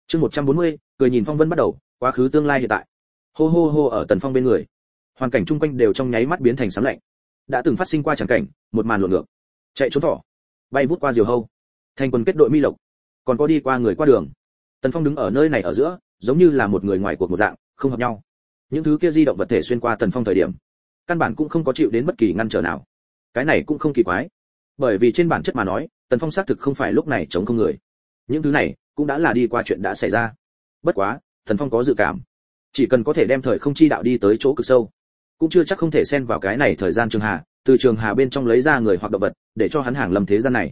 Chương 140, cười nhìn phong vân bắt đầu, quá khứ tương lai hiện tại. Hô hô hô ở Tần Phong bên người. Hoàn cảnh chung quanh đều trong nháy mắt biến thành sấm lạnh. Đã từng phát sinh qua chẳng cảnh, một màn lộn ngược. Chạy trốn thỏ, bay vút qua diều hâu, thành quân kết đội mi lộc, còn có đi qua người qua đường. Tần Phong đứng ở nơi này ở giữa, giống như là một người ngoài cuộc một dạng, không hợp nhau. Những thứ kia di động vật thể xuyên qua Tần Phong thời điểm, căn bản cũng không có chịu đến bất kỳ ngăn trở nào. Cái này cũng không kỳ quái, bởi vì trên bản chất mà nói, Tần Phong xác thực không phải lúc này chống không người. Những thứ này cũng đã là đi qua chuyện đã xảy ra. Bất quá, Tần Phong có dự cảm, chỉ cần có thể đem thời không chi đạo đi tới chỗ cực sâu, cũng chưa chắc không thể xen vào cái này thời gian trường hà, từ trường hà bên trong lấy ra người hoặc động vật, để cho hắn hàng lâm thế gian này.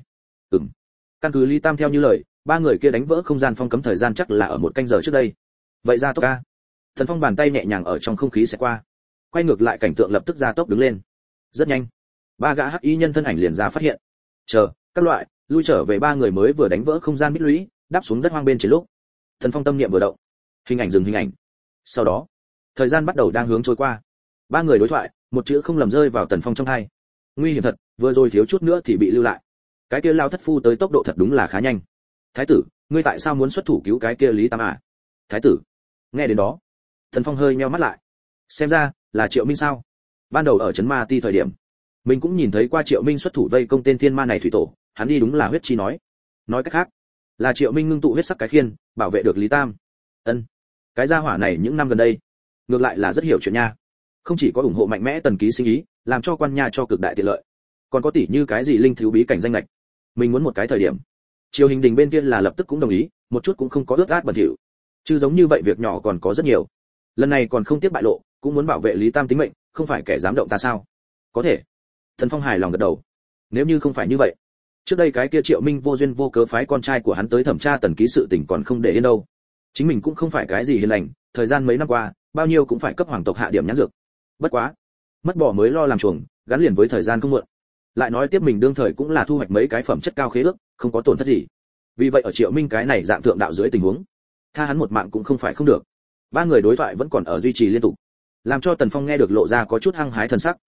Căn cứ Lý Tam theo như lời, ba người kia đánh vỡ không gian phong cấm thời gian chắc là ở một canh giờ trước đây. Vậy ra tốc ca. Tần Phong bàn tay nhẹ nhàng ở trong không khí sẽ qua, quay ngược lại cảnh tượng lập tức ra tốc đứng lên. Rất nhanh, ba gã hắc y nhân thân ảnh liền ra phát hiện. Chờ, các loại, lui trở về ba người mới vừa đánh vỡ không gian bích lũy, đáp xuống đất hoang bên trên lúc. Tần Phong tâm niệm vừa động, hình ảnh dừng hình ảnh. Sau đó, thời gian bắt đầu đang hướng trôi qua. Ba người đối thoại, một chữ không lầm rơi vào Tần Phong trong tai. Nguy hiểm thật, vừa rồi thiếu chút nữa thì bị lưu lại. Cái kia lao thất phu tới tốc độ thật đúng là khá nhanh. Thái tử, ngươi tại sao muốn xuất thủ cứu cái kia Lý Tam à? Thái tử. Nghe đến đó, Tần Phong hơi nheo mắt lại. Xem ra là Triệu Minh sao? Ban đầu ở trấn Ma Ti thời điểm, mình cũng nhìn thấy qua Triệu Minh xuất thủ vây công tên thiên ma này thủy tổ, hắn đi đúng là huyết chi nói cách khác, là Triệu Minh ngưng tụ huyết sắc cái khiên, bảo vệ được Lý Tam. Ân, cái gia hỏa này những năm gần đây, ngược lại là rất hiểu chuyện nha. Không chỉ có ủng hộ mạnh mẽ Tần ký sinh ý, làm cho quan nha cho cực đại tiện lợi, còn có tỷ như cái gì linh thiếu bí cảnh danh lệch. Mình muốn một cái thời điểm, Triều Hình Đình bên kia là lập tức cũng đồng ý, một chút cũng không có ướt át bẩn thỉu. Chứ giống như vậy việc nhỏ còn có rất nhiều. Lần này còn không tiếc bại lộ, cũng muốn bảo vệ Lý Tam tính mệnh, không phải kẻ dám động ta sao? Có thể. Thần Phong hài lòng gật đầu. Nếu như không phải như vậy, trước đây cái kia Triệu Minh vô duyên vô cớ phái con trai của hắn tới thẩm tra Tần ký sự tình còn không để yên đâu. Chính mình cũng không phải cái gì hiền lành, thời gian mấy năm qua, bao nhiêu cũng phải cấp hoàng tộc hạ điểm nhãn dược. Bất quá, mất bỏ mới lo làm chuồng, gắn liền với thời gian không muộn. Lại nói tiếp mình đương thời cũng là thu hoạch mấy cái phẩm chất cao khế ước, không có tổn thất gì. Vì vậy ở Triệu Minh cái này dạng thượng đạo dưới tình huống, tha hắn một mạng cũng không phải không được. Ba người đối thoại vẫn còn ở duy trì liên tục, làm cho Tần Phong nghe được lộ ra có chút hăng hái thần sắc.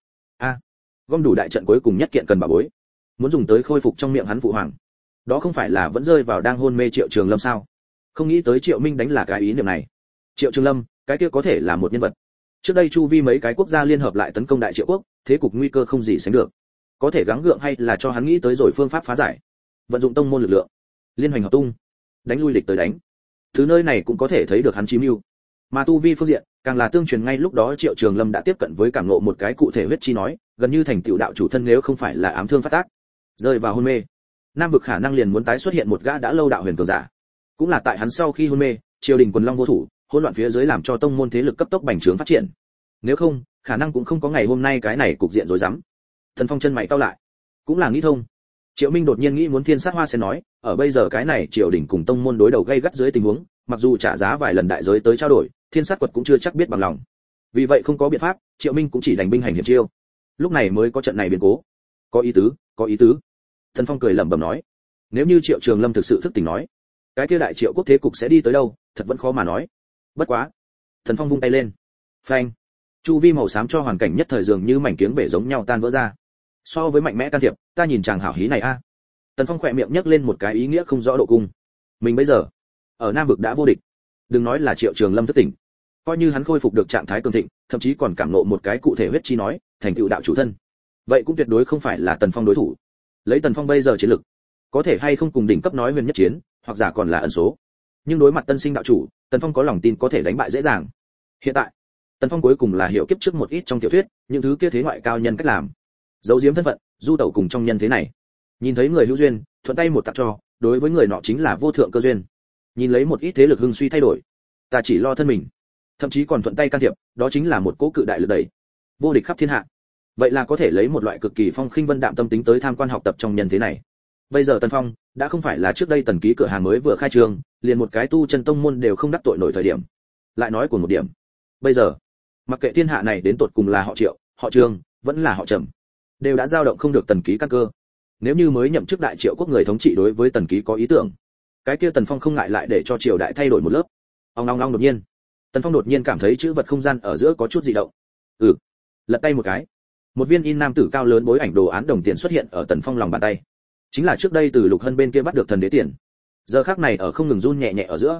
Gom đủ đại trận cuối cùng nhất kiện cần bảo bối, muốn dùng tới khôi phục trong miệng hắn phụ hoàng. Đó không phải là vẫn rơi vào đang hôn mê Triệu Trường Lâm sao? Không nghĩ tới Triệu Minh đánh là cái ý niệm này. Triệu Trường Lâm, cái kia có thể là một nhân vật. Trước đây chu vi mấy cái quốc gia liên hợp lại tấn công Đại Triệu quốc, thế cục nguy cơ không gì sánh được. Có thể gắng gượng hay là cho hắn nghĩ tới rồi phương pháp phá giải. Vận dụng tông môn lực lượng, liên hoành hợp tung, đánh lui địch tới đánh. Thứ nơi này cũng có thể thấy được hắn chí mưu. Mà tu vi phương diện, càng là tương truyền ngay lúc đó Triệu Trường Lâm đã tiếp cận với cảm ngộ một cái cụ thể huyết chi nói, gần như thành tựu đạo chủ thân nếu không phải là ám thương phát tác, rơi vào hôn mê. Nam vực khả năng liền muốn tái xuất hiện một gã đã lâu đạo huyền cường giả. Cũng là tại hắn sau khi hôn mê, triều đình quần long vô thủ, hỗn loạn phía dưới làm cho tông môn thế lực cấp tốc bành trướng phát triển. Nếu không, khả năng cũng không có ngày hôm nay cái này cục diện rối rắm. Thần Phong chân mày cau lại, cũng là nghĩ thông. Triệu Minh đột nhiên nghĩ muốn thiên sát hoa sen nói, ở bây giờ cái này triều đình cùng tông môn đối đầu gay gắt dưới tình huống, mặc dù trả giá vài lần đại giới tới trao đổi, thiên sát quật cũng chưa chắc biết bằng lòng. Vì vậy không có biện pháp, Triệu Minh cũng chỉ đành binh hành hiểm chiêu. Lúc này mới có trận này biến cố. Có ý tứ, có ý tứ. Thần Phong cười lẩm bẩm nói, nếu như Triệu Trường Lâm thực sự thức tỉnh nói, cái kia Đại Triệu quốc thế cục sẽ đi tới đâu, thật vẫn khó mà nói. Bất quá, Thần Phong vung tay lên, phanh, chu vi màu xám cho hoàn cảnh nhất thời dường như mảnh kiếng bể giống nhau tan vỡ ra. So với mạnh mẽ can thiệp, ta nhìn chàng hảo hí này a. Tần Phong khỏe miệng nhấc lên một cái ý nghĩa không rõ độ cung. Mình bây giờ ở Nam vực đã vô địch, đừng nói là Triệu Trường Lâm thức tỉnh, coi như hắn khôi phục được trạng thái cường thịnh, thậm chí còn cảm ngộ một cái cụ thể huyết chi nói, thành tựu đạo chủ thân, vậy cũng tuyệt đối không phải là Tần Phong đối thủ. Lấy Tần Phong bây giờ chiến lực, có thể hay không cùng đỉnh cấp nói huyền nhất chiến, hoặc giả còn là ẩn số. Nhưng đối mặt tân sinh đạo chủ, Tần Phong có lòng tin có thể đánh bại dễ dàng. Hiện tại, Tần Phong cuối cùng là hiểu kiếp trước một ít trong tiểu thuyết, những thứ kia thế ngoại cao nhân cách làm, giấu giếm thân phận, du tẩu cùng trong nhân thế này. Nhìn thấy người hữu duyên, thuận tay một tặng cho, đối với người nọ chính là vô thượng cơ duyên. Nhìn lấy một ít thế lực hưng suy thay đổi, ta chỉ lo thân mình, thậm chí còn thuận tay can thiệp, đó chính là một cỗ cự đại lực đẩy, vô địch khắp thiên hạ. Vậy là có thể lấy một loại cực kỳ phong khinh vân đạm tâm tính tới tham quan học tập trong nhân thế này. Bây giờ Tần Phong đã không phải là trước đây Tần ký cửa hàng mới vừa khai trương, liền một cái tu chân tông môn đều không đắc tội nổi thời điểm. Lại nói của một điểm, bây giờ, mặc kệ thiên hạ này đến tột cùng là họ Triệu, họ Trương, vẫn là họ Trầm, đều đã dao động không được Tần ký căn cơ. Nếu như mới nhậm chức Đại Triệu quốc người thống trị đối với Tần ký có ý tưởng, cái kia Tần Phong không ngại lại để cho triều đại thay đổi một lớp. Ong đột nhiên, Tần Phong đột nhiên cảm thấy chữ vật không gian ở giữa có chút dị động. Lật tay một cái, một viên in nam tử cao lớn bối ảnh đồ án đồng tiền xuất hiện ở Tần Phong lòng bàn tay. Chính là trước đây từ Lục Hân bên kia bắt được thần đế tiền. Giờ khắc này ở không ngừng run nhẹ nhẹ ở giữa,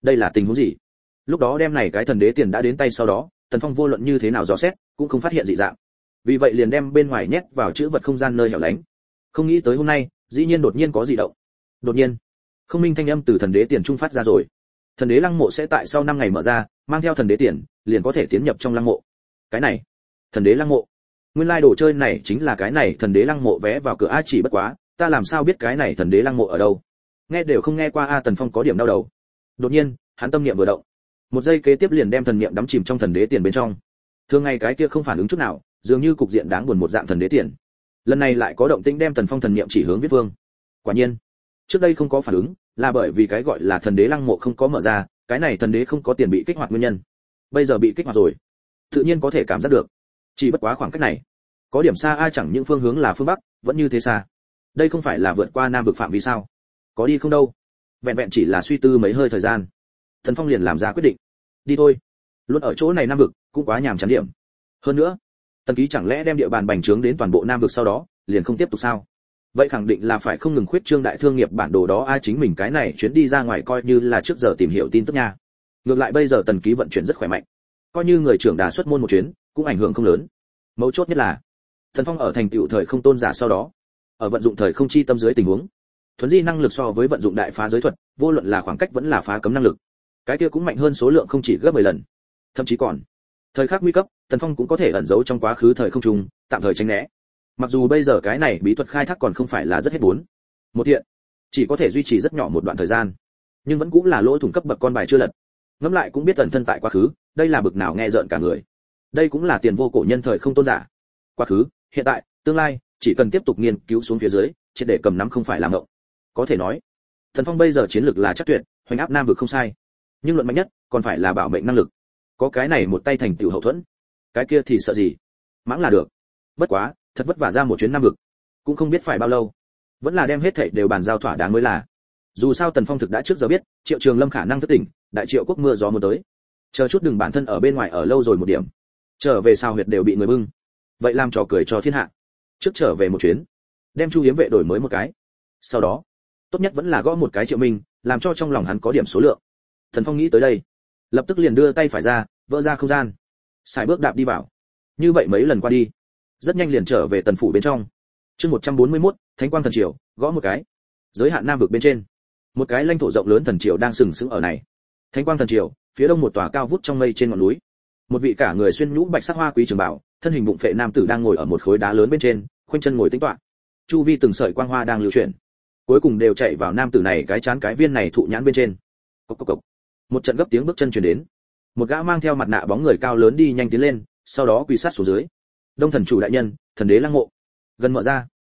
đây là tình huống gì? Lúc đó đem này cái thần đế tiền đã đến tay sau đó, Tần Phong vô luận như thế nào dò xét, cũng không phát hiện dị dạng. Vì vậy liền đem bên ngoài nhét vào chữ vật không gian nơi hẻo lánh. Không nghĩ tới hôm nay, dĩ nhiên đột nhiên có dị động. Đột nhiên, không minh thanh âm từ thần đế tiền trung phát ra rồi. Thần đế lăng mộ sẽ tại sau 5 ngày mở ra, mang theo thần đế tiền, liền có thể tiến nhập trong lăng mộ. Cái này, thần đế lăng mộ. Nguyên lai đồ chơi này chính là cái này thần đế lăng mộ vé vào cửa a, chỉ bất quá, ta làm sao biết cái này thần đế lăng mộ ở đâu? Nghe đều không nghe qua a. Tần Phong có điểm đau đầu. Đột nhiên, hắn tâm niệm vừa động. Một giây kế tiếp liền đem thần niệm đắm chìm trong thần đế tiền bên trong. Thường ngày cái kia không phản ứng chút nào, dường như cục diện đáng buồn một dạng thần đế tiền. Lần này lại có động tĩnh đem Tần Phong thần niệm chỉ hướng Viết Vương. Quả nhiên, trước đây không có phản ứng, là bởi vì cái gọi là thần đế lăng mộ không có mở ra, cái này thần đế không có tiền bị kích hoạt nguyên nhân. Bây giờ bị kích hoạt rồi, tự nhiên có thể cảm giác được. Chỉ bất quá khoảng cách này, có điểm xa a, chẳng những phương hướng là phương bắc, vẫn như thế xa. Đây không phải là vượt qua nam vực phạm vi sao? Có đi không đâu. Vẹn vẹn chỉ là suy tư mấy hơi thời gian, Tần Phong liền làm ra quyết định. Đi thôi. Luôn ở chỗ này nam vực, cũng quá nhàm chán điểm. Hơn nữa, Tần Ký chẳng lẽ đem địa bàn bành trướng đến toàn bộ nam vực sau đó, liền không tiếp tục sao? Vậy khẳng định là phải không ngừng khuyết trương đại thương nghiệp bản đồ đó a, chính mình cái này chuyến đi ra ngoài coi như là trước giờ tìm hiểu tin tức nha. Ngược lại bây giờ Tần Ký vận chuyển rất khỏe mạnh, coi như người trưởng đà xuất môn một chuyến, cũng ảnh hưởng không lớn. Mấu chốt nhất là, Tần Phong ở thành tựu thời không tôn giả sau đó, ở vận dụng thời không chi tâm dưới tình huống, thuấn di năng lực so với vận dụng đại phá giới thuật, vô luận là khoảng cách vẫn là phá cấm năng lực, cái kia cũng mạnh hơn số lượng không chỉ gấp 10 lần. Thậm chí còn, thời khắc nguy cấp, Tần Phong cũng có thể ẩn giấu trong quá khứ thời không trùng, tạm thời tránh né. Mặc dù bây giờ cái này bí thuật khai thác còn không phải là rất hết bốn. Một thiện, chỉ có thể duy trì rất nhỏ một đoạn thời gian, nhưng vẫn cũng là lỗ thủng cấp bậc con bài chưa lật. Ngẫm lại cũng biết ẩn thân tại quá khứ, đây là bực nào nghe rợn cả người. Đây cũng là tiền vô cổ nhân thời không tôn giả. Quá khứ, hiện tại, tương lai, chỉ cần tiếp tục nghiên cứu xuống phía dưới, triệt để cầm nắm không phải là ngộng. Có thể nói, Tần Phong bây giờ chiến lược là chắc tuyệt, hoành áp nam vực không sai. Nhưng luận mạnh nhất, còn phải là bảo mệnh năng lực. Có cái này một tay thành tựu hậu thuẫn, cái kia thì sợ gì? Mãng là được. Bất quá, thật vất vả ra một chuyến nam vực, cũng không biết phải bao lâu, vẫn là đem hết thảy đều bàn giao thỏa đáng mới là. Dù sao Tần Phong thực đã trước giờ biết, Triệu Trường Lâm khả năng thất tỉnh, đại Triệu quốc mưa gió muốn tới. Chờ chút đừng bản thân ở bên ngoài ở lâu rồi một điểm, trở về sao huyệt đều bị người bưng. Vậy làm trò cười cho thiên hạ. Trước trở về một chuyến, đem Chu Hiếm vệ đổi mới một cái. Sau đó, tốt nhất vẫn là gõ một cái Triệu Minh, làm cho trong lòng hắn có điểm số lượng. Tần Phong nghĩ tới đây, lập tức liền đưa tay phải ra, vỡ ra không gian, xài bước đạp đi vào. Như vậy mấy lần qua đi, rất nhanh liền trở về tần phủ bên trong. Chương 141, Thánh Quang thần triều, gõ một cái. Giới hạn nam vực bên trên, một cái lãnh thổ rộng lớn thần triều đang sừng sững ở này. Thánh Quang thần triều, phía đông một tòa cao vút trong mây trên ngọn núi. Một vị cả người xuyên nhũ bạch sắc hoa quý trường bảo, thân hình bụng phệ nam tử đang ngồi ở một khối đá lớn bên trên, khoanh chân ngồi tĩnh tọa. Chu vi từng sợi quang hoa đang lưu chuyển, cuối cùng đều chạy vào nam tử này cái chán cái viên này thụ nhãn bên trên. Cộc cộc cộc. Một trận gấp tiếng bước chân truyền đến. Một gã mang theo mặt nạ bóng người cao lớn đi nhanh tiến lên, sau đó quỳ sát xuống dưới. Đông thần chủ đại nhân, thần đế lăng mộ gần mở ra.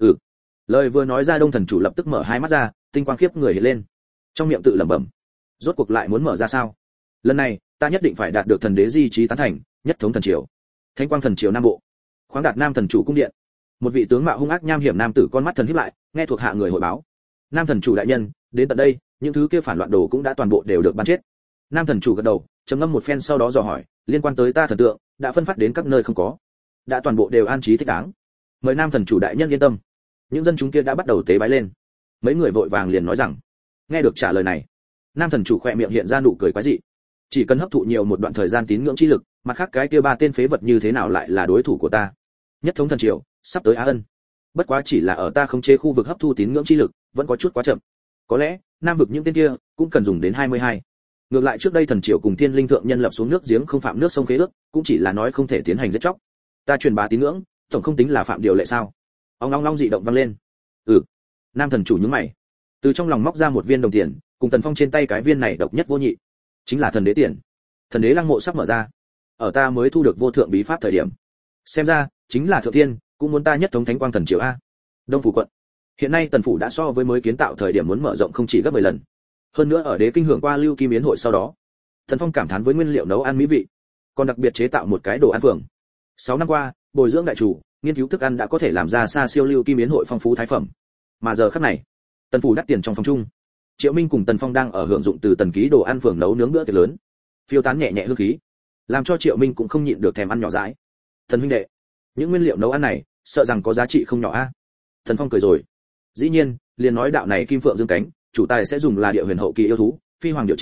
Lời vừa nói ra, đông thần chủ lập tức mở hai mắt ra, tinh quang khiếp người hiện lên, trong miệng tự lẩm bẩm, rốt cuộc lại muốn mở ra sao? Lần này ta nhất định phải đạt được thần đế di trí tán thành, nhất thống thần triều. Thánh Quang thần triều nam bộ, khoáng đạt nam thần chủ cung điện. Một vị tướng mạo hung ác nham hiểm nam tử con mắt thần híp lại, nghe thuộc hạ người hội báo. Nam thần chủ đại nhân, đến tận đây, những thứ kia phản loạn đồ cũng đã toàn bộ đều được bắn chết. Nam thần chủ gật đầu, trầm ngâm một phen sau đó dò hỏi, liên quan tới ta thần tượng, đã phân phát đến các nơi không có? Đã toàn bộ đều an trí thích đáng. Mời nam thần chủ đại nhân yên tâm. Những dân chúng kia đã bắt đầu tế bái lên. Mấy người vội vàng liền nói rằng. Nghe được trả lời này, nam thần chủ khỏe miệng hiện ra nụ cười quái dị. Chỉ cần hấp thụ nhiều một đoạn thời gian tín ngưỡng chi lực, mặt khác cái kia ba tên phế vật như thế nào lại là đối thủ của ta? Nhất thống thần triều sắp tới Á Ân. Bất quá chỉ là ở ta khống chế khu vực hấp thu tín ngưỡng chi lực, vẫn có chút quá chậm. Có lẽ nam vực những tên kia cũng cần dùng đến 22. Ngược lại trước đây thần triều cùng thiên linh thượng nhân lập xuống nước giếng không phạm nước sông khế ước, cũng chỉ là nói không thể tiến hành giết chóc. Ta truyền bá tín ngưỡng, tổng không tính là phạm điều lệ sao? Ong long long dị động vang lên. Nam thần chủ nhướng mày, từ trong lòng móc ra một viên đồng tiền, cùng Tần Phong trên tay cái viên này độc nhất vô nhị, chính là thần đế tiền. Thần đế lăng mộ sắp mở ra, ở ta mới thu được vô thượng bí pháp thời điểm, xem ra chính là thượng thiên cũng muốn ta nhất thống Thánh Quang thần triều a. Đông phủ quận, hiện nay tần phủ đã so với mới kiến tạo thời điểm muốn mở rộng không chỉ gấp 10 lần. Hơn nữa ở đế kinh hưởng qua lưu kim yến hội sau đó, Tần Phong cảm thán với nguyên liệu nấu ăn mỹ vị, còn đặc biệt chế tạo một cái đồ ăn phường. 6 năm qua, bồi dưỡng đại chủ, nghiên cứu thức ăn đã có thể làm ra xa siêu lưu kim yến hội phong phú thái phẩm. Mà giờ khắc này, tần phủ đắt tiền trong phòng chung, Triệu Minh cùng Tần Phong đang ở hưởng dụng từ Tần Ký đồ ăn phường nấu nướng bữa tiệc lớn, phiêu tán nhẹ nhẹ hương khí, làm cho Triệu Minh cũng không nhịn được thèm ăn nhỏ dãi. Thần huynh đệ, những nguyên liệu nấu ăn này, sợ rằng có giá trị không nhỏ a. Tần Phong cười rồi, dĩ nhiên, liền nói đạo này kim phượng dương cánh, chủ tài sẽ dùng là địa huyền hậu kỳ yêu thú, phi hoàng điều chế,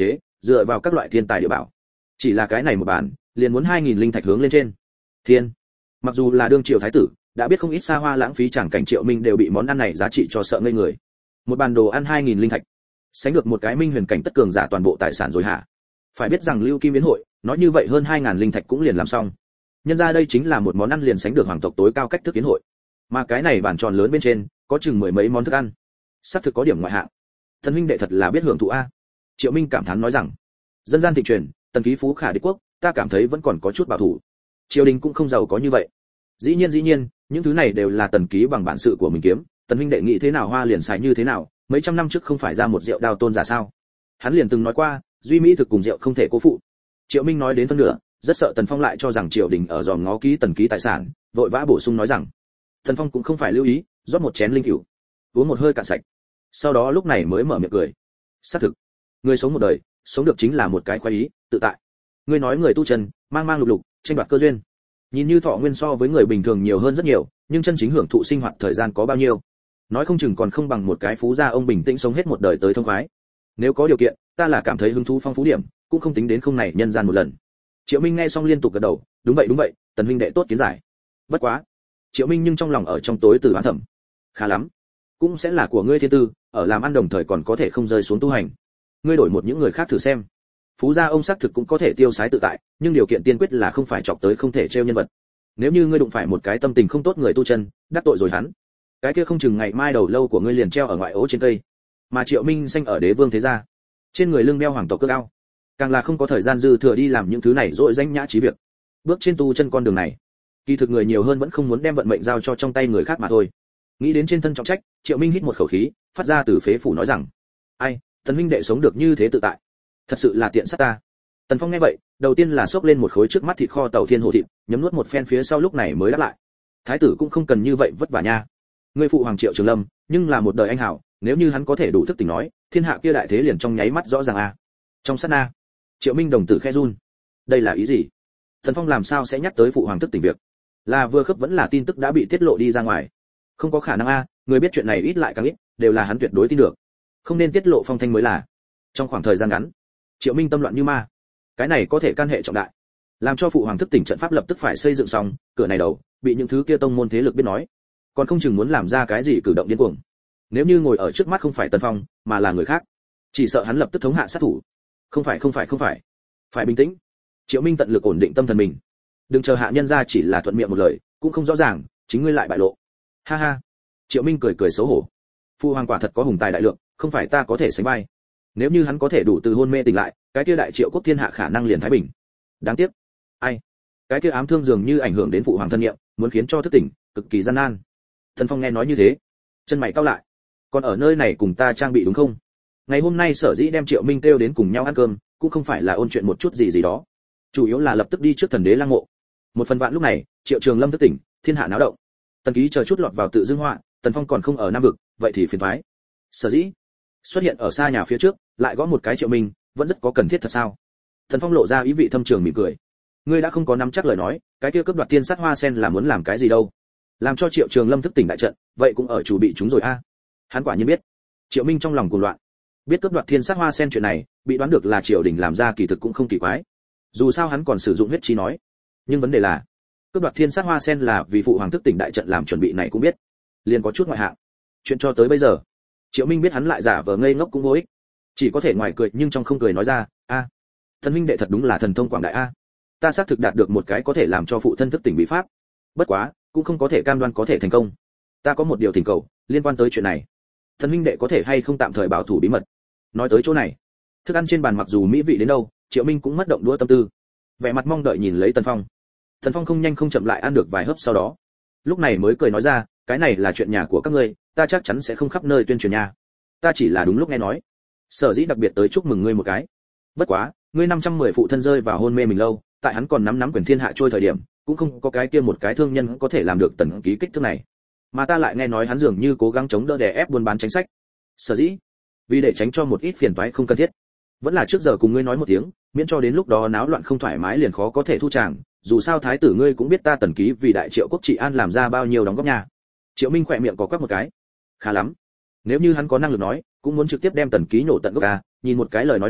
dựa vào các loại thiên tài địa bảo. Chỉ là cái này một bản, liền muốn 2000 linh thạch hướng lên trên. Thiên, mặc dù là đương triều thái tử, đã biết không ít xa hoa lãng phí chẳng cảnh Triệu Minh đều bị món ăn này giá trị cho sợ ngây người. Một bàn đồ ăn 2000 linh thạch, sánh được một cái minh huyền cảnh tất cường giả toàn bộ tài sản rồi hả? Phải biết rằng Lưu Kim Biến hội, nói như vậy hơn 2000 linh thạch cũng liền làm xong. Nhân ra đây chính là một món ăn liền sánh được hoàng tộc tối cao cách thức kiến hội. Mà cái này bàn tròn lớn bên trên, có chừng mười mấy món thức ăn. Sắp thực có điểm ngoại hạng. Thần huynh đệ thật là biết hưởng thụ a. Triệu Minh cảm thán nói rằng, dân gian thịnh truyền, tần ký phú khả đế quốc, ta cảm thấy vẫn còn có chút bảo thủ. Triều đình cũng không giàu có như vậy. Dĩ nhiên, những thứ này đều là tần ký bằng bản sự của mình kiếm, tần huynh đệ nghĩ thế nào hoa liền xài như thế nào, mấy trăm năm trước không phải ra một rượu đao tôn giả sao? Hắn liền từng nói qua, duy mỹ thực cùng rượu không thể cố phụ. Triệu Minh nói đến phân nửa, rất sợ Tần Phong lại cho rằng triều đình ở dòm ngó ký tần ký tài sản, vội vã bổ sung nói rằng, Tần Phong cũng không phải lưu ý, rót một chén linh cửu, uống một hơi cạn sạch. Sau đó lúc này mới mở miệng cười. Xác thực, người sống một đời, sống được chính là một cái khoái ý, tự tại. Ngươi nói người tu chân, mang lục lục, tranh đoạt cơ duyên. Nhìn như thọ nguyên so với người bình thường nhiều hơn rất nhiều, nhưng chân chính hưởng thụ sinh hoạt thời gian có bao nhiêu? Nói không chừng còn không bằng một cái phú gia ông bình tĩnh sống hết một đời tới thông khoái. Nếu có điều kiện, ta là cảm thấy hứng thú phong phú điểm, cũng không tính đến không này nhân gian một lần. Triệu Minh nghe xong liên tục gật đầu, đúng vậy, Tần huynh đệ tốt kiến giải. Bất quá, Triệu Minh nhưng trong lòng ở trong tối từ oán thầm. Khá lắm, cũng sẽ là của ngươi thiên tư, ở làm ăn đồng thời còn có thể không rơi xuống tu hành. Ngươi đổi một những người khác thử xem. Phú gia ông xác thực cũng có thể tiêu sái tự tại, nhưng điều kiện tiên quyết là không phải chọc tới không thể trêu nhân vật. Nếu như ngươi đụng phải một cái tâm tình không tốt người tu chân, đắc tội rồi hắn, cái kia không chừng ngày mai đầu lâu của ngươi liền treo ở ngoại ố trên cây. Mà Triệu Minh sinh ở đế vương thế gia, trên người lưng đeo hoàng tộc cước ao, càng là không có thời gian dư thừa đi làm những thứ này dội danh nhã trí việc. Bước trên tu chân con đường này, kỳ thực người nhiều hơn vẫn không muốn đem vận mệnh giao cho trong tay người khác mà thôi. Nghĩ đến trên thân trọng trách, Triệu Minh hít một khẩu khí, phát ra từ phế phủ nói rằng, ai, Tần huynh đệ sống được như thế tự tại, thật sự là tiện sát ta. Tần Phong nghe vậy, đầu tiên là xốc lên một khối trước mắt thịt kho tàu thiên hồ thịt, nhấm nuốt một phen phía sau lúc này mới đáp lại. Thái tử cũng không cần như vậy vất vả nha. Ngươi phụ hoàng Triệu Trường Lâm, nhưng là một đời anh hảo, nếu như hắn có thể đủ thức tỉnh nói, thiên hạ kia đại thế liền trong nháy mắt rõ ràng a. Trong sát na, Triệu Minh đồng tử khẽ run. Đây là ý gì? Tần Phong làm sao sẽ nhắc tới phụ hoàng thức tỉnh việc? Là vừa khớp vẫn là tin tức đã bị tiết lộ đi ra ngoài? Không có khả năng a, người biết chuyện này ít lại càng ít, đều là hắn tuyệt đối tin được. Không nên tiết lộ phong thanh mới là. Trong khoảng thời gian ngắn, Triệu Minh tâm loạn như ma. Cái này có thể can hệ trọng đại, làm cho phụ hoàng thức tỉnh trận pháp lập tức phải xây dựng xong, cửa này đầu bị những thứ kia tông môn thế lực biết nói, còn không chừng muốn làm ra cái gì cử động điên cuồng. Nếu như ngồi ở trước mắt không phải Tần Phong, mà là người khác, chỉ sợ hắn lập tức thống hạ sát thủ. Không phải, phải bình tĩnh. Triệu Minh tận lực ổn định tâm thần mình, đừng chờ hạ nhân ra chỉ là thuận miệng một lời, cũng không rõ ràng, chính ngươi lại bại lộ. Ha ha. Triệu Minh cười xấu hổ. Phụ hoàng quả thật có hùng tài đại lượng, không phải ta có thể sánh vai. Nếu như hắn có thể đủ từ hôn mê tỉnh lại, cái kia đại Triệu quốc thiên hạ khả năng liền thái bình. Đáng tiếc, ai, cái kia ám thương dường như ảnh hưởng đến phụ hoàng thân niệm, muốn khiến cho thức tỉnh, cực kỳ gian nan. Thần Phong nghe nói như thế, chân mày cau lại. Còn ở nơi này cùng ta trang bị đúng không? Ngày hôm nay sở dĩ đem Triệu Minh kêu đến cùng nhau ăn cơm, cũng không phải là ôn chuyện một chút gì đó, chủ yếu là lập tức đi trước thần đế lăng mộ. Một phần vạn lúc này, Triệu Trường Lâm thức tỉnh, thiên hạ náo động. Tần Ký chờ chút lọt vào tự dưng họa, Tần Phong còn không ở Nam vực, vậy thì phiền toái. Sở dĩ xuất hiện ở xa nhà phía trước, lại gõ một cái Triệu Minh, vẫn rất có cần thiết thật sao? Tần Phong lộ ra ý vị thâm trường mỉm cười. Ngươi đã không có nắm chắc lời nói, cái kia cướp đoạt tiên sát hoa sen là muốn làm cái gì đâu? Làm cho Triệu Trường Lâm thức tỉnh đại trận, vậy cũng ở chủ bị chúng rồi a. Hắn quả nhiên biết. Triệu Minh trong lòng cuồng loạn. Biết cướp đoạt thiên sát hoa sen chuyện này, bị đoán được là triều đình làm ra kỳ thực cũng không kỳ quái. Dù sao hắn còn sử dụng huyết chi nói. Nhưng vấn đề là, cướp đoạt thiên sát hoa sen là vì phụ hoàng thức tỉnh đại trận làm chuẩn bị này cũng biết. Liền có chút ngoại hạng. Chuyện cho tới bây giờ, Triệu Minh biết hắn lại giả vờ ngây ngốc cũng vô ích. Chỉ có thể ngoài cười nhưng trong không cười nói ra, a, thần minh đệ thật đúng là thần thông quảng đại a. Ta xác thực đạt được một cái có thể làm cho phụ thân thức tỉnh bí pháp. Bất quá, cũng không có thể cam đoan có thể thành công. Ta có một điều thỉnh cầu liên quan tới chuyện này. Thần minh đệ có thể hay không tạm thời bảo thủ bí mật? Nói tới chỗ này, thức ăn trên bàn mặc dù mỹ vị đến đâu, Triệu Minh cũng mất động đũa tâm tư, vẻ mặt mong đợi nhìn lấy Tần Phong. Tần Phong không nhanh không chậm lại ăn được vài hớp sau đó, lúc này mới cười nói ra, cái này là chuyện nhà của các ngươi, ta chắc chắn sẽ không khắp nơi tuyên truyền nha. Ta chỉ là đúng lúc nghe nói, sở dĩ đặc biệt tới chúc mừng ngươi một cái. Bất quá, ngươi 510 phụ thân rơi vào hôn mê mình lâu, tại hắn còn nắm quyền thiên hạ trôi thời điểm, cũng không có cái kia một cái thương nhân có thể làm được Tần Ký kích thước này. Mà ta lại nghe nói hắn dường như cố gắng chống đỡ đè ép buôn bán chính sách. Sở dĩ, vì để tránh cho một ít phiền toái không cần thiết, vẫn là trước giờ cùng ngươi nói một tiếng, miễn cho đến lúc đó náo loạn không thoải mái liền khó có thể thu tràng. Dù sao thái tử ngươi cũng biết ta Tần Ký vì đại Triệu quốc trị an làm ra bao nhiêu đóng góp nha. Triệu Minh khỏe miệng có quắc một cái. Khá lắm. Nếu như hắn có năng lực nói, cũng muốn trực tiếp đem Tần Ký nhổ tận gốc a. Nhìn một cái lời nói này,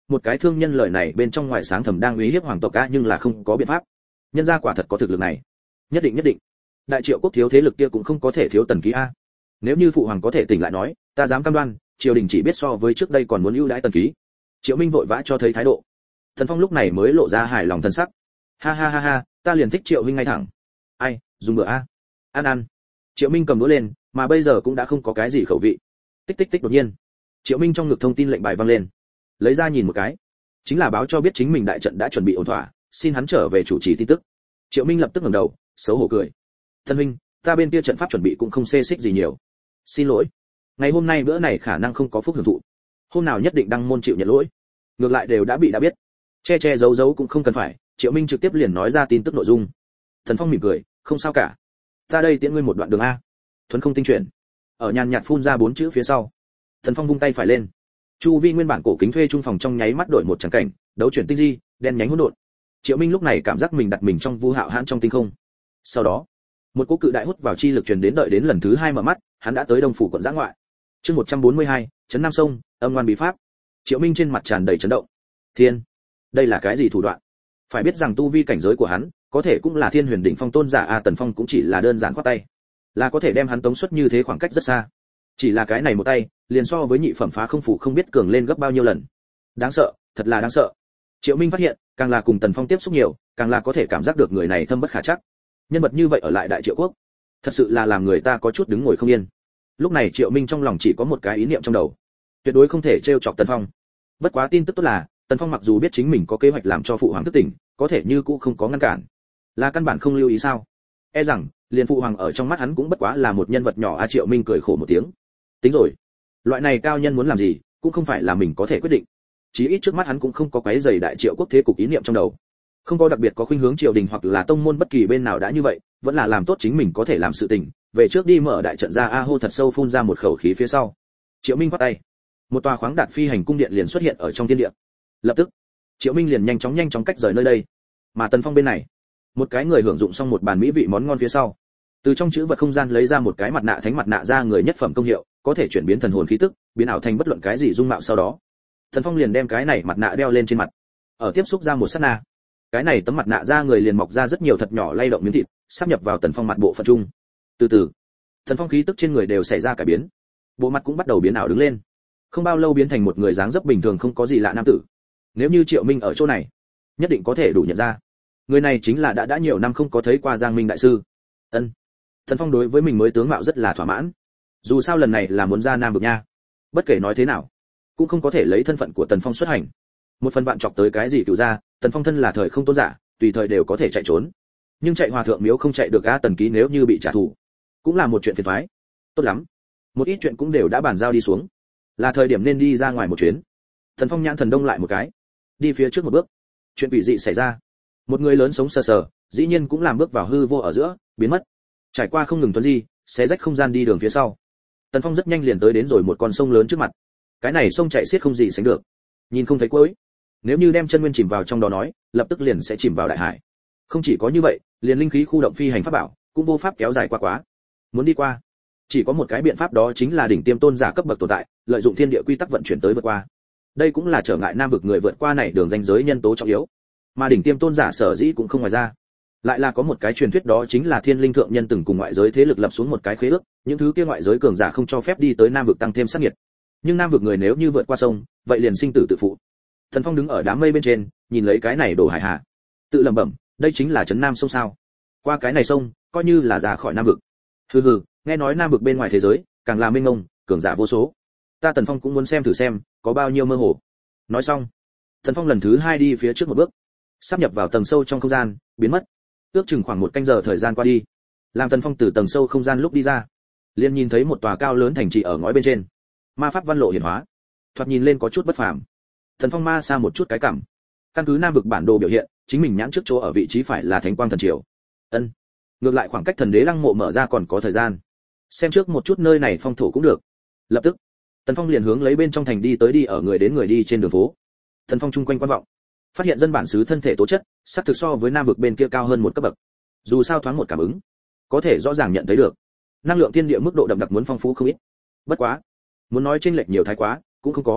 một cái thương nhân lời này bên trong ngoài sáng thầm đang uy hiếp hoàng tộc a, nhưng là không có biện pháp. Nhân gia quả thật có thực lực này. Nhất định. Đại Triệu quốc thiếu thế lực kia cũng không có thể thiếu Tần Ký a. Nếu như phụ hoàng có thể tỉnh lại nói, ta dám cam đoan, triều đình chỉ biết so với trước đây còn muốn ưu đãi Tần Ký. Triệu Minh vội vã cho thấy thái độ. Thần Phong lúc này mới lộ ra hài lòng thần sắc. Ha, ta liền thích Triệu huynh ngay thẳng. Ai, dùng bữa a. Ăn. Triệu Minh cầm đũa lên, mà bây giờ cũng đã không có cái gì khẩu vị. Tích đột nhiên, Triệu Minh trong ngực thông tin lệnh bài vang lên. Lấy ra nhìn một cái, chính là báo cho biết chính mình đại trận đã chuẩn bị ổn thỏa, xin hắn trở về chủ trì tin tức. Triệu Minh lập tức ngẩng đầu, xấu hổ cười. Thân huynh, ta bên kia trận pháp chuẩn bị cũng không xê xích gì nhiều. Xin lỗi, ngày hôm nay bữa này khả năng không có phúc hưởng thụ. Hôm nào nhất định đăng môn chịu nhận lỗi. Ngược lại đều đã biết. Che giấu cũng không cần phải, Triệu Minh trực tiếp liền nói ra tin tức nội dung. Thần Phong mỉm cười, không sao cả. Ta đây tiễn ngươi một đoạn đường a. Thuấn không tinh chuyển. Ở nhàn nhạt phun ra 4 chữ phía sau. Thần Phong vung tay phải lên. Chu vi nguyên bản cổ kính thuê trung phòng trong nháy mắt đổi một tràng cảnh, đấu chuyển tinh di, đen nhánh hỗn độn. Triệu Minh lúc này cảm giác mình đặt mình trong Vu Hạo Hãn trong tinh không. Sau đó, một cỗ cự đại hút vào chi lực truyền đến, đợi đến lần thứ 2 mở mắt, hắn đã tới Đông phủ quận giã ngoại. Chương 142, trấn Nam Sông, âm ngoan bí pháp. Triệu Minh trên mặt tràn đầy chấn động. Thiên, đây là cái gì thủ đoạn? Phải biết rằng tu vi cảnh giới của hắn, có thể cũng là Thiên Huyền đỉnh phong tôn giả a. Tần Phong cũng chỉ là đơn giản khoát tay, là có thể đem hắn tống xuất như thế khoảng cách rất xa. Chỉ là cái này một tay, liền so với nhị phẩm phá không phủ không biết cường lên gấp bao nhiêu lần. Đáng sợ, thật là đáng sợ. Triệu Minh phát hiện, càng là cùng Tần Phong tiếp xúc nhiều, càng là có thể cảm giác được người này thâm bất khả trắc. Nhân vật như vậy ở lại Đại Triệu quốc, thật sự là làm người ta có chút đứng ngồi không yên. Lúc này Triệu Minh trong lòng chỉ có một cái ý niệm trong đầu, tuyệt đối không thể trêu chọc Tần Phong. Bất quá tin tức tốt là, Tần Phong mặc dù biết chính mình có kế hoạch làm cho phụ hoàng thức tỉnh, có thể như cũ không có ngăn cản. Là căn bản không lưu ý sao? E rằng, liền phụ hoàng ở trong mắt hắn cũng bất quá là một nhân vật nhỏ a. Triệu Minh cười khổ một tiếng. Tính rồi, loại này cao nhân muốn làm gì, cũng không phải là mình có thể quyết định. Chí ít trước mắt hắn cũng không có quấy rầy Đại Triệu quốc thế cục ý niệm trong đầu, không có đặc biệt có khuynh hướng triều đình hoặc là tông môn bất kỳ bên nào đã như vậy, vẫn là làm tốt chính mình có thể làm sự tình, về trước đi mở đại trận ra a. Hô thật sâu phun ra một khẩu khí phía sau, Triệu Minh bắt tay, một tòa khoáng đạt phi hành cung điện liền xuất hiện ở trong thiên địa. Lập tức, Triệu Minh liền nhanh chóng cách rời nơi đây. Mà Tần Phong bên này, một cái người hưởng dụng xong một bàn mỹ vị món ngon phía sau, từ trong chữ vật không gian lấy ra một cái mặt nạ thánh mặt nạ ra người nhất phẩm công hiệu, có thể chuyển biến thần hồn khí tức, biến ảo thành bất luận cái gì dung mạo. Sau đó, Tần Phong liền đem cái này mặt nạ đeo lên trên mặt. Ở tiếp xúc ra một sát na, cái này tấm mặt nạ ra người liền mọc ra rất nhiều thật nhỏ lay động miếng thịt, sáp nhập vào Tần Phong mặt bộ phận trung. Từ từ, Tần Phong khí tức trên người đều xảy ra cải biến, bộ mặt cũng bắt đầu biến ảo đứng lên. Không bao lâu biến thành một người dáng dấp bình thường không có gì lạ nam tử. Nếu như Triệu Minh ở chỗ này, nhất định có thể đủ nhận ra. Người này chính là đã nhiều năm không có thấy qua Giang Minh đại sư. Ân. Tần Phong đối với mình mới tướng mạo rất là thỏa mãn. Dù sao lần này là muốn ra Nam vực nha. Bất kể nói thế nào, cũng không có thể lấy thân phận của Tần Phong xuất hành. Một phần vạn chọc tới cái gì cựu ra, Tần Phong thân là thời không tôn giả, tùy thời đều có thể chạy trốn. Nhưng chạy hòa thượng miếu không chạy được a. Tần Ký nếu như bị trả thù, cũng là một chuyện phiền toái. Tốt lắm, một ít chuyện cũng đều đã bàn giao đi xuống, là thời điểm nên đi ra ngoài một chuyến. Tần Phong nhãn thần đông lại một cái, đi phía trước một bước. Chuyện quỷ dị xảy ra. Một người lớn sống sờ sờ, dĩ nhiên cũng làm bước vào hư vô ở giữa, biến mất. Trải qua không ngừng tuấn di, xé rách không gian đi đường phía sau. Tần Phong rất nhanh liền tới đến rồi một con sông lớn trước mặt. Cái này sông chảy xiết không gì sánh được, nhìn không thấy cuối. Nếu như đem chân nguyên chìm vào trong đó nói, lập tức liền sẽ chìm vào đại hải. Không chỉ có như vậy, liền linh khí khu động phi hành pháp bảo cũng vô pháp kéo dài quá. Muốn đi qua, chỉ có một cái biện pháp, đó chính là đỉnh tiêm tôn giả cấp bậc tồn tại, lợi dụng thiên địa quy tắc vận chuyển tới vượt qua. Đây cũng là trở ngại Nam vực người vượt qua này đường ranh giới nhân tố trọng yếu. Mà đỉnh tiêm tôn giả sở dĩ cũng không ngoài ra, lại là có một cái truyền thuyết, đó chính là Thiên Linh thượng nhân từng cùng ngoại giới thế lực lập xuống một cái khế ước, những thứ kia ngoại giới cường giả không cho phép đi tới Nam vực tăng thêm sát nhiệt. Nhưng Nam vực người nếu như vượt qua sông, vậy liền sinh tử tự phụ. Thần Phong đứng ở đám mây bên trên, nhìn lấy cái này đồ hải hà, tự lẩm bẩm, đây chính là trấn Nam sông sao? Qua cái này sông, coi như là ra khỏi Nam vực. Hừ, nghe nói Nam vực bên ngoài thế giới, càng là mênh mông, cường giả vô số. Ta Tần Phong cũng muốn xem thử xem, có bao nhiêu mơ hồ. Nói xong, Thần Phong lần thứ 2 đi phía trước một bước, sắp nhập vào tầng sâu trong không gian, biến mất. Ước chừng khoảng 1 canh giờ thời gian qua đi, làm Tần Phong từ tầng sâu không gian lúc đi ra, liền nhìn thấy một tòa cao lớn thành trì ở ngói bên trên, ma pháp văn lộ hiển hóa, thoạt nhìn lên có chút bất phàm. Thần Phong ma xa một chút cái cảm, căn cứ Nam vực bản đồ biểu hiện, chính mình nhãn trước chỗ ở vị trí phải là Thánh Quang thần triều. Ân, ngược lại khoảng cách Thần Đế Lăng mộ mở ra còn có thời gian, xem trước một chút nơi này phong thổ cũng được. Lập tức, Tần Phong liền hướng lấy bên trong thành đi tới, đi ở người đến người đi trên đường phố. Tần Phong chung quanh quan vọng, phát hiện dân bản xứ thân thể tố chất, sắp thực so với Nam vực bên kia cao hơn một cấp bậc. Dù sao thoáng một cảm ứng, có thể rõ ràng nhận thấy được, năng lượng thiên địa mức độ đậm đặc muốn phong phú không ít. Bất quá, muốn nói chênh lệch nhiều thái quá, cũng không có.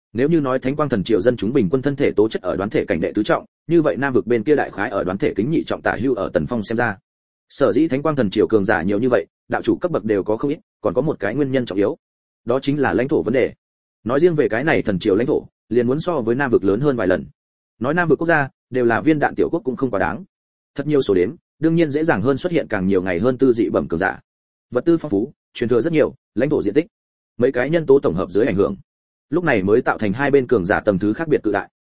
Nếu như nói Thánh Quang Thần Triều dân chúng bình quân thân thể tố chất ở đoán thể cảnh đệ tứ trọng, như vậy Nam vực bên kia đại khái ở đoán thể kính nhị trọng tả hưu ở Tần Phong xem ra. Sở dĩ Thánh Quang Thần Triều cường giả nhiều như vậy, đạo chủ cấp bậc đều có không ít, còn có một cái nguyên nhân trọng yếu. Đó chính là lãnh thổ vấn đề. Nói riêng về cái này thần triều lãnh thổ, liền muốn so với Nam vực lớn hơn vài lần. Nói Nam vực quốc gia đều là viên đạn tiểu quốc cũng không quá đáng. Thật nhiều số đếm, đương nhiên dễ dàng hơn xuất hiện càng nhiều ngày hơn tư dị bẩm cường giả. Vật tư phong phú, truyền thừa rất nhiều, lãnh thổ diện tích, mấy cái nhân tố tổng hợp dưới ảnh hưởng, lúc này mới tạo thành hai bên cường giả tầng thứ khác biệt cự đại.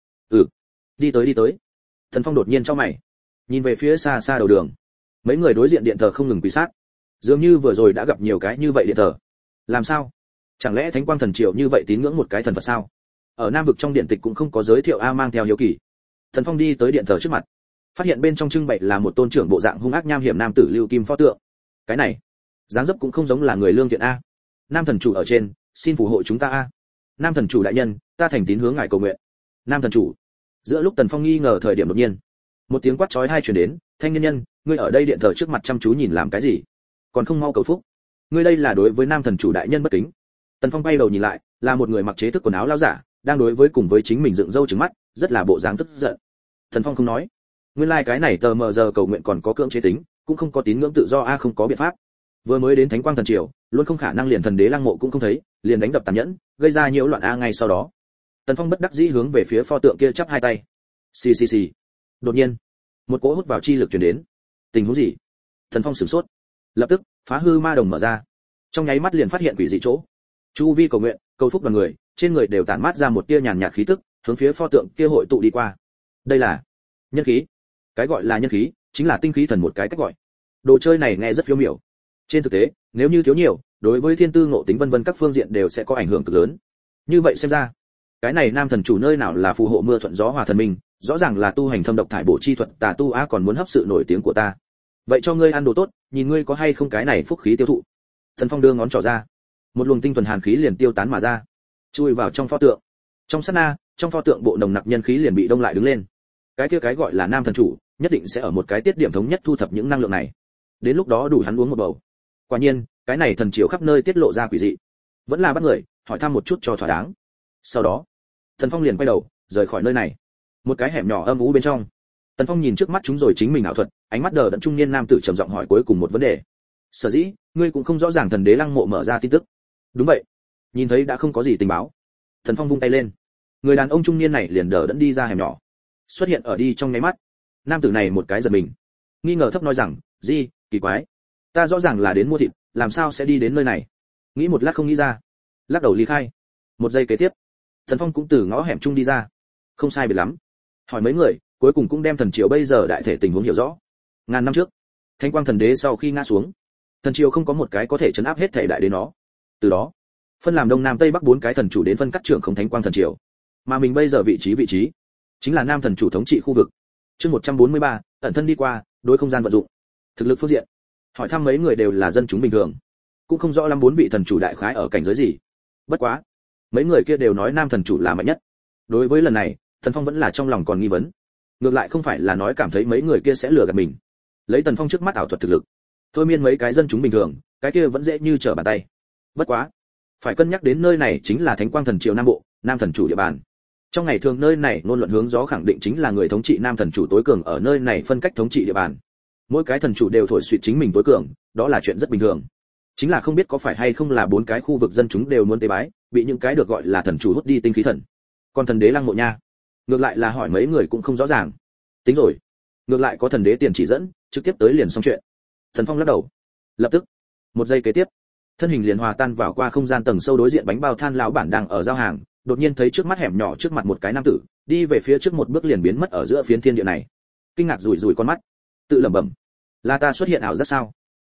Đi tới. Thần Phong đột nhiên chau mày, nhìn về phía xa xa đầu đường. Mấy người đối diện điện thờ không ngừng quỳ sát, dường như vừa rồi đã gặp nhiều cái như vậy điện thờ. Làm sao? Chẳng lẽ Thánh Quang Thần Triều như vậy tín ngưỡng một cái thần Phật sao? Ở Nam vực trong điện tịch cũng không có giới thiệu a, mang theo hiếu kỳ. Thần Phong đi tới điện thờ trước mặt, phát hiện bên trong trưng bày là một tôn trưởng bộ dạng hung ác nham hiểm nam tử Lưu Kim pho tượng. Cái này, dáng dấp cũng không giống là người lương thiện a. Nam thần chủ ở trên, xin phù hộ chúng ta a. Nam thần chủ đại nhân, ta thành tín hướng ngài cầu nguyện. Nam thần chủ. Giữa lúc Tần Phong nghi ngờ thời điểm đột nhiên, một tiếng quát chói tai truyền đến, thanh niên nhân, ngươi ở đây điện thờ trước mặt chăm chú nhìn làm cái gì? Còn không mau cầu phúc. Ngươi đây là đối với Nam thần chủ đại nhân bất kính. Tần Phong bay đầu nhìn lại, là một người mặc chế thức quần áo lão giả, đang đối với cùng với chính mình dựng râu trừng mắt, rất là bộ dáng tức giận. Tần Phong không nói, nguyên lai cái này tờ mờ giờ cầu nguyện còn có cưỡng chế tính, cũng không có tín ngưỡng tự do a, không có biện pháp. Vừa mới đến Thánh Quang Thần Triều, luôn không khả năng liền thần đế lăng mộ cũng không thấy, liền đánh đập tàn nhẫn, gây ra nhiễu loạn a. Ngay sau đó, Tần Phong bất đắc dĩ hướng về phía pho tượng kia chắp hai tay. Xì. Đột nhiên, một cỗ hút vào chi lực truyền đến. Tình huống gì? Tần Phong sửng sốt, lập tức phá hư ma đồng mở ra, trong nháy mắt liền phát hiện quỷ dị chỗ. Chu vi cầu nguyện, cầu phúc đoàn người, trên người đều tản mát ra một tia nhàn nhạt khí tức, hướng phía pho tượng kia hội tụ đi qua. Đây là nhân khí. Cái gọi là nhân khí, chính là tinh khí thần một cái cách gọi. Đồ chơi này nghe rất phiêu miểu. Trên thực tế, nếu như thiếu nhiều, đối với thiên tư ngộ tính vân vân các phương diện đều sẽ có ảnh hưởng cực lớn. Như vậy xem ra, cái này Nam thần chủ nơi nào là phù hộ mưa thuận gió hòa thần minh, rõ ràng là tu hành thâm độc thải bổ chi thuật tà tu á, còn muốn hấp sự nổi tiếng của ta. Vậy cho ngươi ăn đồ tốt, nhìn ngươi có hay không cái này phúc khí tiêu thụ. Thần Phong đưa ngón trỏ ra, một luồng tinh thuần hàn khí liền tiêu tán mà ra, chui vào trong pho tượng. Trong sát na, trong pho tượng bộ nồng nặc nhân khí liền bị đông lại đứng lên. Cái kia cái gọi là Nam thần chủ, nhất định sẽ ở một cái tiết điểm thống nhất thu thập những năng lượng này. Đến lúc đó đủ hắn uống một bầu. Quả nhiên, cái này thần triều khắp nơi tiết lộ ra quỷ dị, vẫn là bắt người hỏi thăm một chút cho thỏa đáng. Sau đó, Thần Phong liền quay đầu rời khỏi nơi này. Một cái hẻm nhỏ âm u bên trong, Tần Phong nhìn trước mắt chúng rồi chính mình ảo thuật, ánh mắt đờ đẫn trung niên nam tử trầm giọng hỏi cuối cùng một vấn đề. Sở dĩ, ngươi cũng không rõ ràng thần đế lăng mộ mở ra tin tức. Đúng vậy. Nhìn thấy đã không có gì tình báo. Tần Phong vung tay lên, người đàn ông trung niên này liền đờ đẫn đi ra hẻm nhỏ, xuất hiện ở đi trong nháy mắt. Nam tử này một cái giật mình, nghi ngờ thấp nói rằng, "Gì, kỳ quái, ta rõ ràng là đến mua thịt, làm sao sẽ đi đến nơi này?" Nghĩ một lát không nghĩ ra, lắc đầu ly khai. Một giây kế tiếp, Tần Phong cũng từ ngõ hẻm trung đi ra. Không sai biệt lắm, hỏi mấy người, cuối cùng cũng đem thần triều bây giờ đại thể tình huống hiểu rõ. Ngàn năm trước, Thánh Quang thần đế sau khi ngã xuống, thần triều không có một cái có thể trấn áp hết thể đại đế nó. Từ đó, phân làm đông nam tây bắc bốn cái thần chủ đến phân cắt trưởng không Thánh Quang thần triều. Mà mình bây giờ vị trí chính là nam thần chủ thống trị khu vực. Chương 143, ẩn thân đi qua, đối không gian vận dụng. Thực lực phương diện, hỏi thăm mấy người đều là dân chúng bình thường, cũng không rõ lắm bốn vị thần chủ đại khái ở cảnh giới gì. Bất quá, mấy người kia đều nói nam thần chủ là mạnh nhất. Đối với lần này, Tần Phong vẫn là trong lòng còn nghi vấn. Ngược lại không phải là nói cảm thấy mấy người kia sẽ lừa gạt mình. Lấy Tần Phong trước mắt ảo thuật thực lực, thôi miên mấy cái dân chúng bình thường, cái kia vẫn dễ như trở bàn tay. Bất quá, phải cân nhắc đến nơi này chính là Thánh Quang thần triều Nam Bộ, nam thần chủ địa bàn. Trong ngày thường nơi này ngôn luận hướng gió khẳng định chính là người thống trị nam thần chủ tối cường ở nơi này phân cách thống trị địa bàn. Mỗi cái thần chủ đều thổi suýt chính mình tối cường, đó là chuyện rất bình thường. Chính là không biết có phải hay không là bốn cái khu vực dân chúng đều muốn tế bái, bị những cái được gọi là thần chủ hút đi tinh khí thần. Còn thần đế lăng mộ nha, ngược lại là hỏi mấy người cũng không rõ ràng. Tính rồi, ngược lại có thần đế tiền chỉ dẫn, trực tiếp tới liền xong chuyện. Thần Phong lắc đầu, lập tức, một giây kế tiếp, thân hình liền hòa tan vào qua không gian tầng sâu đối diện bánh bao than lão bản đang ở giao hàng, đột nhiên thấy trước mắt hẻm nhỏ trước mặt một cái nam tử, đi về phía trước một bước liền biến mất ở giữa phiến thiên địa này. Kinh ngạc rủi rủi con mắt, tự lẩm bẩm, là ta xuất hiện ảo giác sao?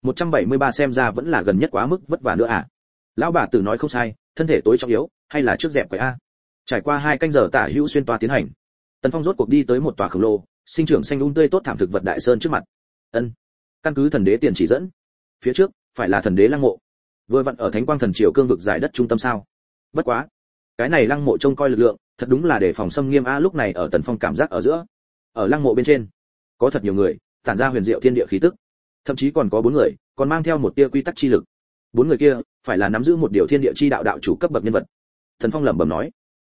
173 xem ra vẫn là gần nhất quá mức vất vả nữa à? Lão bà tử nói không sai, thân thể tối trọng yếu, hay là trước dẹp quậy a. Trải qua 2 canh giờ tả hữu xuyên toa tiến hành, Tần Phong rốt cuộc đi tới một tòa khổng lồ, sinh trưởng xanh tươi tốt thảm thực vật đại sơn trước mặt. Ân, căn cứ thần đế tiền chỉ dẫn, phía trước phải là thần đế lăng mộ. Vừa vặn ở Thánh Quang thần triều cương vực giải đất trung tâm sao? Bất quá, cái này lăng mộ trông coi lực lượng, thật đúng là để phòng xâm nghiêm a. Lúc này ở Tần Phong cảm giác ở giữa, ở lăng mộ bên trên, có thật nhiều người, tản ra huyền diệu thiên địa khí tức. Thậm chí còn có 4 người, còn mang theo một tia quy tắc chi lực. 4 người kia, phải là nắm giữ một điều thiên địa chi đạo đạo chủ cấp bậc nhân vật. Tần Phong lẩm bẩm nói,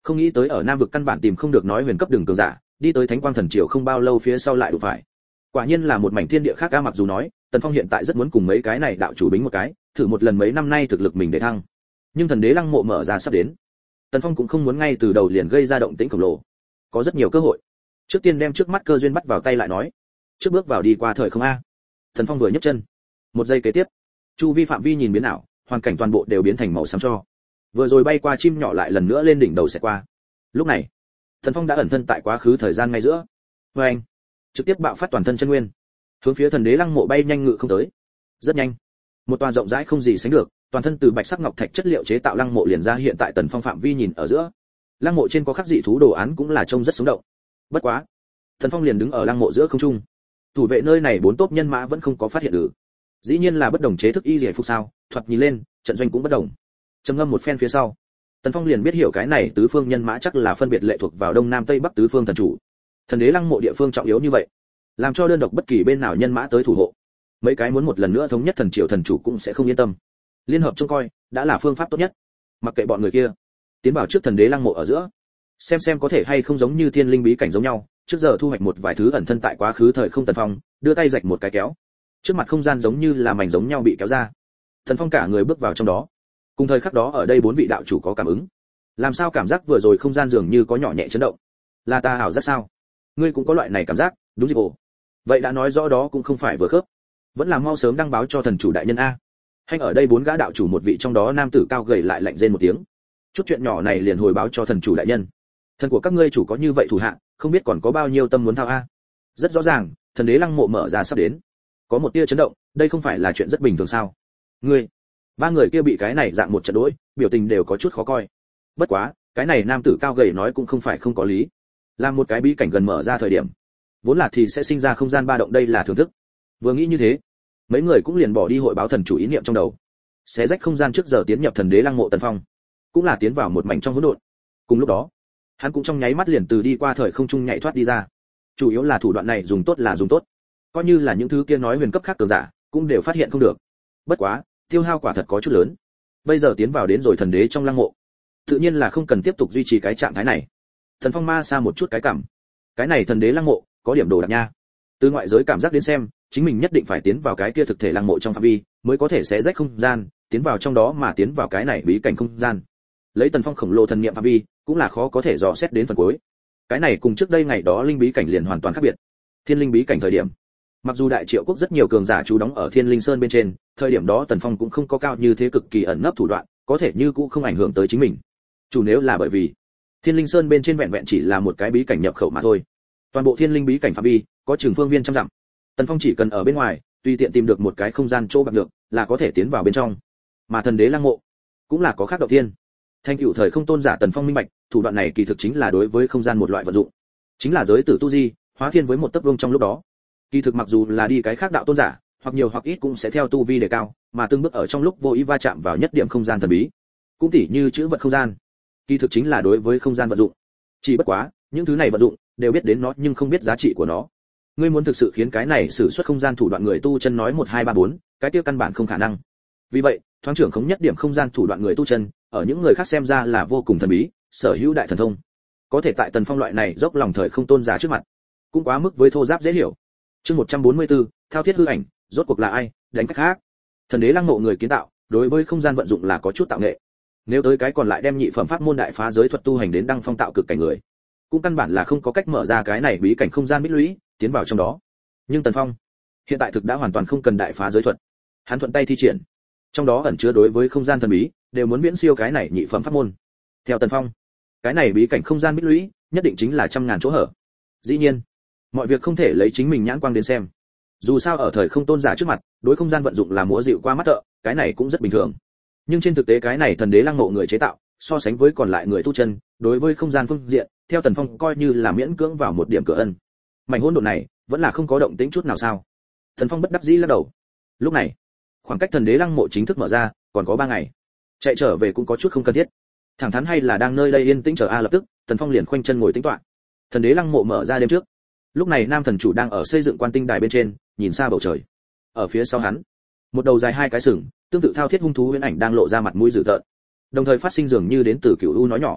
Không nghĩ tới ở Nam vực căn bản tìm không được nói huyền cấp đường cường giả, đi tới Thánh Quang Thần Triều không bao lâu phía sau lại đụng phải. Quả nhiên là một mảnh thiên địa khác a, mặc dù nói, Tần Phong hiện tại rất muốn cùng mấy cái này đạo chủ bính một cái, thử một lần mấy năm nay thực lực mình để thăng. Nhưng Thần Đế Lăng Mộ mở ra sắp đến. Tần Phong cũng không muốn ngay từ đầu liền gây ra động tĩnh khổng lồ. Có rất nhiều cơ hội. Trước tiên đem trước mắt cơ duyên bắt vào tay lại nói. Trước bước vào đi qua thời không a. Tần Phong vừa nhấc chân. Một giây kế tiếp, chu vi phạm vi nhìn biến ảo, hoàn cảnh toàn bộ đều biến thành màu xám cho. Vừa rồi bay qua chim nhỏ lại lần nữa lên đỉnh đầu sẽ qua. Lúc này, Tần Phong đã ẩn thân tại quá khứ thời gian ngay giữa. Và anh, trực tiếp bạo phát toàn thân chân nguyên, hướng phía Thần Đế Lăng Mộ bay nhanh ngự không tới. Rất nhanh, một tòa rộng rãi không gì sánh được, toàn thân từ bạch sắc ngọc thạch chất liệu chế tạo lăng mộ liền ra hiện tại Tần Phong phạm vi nhìn ở giữa. Lăng mộ trên có khắc dị thú đồ án cũng là trông rất sống động. Bất quá, Tần Phong liền đứng ở lăng mộ giữa không trung. Thủ vệ nơi này 4 tốp nhân mã vẫn không có phát hiện được. Dĩ nhiên là bất đồng chế thức y liễu phục sao, thoạt nhìn lên, trận doanh cũng bất đồng. Trầm ngâm một phen phía sau, Tần Phong liền biết hiểu cái này tứ phương nhân mã chắc là phân biệt lệ thuộc vào đông nam tây bắc tứ phương thần chủ. Thần Đế Lăng Mộ địa phương trọng yếu như vậy, làm cho đơn độc bất kỳ bên nào nhân mã tới thủ hộ, mấy cái muốn một lần nữa thống nhất thần triều thần chủ cũng sẽ không yên tâm. Liên hợp trông coi đã là phương pháp tốt nhất. Mặc kệ bọn người kia, tiến vào trước Thần Đế Lăng Mộ ở giữa, xem có thể hay không giống như thiên linh bí cảnh giống nhau, trước giờ thu hoạch một vài thứ ẩn thân tại quá khứ thời không. Tần Phong đưa tay rạch một cái kéo, trước mặt không gian giống như là mảnh giống nhau bị kéo ra. Tần Phong cả người bước vào trong đó. Cùng thời khắc đó ở đây 4 vị đạo chủ có cảm ứng. Làm sao cảm giác vừa rồi không gian dường như có nhỏ nhẹ chấn động? Là ta ảo giác sao? Ngươi cũng có loại này cảm giác? Đúng gì ồ. Vậy đã nói rõ đó cũng không phải vừa khớp. Vẫn là mau sớm đăng báo cho thần chủ đại nhân a. Hành ở đây 4 gã đạo chủ một vị trong đó nam tử cao gầy lại lạnh rên một tiếng. Chút chuyện nhỏ này liền hồi báo cho thần chủ đại nhân. Thần của các ngươi chủ có như vậy thủ hạ, không biết còn có bao nhiêu tâm muốn thao a. Rất rõ ràng, Thần Đế Lăng Mộ mở ra sắp đến. Có một tia chấn động, đây không phải là chuyện rất bình thường sao? Ngươi, 3 người kia bị cái này dạng một trận đối, biểu tình đều có chút khó coi. Bất quá, cái này nam tử cao gầy nói cũng không phải không có lý. Làm một cái bí cảnh gần mở ra thời điểm, vốn là thì sẽ sinh ra không gian ba động, đây là thưởng thức. Vừa nghĩ như thế, mấy người cũng liền bỏ đi hội báo thần chủ ý niệm trong đầu. Xé rách không gian trước giờ tiến nhập Thần Đế Lăng Mộ Tần Phong, cũng là tiến vào một mảnh trong hỗn độn. Cùng lúc đó, hắn cũng trong nháy mắt liền từ đi qua thời không trung nhảy thoát đi ra. Chủ yếu là thủ đoạn này dùng tốt là dùng tốt, coi như là những thứ kia nói huyền cấp khác cường giả, cũng đều phát hiện không được. Bất quá, tiêu hao quả thật có chút lớn. Bây giờ tiến vào đến rồi thần đế trong lăng mộ, tự nhiên là không cần tiếp tục duy trì cái trạng thái này. Thần Phong ma xa một chút cái cảm, cái này thần đế lăng mộ có điểm đồ đạc nha. Từ ngoại giới cảm giác đến xem, chính mình nhất định phải tiến vào cái kia thực thể lăng mộ trong phạm vi, mới có thể xé rách không gian, tiến vào trong đó mà tiến vào cái này bí cảnh không gian. Lấy Tần Phong khổng lồ thần niệm phạm vi, cũng là khó có thể dò xét đến phần cuối. Cái này cùng trước đây ngày đó linh bí cảnh liền hoàn toàn khác biệt. Thiên linh bí cảnh thời điểm, mặc dù đại triệu quốc rất nhiều cường giả trú đóng ở Thiên Linh Sơn bên trên, thời điểm đó Tần Phong cũng không có cao như thế cực kỳ ẩn nấp thủ đoạn, có thể như cũng không ảnh hưởng tới chính mình. Chủ nếu là bởi vì Thiên Linh Sơn bên trên vẹn vẹn chỉ là một cái bí cảnh nhập khẩu mà thôi. Toàn bộ Thiên Linh bí cảnh phạm vi có trường phương viên trăm dặm. Tần Phong chỉ cần ở bên ngoài, tùy tiện tìm được một cái không gian chỗ bạc được, là có thể tiến vào bên trong. Mà thần đế lăng mộ cũng là có khác đầu tiên. Thanh cửu thời không tôn giả Tần Phong minh bạch, thủ đoạn này kỳ thực chính là đối với không gian một loại vận dụng, chính là giới tử tu di, hóa thiên với một tấc vuông trong lúc đó. Kỳ thực mặc dù là đi cái khác đạo tôn giả, hoặc nhiều hoặc ít cũng sẽ theo tu vi đề cao, mà từng bước ở trong lúc vô ý va chạm vào nhất điểm không gian thần bí, cũng tỉ như chữ vật không gian. Kỳ thực chính là đối với không gian vận dụng. Chỉ bất quá, những thứ này vận dụng đều biết đến nó nhưng không biết giá trị của nó. Ngươi muốn thực sự khiến cái này sử xuất không gian thủ đoạn người tu chân nói 1 2 3 4, cái kia căn bản không khả năng. Vì vậy, thoáng trưởng khống nhất điểm không gian thủ đoạn người tu chân, ở những người khác xem ra là vô cùng thần bí, sở hữu đại thần thông. Có thể tại Tần Phong loại này dốc lòng thời không tôn giả trước mặt, cũng quá mức với thô giáp dễ hiểu. Chương 144, thao thiết hư ảnh, rốt cuộc là ai, đánh cách khác. Thần đế lăng mộ người kiến tạo, đối với không gian vận dụng là có chút tạo nghệ. Nếu tới cái còn lại đem nhị phẩm pháp môn đại phá giới thuật tu hành đến đăng phong tạo cực cảnh người, cũng căn bản là không có cách mở ra cái này bí cảnh không gian bích lũy, tiến vào trong đó. Nhưng Tần Phong, hiện tại thực đã hoàn toàn không cần đại phá giới thuật. Hắn thuận tay thi triển, trong đó ẩn chứa đối với không gian thần bí, đều muốn miễn siêu cái này nhị phẩm pháp môn. Theo Tần Phong, cái này bí cảnh không gian bích lũy, nhất định chính là trăm ngàn chỗ hở. Dĩ nhiên, mọi việc không thể lấy chính mình nhãn quang đến xem. Dù sao ở thời không tôn giả trước mặt, đối không gian vận dụng là múa dịu qua mắt thợ, cái này cũng rất bình thường. Nhưng trên thực tế cái này thần đế lăng mộ người chế tạo, so sánh với còn lại người tu chân, đối với không gian phương diện, theo Tần Phong coi như là miễn cưỡng vào một điểm cửa ân. Mảnh hỗn độn này, vẫn là không có động tĩnh chút nào sao? Tần Phong bất đắc dĩ lắc đầu. Lúc này, khoảng cách thần đế lăng mộ chính thức mở ra, còn có 3 ngày. Chạy trở về cũng có chút không cần thiết. Thẳng thắn hay là đang nơi đây yên tĩnh chờ a, lập tức, Tần Phong liền khoanh chân ngồi tĩnh tọa. Thần đế lăng mộ mở ra đêm trước. Lúc này nam thần chủ đang ở xây dựng quan tinh đài bên trên, nhìn xa bầu trời. Ở phía sau hắn, một đầu dài 2 cái sừng, tương tự thao thiết hung thú huyễn ảnh đang lộ ra mặt mũi dữ tợn. Đồng thời phát sinh dường như đến từ Cửu U nói nhỏ.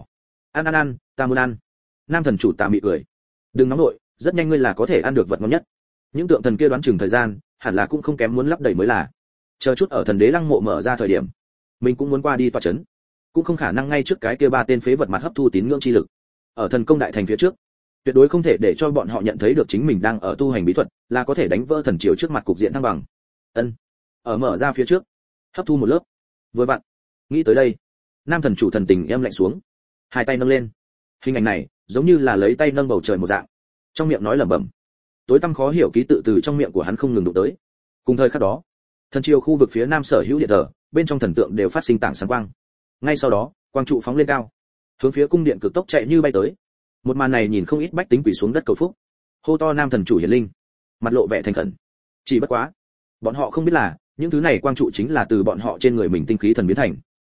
Ăn, ta muốn ăn. Nam thần chủ tà mị cười. Đừng nóng nội, rất nhanh ngươi là có thể ăn được vật ngon nhất. Những tượng thần kia đoán chừng thời gian, hẳn là cũng không kém muốn lấp đầy mới là. Chờ chút ở thần đế lăng mộ mở ra thời điểm, mình cũng muốn qua đi tọa chấn. Cũng không khả năng ngay trước cái kia ba tên phế vật mặt hấp thu tín ngưỡng chi lực. Ở thần công đại thành phía trước, tuyệt đối không thể để cho bọn họ nhận thấy được chính mình đang ở tu hành bí thuật, là có thể đánh vỡ thần triều trước mặt cục diện thăng bằng. Ân. Ở mở ra phía trước, hấp thu một lớp. Vừa vặn, nghĩ tới đây, nam thần chủ thần tình em lạnh xuống, hai tay nâng lên. Hình ảnh này, giống như là lấy tay nâng bầu trời một dạng. Trong miệng nói lẩm bẩm. Tối tăm khó hiểu ký tự từ trong miệng của hắn không ngừng đụng tới. Cùng thời khắc đó, thần triều khu vực phía nam sở hữu điện thờ, bên trong thần tượng đều phát sinh tảng sáng quang. Ngay sau đó, quang trụ phóng lên cao, hướng phía cung điện cực tốc chạy như bay tới. Một màn này nhìn không ít bách tính quỳ xuống đất cầu phúc, hô to nam thần chủ hiển linh, mặt lộ vẻ thành khẩn. Chỉ bất quá, bọn họ không biết là những thứ này quang trụ chính là từ bọn họ trên người mình tinh khí thần biến thành.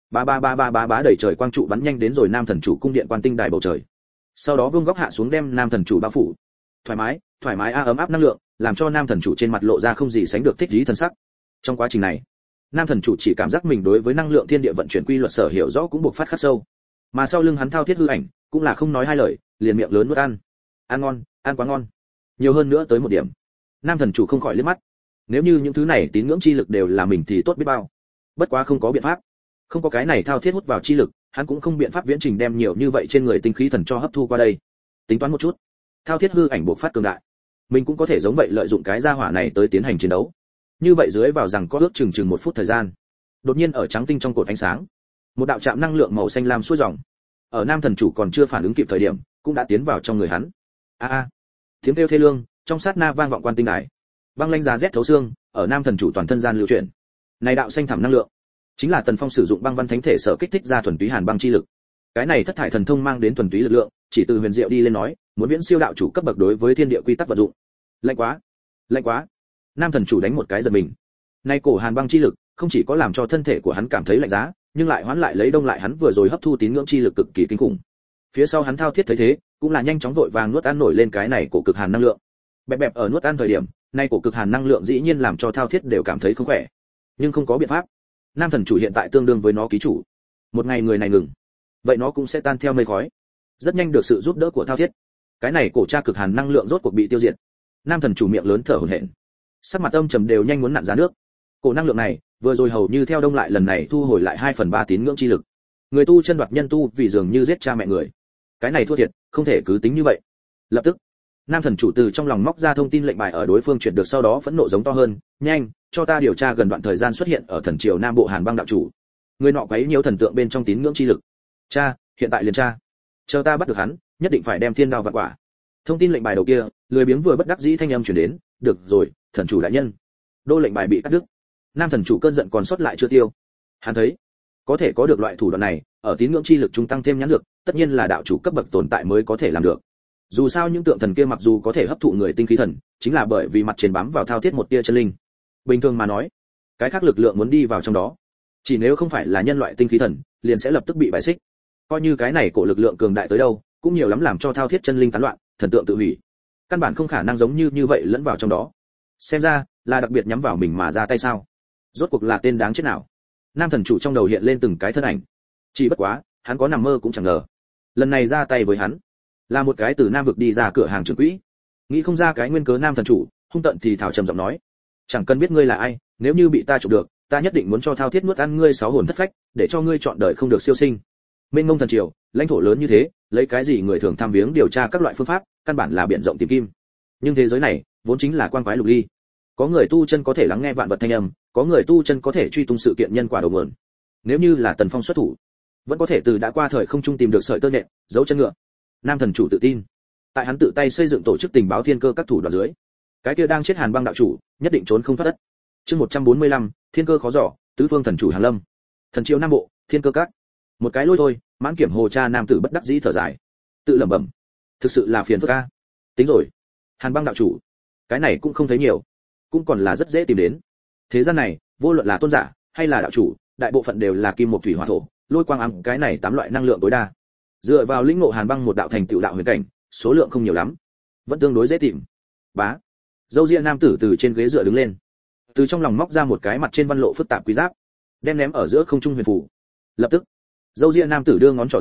Ba đẩy trời quang trụ bắn nhanh đến rồi nam thần chủ cung điện quan tinh đài bầu trời. Sau đó vương góc hạ xuống đem nam thần chủ bao phủ. Thoải mái ấm áp năng lượng, làm cho nam thần chủ trên mặt lộ ra không gì sánh được thích ý thần sắc. Trong quá trình này, nam thần chủ chỉ cảm giác mình đối với năng lượng thiên địa vận chuyển quy luật sở hiểu rõ cũng buộc phát khắc sâu. Mà sau lưng hắn thao thiết hư ảnh, cũng là không nói hai lời, liền miệng lớn nuốt ăn. Ăn ngon, ăn quá ngon. Nhiều hơn nữa tới một điểm. Nam thần chủ không khỏi liếc mắt. Nếu như những thứ này tín ngưỡng chi lực đều là mình thì tốt biết bao. Bất quá không có biện pháp. Không có cái này thao thiết hút vào chi lực, hắn cũng không biện pháp viễn trình đem nhiều như vậy trên người tinh khí thần cho hấp thu qua đây. Tính toán một chút, thao thiết hư ảnh buộc phát cường đại. Mình cũng có thể giống vậy lợi dụng cái gia hỏa này tới tiến hành chiến đấu. Như vậy dưới vào rằng có ước chừng 1 phút thời gian. Đột nhiên ở trắng tinh trong cột ánh sáng, một đạo chạm năng lượng màu xanh lam xuôi dòng. Ở nam thần chủ còn chưa phản ứng kịp thời điểm, cũng đã tiến vào trong người hắn. Tiếng kêu thê lương, trong sát na vang vọng quan tinh đài. Băng lãnh giá rét thấu xương, ở nam thần chủ toàn thân gian lưu chuyển. Này đạo xanh thẳm năng lượng, chính là Tần Phong sử dụng băng văn thánh thể sở kích thích ra thuần túy hàn băng chi lực. Cái này thất thải thần thông mang đến thuần túy lực lượng, chỉ từ huyền diệu đi lên nói, muốn viễn siêu đạo chủ cấp bậc đối với thiên địa quy tắc vận dụng. Lạnh quá. Nam thần chủ đánh một cái giật mình. Nay cổ hàn băng chi lực, không chỉ có làm cho thân thể của hắn cảm thấy lạnh giá, nhưng lại hoán lại lấy đông lại hắn vừa rồi hấp thu tín ngưỡng chi lực cực kỳ kinh khủng. Phía sau hắn thao thiết thấy thế, cũng là nhanh chóng vội vàng nuốt ăn nổi lên cái này cổ cực hàn năng lượng. Bẹp ở nuốt ăn thời điểm, nay cổ cực hàn năng lượng dĩ nhiên làm cho thao thiết đều cảm thấy không khỏe. Nhưng không có biện pháp. Nam thần chủ hiện tại tương đương với nó ký chủ. Một ngày người này ngừng, vậy nó cũng sẽ tan theo mây khói. Rất nhanh được sự giúp đỡ của thao thiết, cái này cổ tra cực hàn năng lượng rốt cuộc bị tiêu diệt. Nam thần chủ miệng lớn thở hổn hển, sắc mặt âm trầm đều nhanh muốn nặn ra nước. Cổ năng lượng này vừa rồi hầu như theo đông lại lần này thu hồi lại 2/3 tín ngưỡng chi lực. Người tu chân đoạt nhân tu vì dường như giết cha mẹ người, cái này thua thiệt, không thể cứ tính như vậy. Lập tức, nam thần chủ từ trong lòng móc ra thông tin lệnh bài ở đối phương chuyển được, sau đó phẫn nộ giống to hơn, nhanh cho ta điều tra gần đoạn thời gian xuất hiện ở thần triều nam bộ hàn băng đạo chủ. Người nọ quấy nhiều thần tượng bên trong tín ngưỡng chi lực. Cha, hiện tại liền tra. Chờ ta bắt được hắn, nhất định phải đem thiên đao vạn quả. Thông tin lệnh bài đầu kia, lười biếng vừa bất đắc dĩ thanh âm truyền đến, được rồi, thần chủ đại nhân. Đô lệnh bài bị cắt đứt. Nam thần chủ cơn giận còn sót lại chưa tiêu. Hắn thấy, có thể có được loại thủ đoạn này, ở tín ngưỡng chi lực trung tăng thêm nhãn dược, tất nhiên là đạo chủ cấp bậc tồn tại mới có thể làm được. Dù sao những tượng thần kia mặc dù có thể hấp thụ người tinh khí thần, chính là bởi vì mặt trên bám vào thao thiết một tia chân linh. Bình thường mà nói, cái khác lực lượng muốn đi vào trong đó, chỉ nếu không phải là nhân loại tinh khí thần, liền sẽ lập tức bị bài xích. Coi như cái này cổ lực lượng cường đại tới đâu, cũng nhiều lắm làm cho thao thiết chân linh tán loạn, thần tượng tự hủy. Căn bản không khả năng giống như vậy lẫn vào trong đó. Xem ra là đặc biệt nhắm vào mình mà ra tay sao? Rốt cuộc là tên đáng chết nào? Nam thần chủ trong đầu hiện lên từng cái thân ảnh. Chỉ bất quá, hắn có nằm mơ cũng chẳng ngờ, lần này ra tay với hắn, là một cái từ Nam vực đi ra cửa hàng trưởng quỹ. Nghĩ không ra cái nguyên cớ nam thần chủ, hung tận thì thảo trầm giọng nói, chẳng cần biết ngươi là ai, nếu như bị ta chụp được, ta nhất định muốn cho thao thiết nuốt ăn ngươi 6 hồn thất phách, để cho ngươi chọn đời không được siêu sinh. Mênh mông thần triều, lãnh thổ lớn như thế, lấy cái gì người thường tham viếng điều tra các loại phương pháp, căn bản là biển rộng tìm kim. Nhưng thế giới này, vốn chính là quan quái lục ly. Có người tu chân có thể lắng nghe vạn vật thanh âm, có người tu chân có thể truy tung sự kiện nhân quả đầu nguồn. Nếu như là Tần Phong xuất thủ, vẫn có thể từ đã qua thời không trung tìm được sợi tơ nện, dấu chân ngựa. Nam thần chủ tự tin, tại hắn tự tay xây dựng tổ chức tình báo thiên cơ các thủ đoạn dưới, cái kia đang chết hàn băng đạo chủ, nhất định trốn không thoát đất. Chương 145, thiên cơ khó dò, tứ phương thần chủ Hàn Lâm. Thần triều Nam Bộ, thiên cơ các. Một cái lôi thôi, mãn kiểm hồ cha nam tử bất đắc dĩ thở dài, tự lẩm bẩm, thực sự là phiền phức a. Tính rồi, hàn băng đạo chủ, cái này cũng không thấy nhiều, cũng còn là rất dễ tìm đến. Thế gian này, vô luận là tôn giả hay là đạo chủ, đại bộ phận đều là kim mộc thủy hỏa thổ, lôi quang ám, cái này 8 loại năng lượng tối đa. Dựa vào lĩnh ngộ hàn băng một đạo thành tựu đạo huyền cảnh, số lượng không nhiều lắm, vẫn tương đối dễ tìm. Bá. Dâu ria nam tử từ trên ghế dựa đứng lên, từ trong lòng móc ra một cái mặt trên văn lộ phức tạp quý giáp, đem ném ở giữa không trung huyền phù. Lập tức, dâu ria nam tử đưa ngón trỏ ra,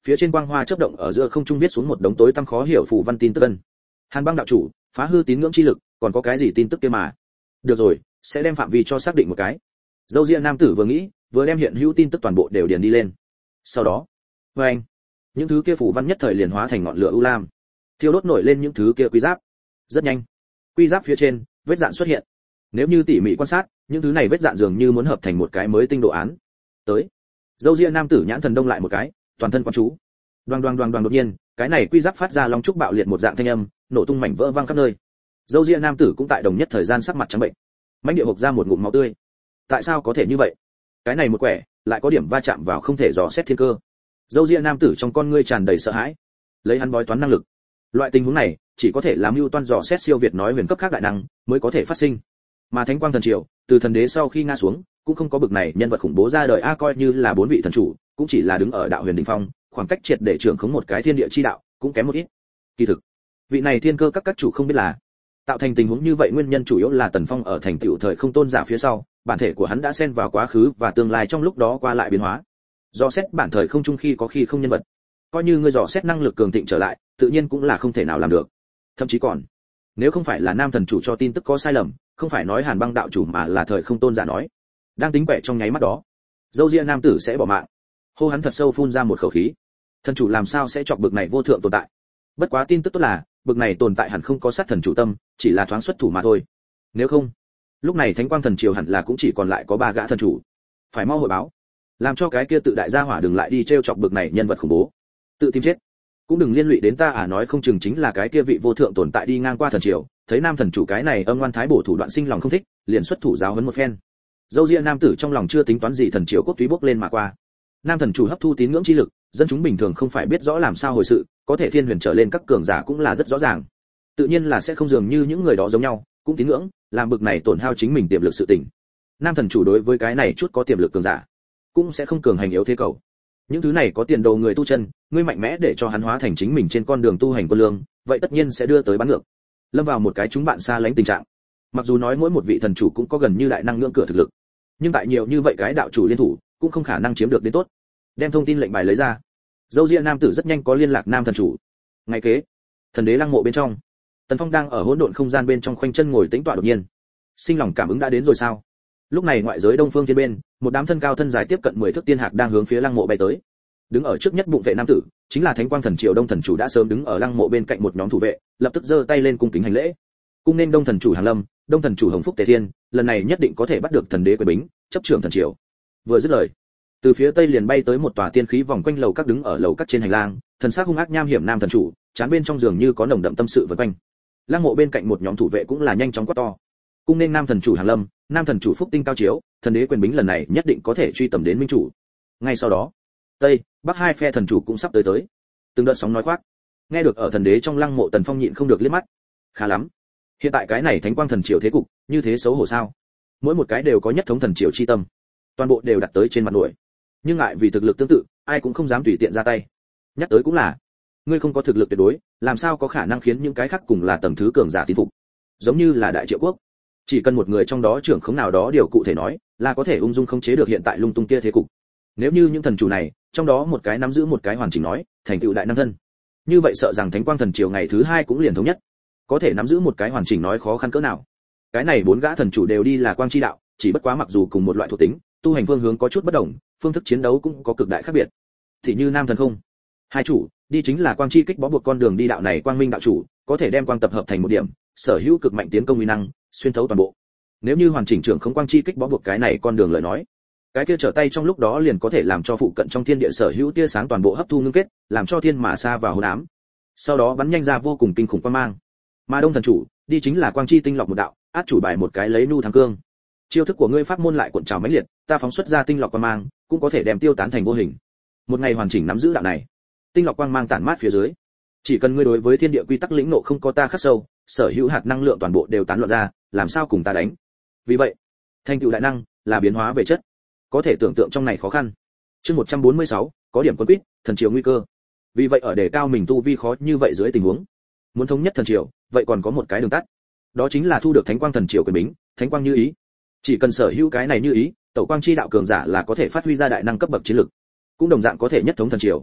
phía trên quang hoa chớp động ở giữa không trung viết xuống một đống tối tăm khó hiểu phù văn tin tức ân. Hàn Băng đạo chủ, phá hư tín ngưỡng chi lực, còn có cái gì tin tức kia mà? Được rồi, sẽ đem phạm vi cho xác định một cái. Dâu ria nam tử vừa nghĩ, vừa đem hiện hữu tin tức toàn bộ đều điền đi lên. Sau đó, anh, những thứ kia phù văn nhất thời liền hóa thành ngọn lửa u lam, thiêu đốt nổi lên những thứ kia quy giáp. Rất nhanh, quy giáp phía trên vết dạn xuất hiện. Nếu như tỉ mỉ quan sát, những thứ này vết dạn dường như muốn hợp thành một cái mới tinh đồ án. Tới, dâu ria nam tử nhãn thần đông lại một cái, toàn thân quan chú. Đoàng đoàng đoàng đoàng, đột nhiên, cái này quy giáp phát ra long trúc bạo liệt một dạng thanh âm, nổ tung mảnh vỡ vang khắp nơi. Dâu ria nam tử cũng tại đồng nhất thời gian sắc mặt trắng bệnh, mãnh địa hộc ra một ngụm máu tươi. Tại sao có thể như vậy? Cái này một quẻ, lại có điểm va chạm vào không thể dò xét thiên cơ. Dâu ria nam tử trong con ngươi tràn đầy sợ hãi. Lấy hắn bói toán năng lực, loại tình huống này chỉ có thể làm mưu toan dò xét siêu việt nói huyền cấp khác đại năng mới có thể phát sinh. Mà Thánh Quang thần triều, từ thần đế sau khi ngã xuống, cũng không có bực này nhân vật khủng bố ra đời a, coi như là 4 vị thần chủ, cũng chỉ là đứng ở đạo huyền đỉnh phong, khoảng cách triệt để trưởng khống một cái thiên địa chi đạo, cũng kém một ít. Kỳ thực, vị này thiên cơ các chủ không biết là tạo thành tình huống như vậy nguyên nhân chủ yếu là Tần Phong ở thành tựu thời không tôn giả phía sau, bản thể của hắn đã xen vào quá khứ và tương lai trong lúc đó qua lại biến hóa. Dò xét bản thời không chung khi có khi không nhân vật, coi như ngươi dò xét năng lực cường thịnh trở lại, tự nhiên cũng là không thể nào làm được. Thậm chí còn, nếu không phải là nam thần chủ cho tin tức có sai lầm, không phải nói Hàn Băng đạo chủ mà là thời không tôn giả nói, đang tính quẻ trong nháy mắt đó, dâu ria nam tử sẽ bỏ mạng. Hô, hắn thật sâu phun ra một khẩu khí. Thần chủ làm sao sẽ chọc bực này vô thượng tồn tại? Bất quá tin tức tốt là, bực này tồn tại hẳn không có sát thần chủ tâm, chỉ là thoáng xuất thủ mà thôi. Nếu không, lúc này Thánh Quang thần triều hẳn là cũng chỉ còn lại có 3 gã thần chủ. Phải mau hội báo, làm cho cái kia tự đại gia hỏa đừng lại đi trêu chọc bực này nhân vật khủng bố. Tự tìm chết, cũng đừng liên lụy đến ta à, nói không chừng chính là cái kia vị vô thượng tồn tại đi ngang qua thần triều, thấy nam thần chủ cái này âm ngoan thái bổ thủ đoạn sinh lòng không thích, liền xuất thủ giáo huấn một phen. Dâu ria nam tử trong lòng chưa tính toán gì thần triều quốc túy bốc lên mà qua. Nam thần chủ hấp thu tín ngưỡng chi lực, dân chúng bình thường không phải biết rõ làm sao hồi sự, có thể thiên huyền trở lên các cường giả cũng là rất rõ ràng. Tự nhiên là sẽ không dường như những người đó giống nhau, cũng tín ngưỡng, làm bực này tổn hao chính mình tiềm lực sự tình. Nam thần chủ đối với cái này chút có tiềm lực cường giả, cũng sẽ không cường hành yếu thế cầu. Những thứ này có tiền đồ người tu chân, ngươi mạnh mẽ để cho hắn hóa thành chính mình trên con đường tu hành quân lương, vậy tất nhiên sẽ đưa tới bắn ngược, lâm vào một cái chúng bạn xa lánh tình trạng. Mặc dù nói mỗi một vị thần chủ cũng có gần như đại năng ngưỡng cửa thực lực, nhưng tại nhiều như vậy cái đạo chủ liên thủ, cũng không khả năng chiếm được đến tốt. Đem thông tin lệnh bài lấy ra, dâu ria nam tử rất nhanh có liên lạc nam thần chủ. Ngày kế, thần đế lăng mộ bên trong, Tần Phong đang ở hỗn độn không gian bên trong khoanh chân ngồi tĩnh tọa, đột nhiên sinh lòng cảm ứng đã đến rồi sao. Lúc này ngoại giới đông phương thiên bên, một đám thân cao thân dài tiếp cận 10 thước tiên hạc đang hướng phía lăng mộ bay tới. Đứng ở trước nhất bụng vệ nam tử, chính là Thánh Quang thần triều Đông thần chủ đã sớm đứng ở lăng mộ bên cạnh một nhóm thủ vệ, lập tức giơ tay lên cung kính hành lễ. Cung nên Đông thần chủ Hàn Lâm, Đông thần chủ Hồng Phúc Tề Thiên, lần này nhất định có thể bắt được thần đế quyền bính, chấp trưởng thần triều. Vừa dứt lời, từ phía tây liền bay tới một tòa tiên khí vòng quanh lầu các, đứng ở lầu các trên hành lang, thần sắc hung ác nham hiểm nam thần chủ, trán bên trong giường như có nồng đậm tâm sự vần quanh. Lăng mộ bên cạnh một nhóm thủ vệ cũng là nhanh chóng quát to. Cung nên nam thần chủ Hàn Lâm, nam thần chủ Phúc Tinh cao chiếu, thần đế quyền bính lần này nhất định có thể truy tầm đến minh chủ. Ngay sau đó, tây, bắc hai phe thần chủ cũng sắp tới. Từng đợt sóng nói khoác. Nghe được ở thần đế trong lăng mộ, Tần Phong nhịn không được liếc mắt. Khá lắm. Hiện tại cái này Thánh Quang thần triều thế cục, như thế xấu hổ sao? Mỗi một cái đều có nhất thống thần triều chi tâm, toàn bộ đều đặt tới trên mặt nổi. Nhưng ngại vì thực lực tương tự, ai cũng không dám tùy tiện ra tay. Nhắc tới cũng là, ngươi không có thực lực tuyệt đối, làm sao có khả năng khiến những cái khác cùng là tầng thứ cường giả tín phục? Giống như là Đại Triệu quốc, chỉ cần một người trong đó trưởng khống nào đó điều cụ thể nói, là có thể ung dung khống chế được hiện tại lung tung kia thế cục. Nếu như những thần chủ này, trong đó một cái nắm giữ một cái hoàn chỉnh nói, thành tựu đại năng thân, như vậy sợ rằng Thánh Quang thần triều ngày thứ 2 cũng liền thống nhất. Có thể nắm giữ một cái hoàn chỉnh nói khó khăn cỡ nào. Cái này 4 gã thần chủ đều đi là quang chi đạo, chỉ bất quá mặc dù cùng một loại thuộc tính, tu hành phương hướng có chút bất đồng, phương thức chiến đấu cũng có cực đại khác biệt. Thì như nam thần không, hai chủ đi chính là quang chi kích bó buộc con đường đi đạo này, quang minh đạo chủ có thể đem quang tập hợp thành một điểm, sở hữu cực mạnh tiến công uy năng, xuyên thấu toàn bộ. Nếu như hoàn chỉnh trưởng không quang chi kích bó buộc cái này con đường lời nói, cái kia trở tay trong lúc đó liền có thể làm cho phụ cận trong thiên địa sở hữu tia sáng toàn bộ hấp thu ngưng kết, làm cho thiên mã xa vào hồn ám, sau đó bắn nhanh ra vô cùng kinh khủng quang mang. Mà đông thần chủ đi chính là quang chi tinh lọc một đạo, át chủ bài một cái lấy nu thắng cương. Chiêu thức của ngươi pháp môn lại cuộn trào mãnh liệt, ta phóng xuất ra tinh lọc quang mang, cũng có thể đem tiêu tán thành vô hình. Một ngày hoàn chỉnh nắm giữ đạo này, tinh lọc quang mang tản mát phía dưới, chỉ cần ngươi đối với thiên địa quy tắc lĩnh ngộ không có ta khắc sâu, sở hữu hạt năng lượng toàn bộ đều tán loạn ra, làm sao cùng ta đánh? Vì vậy, thành tựu đại năng là biến hóa về chất, có thể tưởng tượng trong này khó khăn. Chương 146, có điểm quân quýt, thần triều nguy cơ. Vì vậy ở đề cao mình tu vi khó như vậy dưới tình huống, muốn thống nhất thần triều, vậy còn có một cái đường tắt, đó chính là thu được Thánh Quang thần triều quyền bính, Thánh Quang như ý. Chỉ cần sở hữu cái này như ý, Tẩu Quang chi đạo cường giả là có thể phát huy ra đại năng cấp bậc chiến lực, cũng đồng dạng có thể nhất thống thần triều.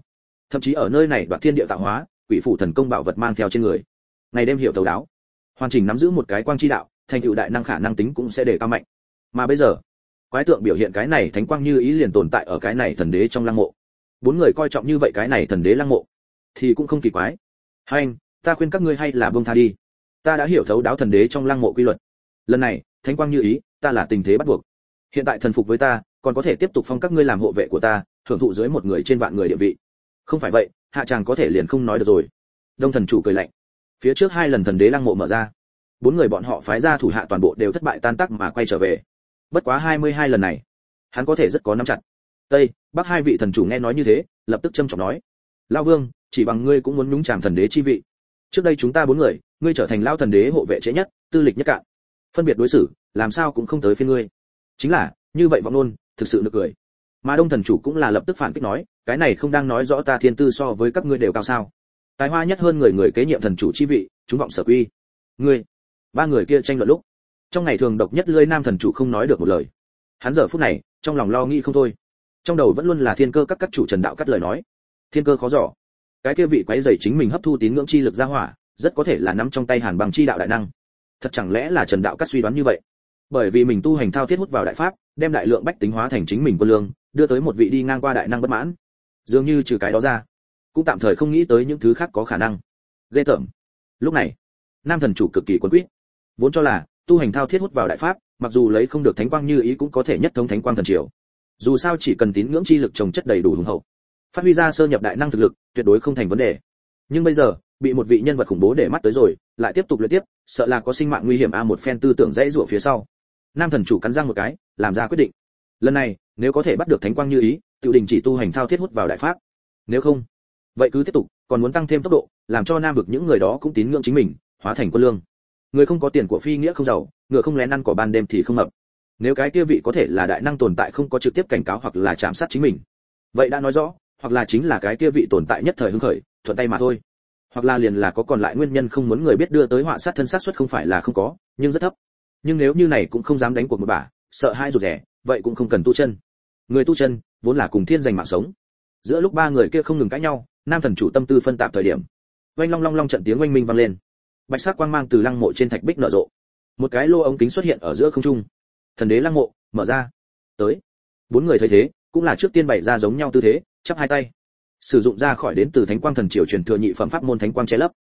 thậm chí ở nơi này đoạt thiên địa tạo hóa, quỷ phủ thần công bảo vật mang theo trên người, ngày đêm hiểu thấu đáo, hoàn chỉnh nắm giữ một cái quang chi đạo, thành tựu đại năng khả năng tính cũng sẽ đề cao mạnh. Mà bây giờ, quái tượng biểu hiện cái này thánh quang như ý liền tồn tại ở cái này thần đế trong lăng mộ. Bốn người coi trọng như vậy cái này thần đế lăng mộ, thì cũng không kỳ quái. Hành, ta khuyên các ngươi hay là buông tha đi. Ta đã hiểu thấu đáo thần đế trong lăng mộ quy luật. Lần này, thánh quang như ý, ta là tình thế bắt buộc. Hiện tại thần phục với ta, còn có thể tiếp tục phong các ngươi làm hộ vệ của ta, thưởng thụ dưới một người trên vạn người địa vị. Không phải vậy, hạ tràng có thể liền không nói được rồi. Đông thần chủ cười lạnh. Phía trước 2 lần thần đế lăng mộ mở ra, 4 người bọn họ phái ra thủ hạ toàn bộ đều thất bại tan tác mà quay trở về. Bất quá 22 lần này, hắn có thể rất có nắm chặt. Tây, Bắc 2 vị thần chủ nghe nói như thế, lập tức trầm trọng nói: "Lão Vương, chỉ bằng ngươi cũng muốn nhúng chàm thần đế chi vị. Trước đây chúng ta 4 người, ngươi trở thành lão thần đế hộ vệ trễ nhất, tư lịch nhất cạn. Phân biệt đối xử, làm sao cũng không tới phiên ngươi. Chính là, như vậy vọng luôn, thực sự nực cười." Mà Đông thần chủ cũng là lập tức phản kích nói: "Cái này không đang nói rõ ta thiên tư so với các ngươi đều cao sao? Tài hoa nhất hơn người kế nhiệm thần chủ chi vị, chúng vọng sở quy. Ngươi." 3 người kia tranh luận lúc, trong ngày thường độc nhất lưỡi nam thần chủ không nói được một lời. Hắn giờ phút này, trong lòng lo nghĩ không thôi. Trong đầu vẫn luôn là thiên cơ các chủ Trần Đạo cắt lời nói. Thiên cơ khó dò. Cái kia vị quấy rầy chính mình hấp thu tín ngưỡng chi lực ra hỏa, rất có thể là nắm trong tay Hàn Băng chi đạo đại năng. Thật chẳng lẽ là Trần Đạo cắt suy đoán như vậy? Bởi vì mình tu hành thao thiết hút vào đại pháp, đem đại lượng bách tính hóa thành chính mình quân lương, đưa tới một vị đi ngang qua đại năng bất mãn. Dường như trừ cái đó ra, cũng tạm thời không nghĩ tới những thứ khác có khả năng. Ghê tởm. Lúc này, nam thần chủ cực kỳ quấn quýt. Vốn cho là tu hành thao thiết hút vào đại pháp, mặc dù lấy không được thánh quang như ý cũng có thể nhất thống thánh quang thần triều. Dù sao chỉ cần tín ngưỡng chi lực trồng chất đầy đủ hùng hậu, phát huy ra sơ nhập đại năng thực lực, tuyệt đối không thành vấn đề. Nhưng bây giờ, bị một vị nhân vật khủng bố để mắt tới rồi, lại tiếp tục luyện tiếp, sợ là có sinh mạng nguy hiểm. Một phen tư tưởng dãy rủa phía sau, nam thần chủ cắn răng một cái, làm ra quyết định. Lần này, nếu có thể bắt được thánh quang như ý, tự đình chỉ tu hành thao thiết hút vào đại pháp. Nếu không, vậy cứ tiếp tục, còn muốn tăng thêm tốc độ, làm cho nam vực những người đó cũng tín ngưỡng chính mình, hóa thành quân lương. Người không có tiền của phi nghĩa không giàu, ngựa không lén ăn cỏ ban đêm thì không mập. Nếu cái kia vị có thể là đại năng tồn tại không có trực tiếp cảnh cáo hoặc là chạm sát chính mình, vậy đã nói rõ, hoặc là chính là cái kia vị tồn tại nhất thời hứng khởi, thuận tay mà thôi. Hoặc là liền là có còn lại nguyên nhân không muốn người biết đưa tới họa sát thân xác suất không phải là không có, nhưng rất thấp. Nhưng nếu như này cũng không dám đánh cuộc một bả, sợ hai rụt rẻ, vậy cũng không cần tu chân. Người tu chân vốn là cùng thiên giành mạng sống. Giữa lúc 3 người kia không ngừng cãi nhau, nam thần chủ tâm tư phân tạp thời điểm, oanh long long long trận tiếng oanh minh vang lên. Bạch sắc quang mang từ lăng mộ trên thạch bích nở rộ. Một cái lô ống kính xuất hiện ở giữa không trung. Thần đế lăng mộ mở ra. Tới. 4 người thấy thế, cũng là trước tiên bày ra giống nhau tư thế, chắp hai tay. Sử dụng ra khỏi đến từ Thánh Quang Thần Triều truyền thừa nhị phẩm pháp môn Thánh Quang che lấp.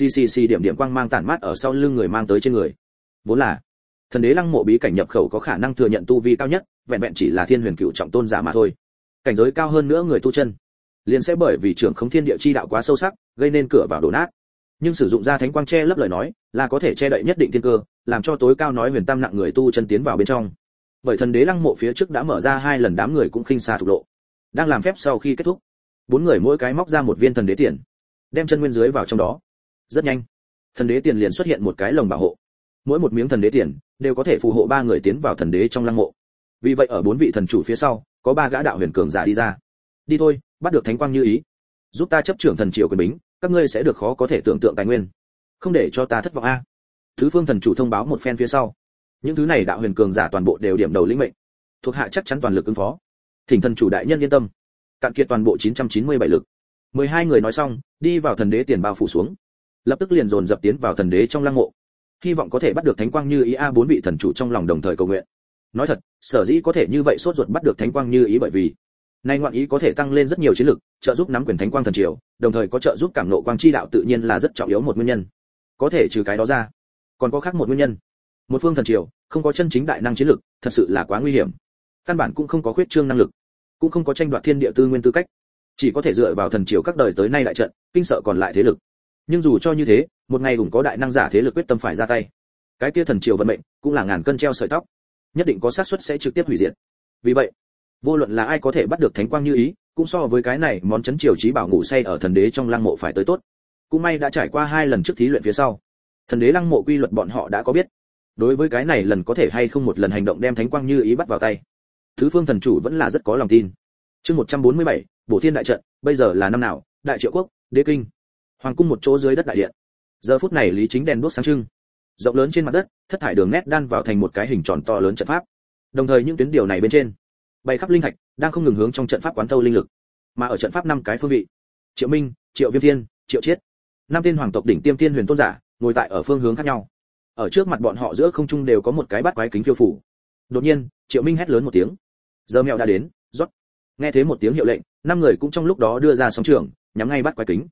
Xì điểm điểm quang mang tản mát ở sau lưng người mang tới trên người. Vốn là thần đế lăng mộ bí cảnh nhập khẩu có khả năng thừa nhận tu vi cao nhất, vẹn vẹn chỉ là thiên huyền cựu trọng tôn giả mà thôi. Cảnh giới cao hơn nữa người tu chân, liền sẽ bởi vì trưởng khống thiên địa chi đạo quá sâu sắc, gây nên cửa vào đổ nát. Nhưng sử dụng ra thánh quang che lấp lời nói, là có thể che đậy nhất định thiên cơ, làm cho tối cao nói huyền tam nặng người tu chân tiến vào bên trong. Bởi thần đế lăng mộ phía trước đã mở ra 2 lần, đám người cũng khinh xa thục lộ. Đang làm phép sau khi kết thúc, 4 người mỗi cái móc ra một viên thần đế tiền, đem chân nguyên dưới vào trong đó. Rất nhanh, thần đế tiền liền xuất hiện một cái lồng bảo hộ. Mỗi một miếng thần đế tiền đều có thể phù hộ 3 người tiến vào thần đế trong lăng mộ. Vì vậy ở 4 vị thần chủ phía sau, có 3 gã đạo huyền cường giả đi ra. Đi thôi, bắt được thánh quang như ý, giúp ta chấp trưởng thần triều quyền bính, các ngươi sẽ được khó có thể tưởng tượng tài nguyên, không để cho ta thất vọng a. Thứ phương thần chủ thông báo một phen phía sau, những thứ này đạo huyền cường giả toàn bộ đều điểm đầu lĩnh mệnh, thuộc hạ chắc chắn toàn lực ứng phó. Thỉnh thần chủ đại nhân yên tâm. Cạn kiệt toàn bộ 997 lực. 12 người nói xong, đi vào thần đế tiền bao phủ xuống, lập tức liền dồn dập tiến vào thần đế trong lăng mộ, hy vọng có thể bắt được thánh quang như ý. 4 vị thần chủ trong lòng đồng thời cầu nguyện. Nói thật, sở dĩ có thể như vậy sốt ruột bắt được thánh quang như ý bởi vì nay ngoạn ý có thể tăng lên rất nhiều chiến lực, trợ giúp nắm quyền thánh quang thần triều, đồng thời có trợ giúp cảm ngộ quang chi đạo tự nhiên là rất trọng yếu một nguyên nhân. Có thể trừ cái đó ra, còn có khác một nguyên nhân. Một phương thần triều không có chân chính đại năng chiến lực, thật sự là quá nguy hiểm. Căn bản cũng không có khuyết trương năng lực, cũng không có tranh đoạt thiên địa tư nguyên tư cách, chỉ có thể dựa vào thần triều các đời tới nay đại trận, kinh sợ còn lại thế lực. Nhưng dù cho như thế, một ngày cũng có đại năng giả thế lực quyết tâm phải ra tay, cái kia thần triều vận mệnh cũng là ngàn cân treo sợi tóc, nhất định có xác suất sẽ trực tiếp hủy diệt. Vì vậy, vô luận là ai có thể bắt được thánh quang như ý, cũng so với cái này món chấn triều trí bảo ngủ say ở thần đế trong lăng mộ phải tới tốt. Cũng may đã trải qua 2 lần trước thí luyện phía sau, thần đế lăng mộ quy luật bọn họ đã có biết. Đối với cái này lần có thể hay không một lần hành động đem thánh quang như ý bắt vào tay, thứ phương thần chủ vẫn là rất có lòng tin. Chương 147, bổ thiên đại trận, bây giờ là năm nào? Đại Triệu quốc, Đế kinh, hoàng cung một chỗ dưới đất đại điện. Giờ phút này Lý Chính đèn đuốc sáng trưng, rộng lớn trên mặt đất, thất thải đường nét đan vào thành một cái hình tròn to lớn trận pháp. Đồng thời những tuyến điều này bên trên, bày khắp linh thạch đang không ngừng hướng trong trận pháp quán thâu linh lực. Mà ở trận pháp 5 cái phương vị, Triệu Minh, Triệu Viêm Thiên, Triệu Chiết, năm tên hoàng tộc đỉnh tiêm tiên huyền tôn giả ngồi tại ở phương hướng khác nhau. Ở trước mặt bọn họ giữa không trung đều có một cái bát quái kính phiêu phủ. Đột nhiên, Triệu Minh hét lớn một tiếng. Giờ mẹo đã đến, rót. Nghe thấy một tiếng hiệu lệnh, năm người cũng trong lúc đó đưa ra sóng trường, nhắm ngay bát quái kính.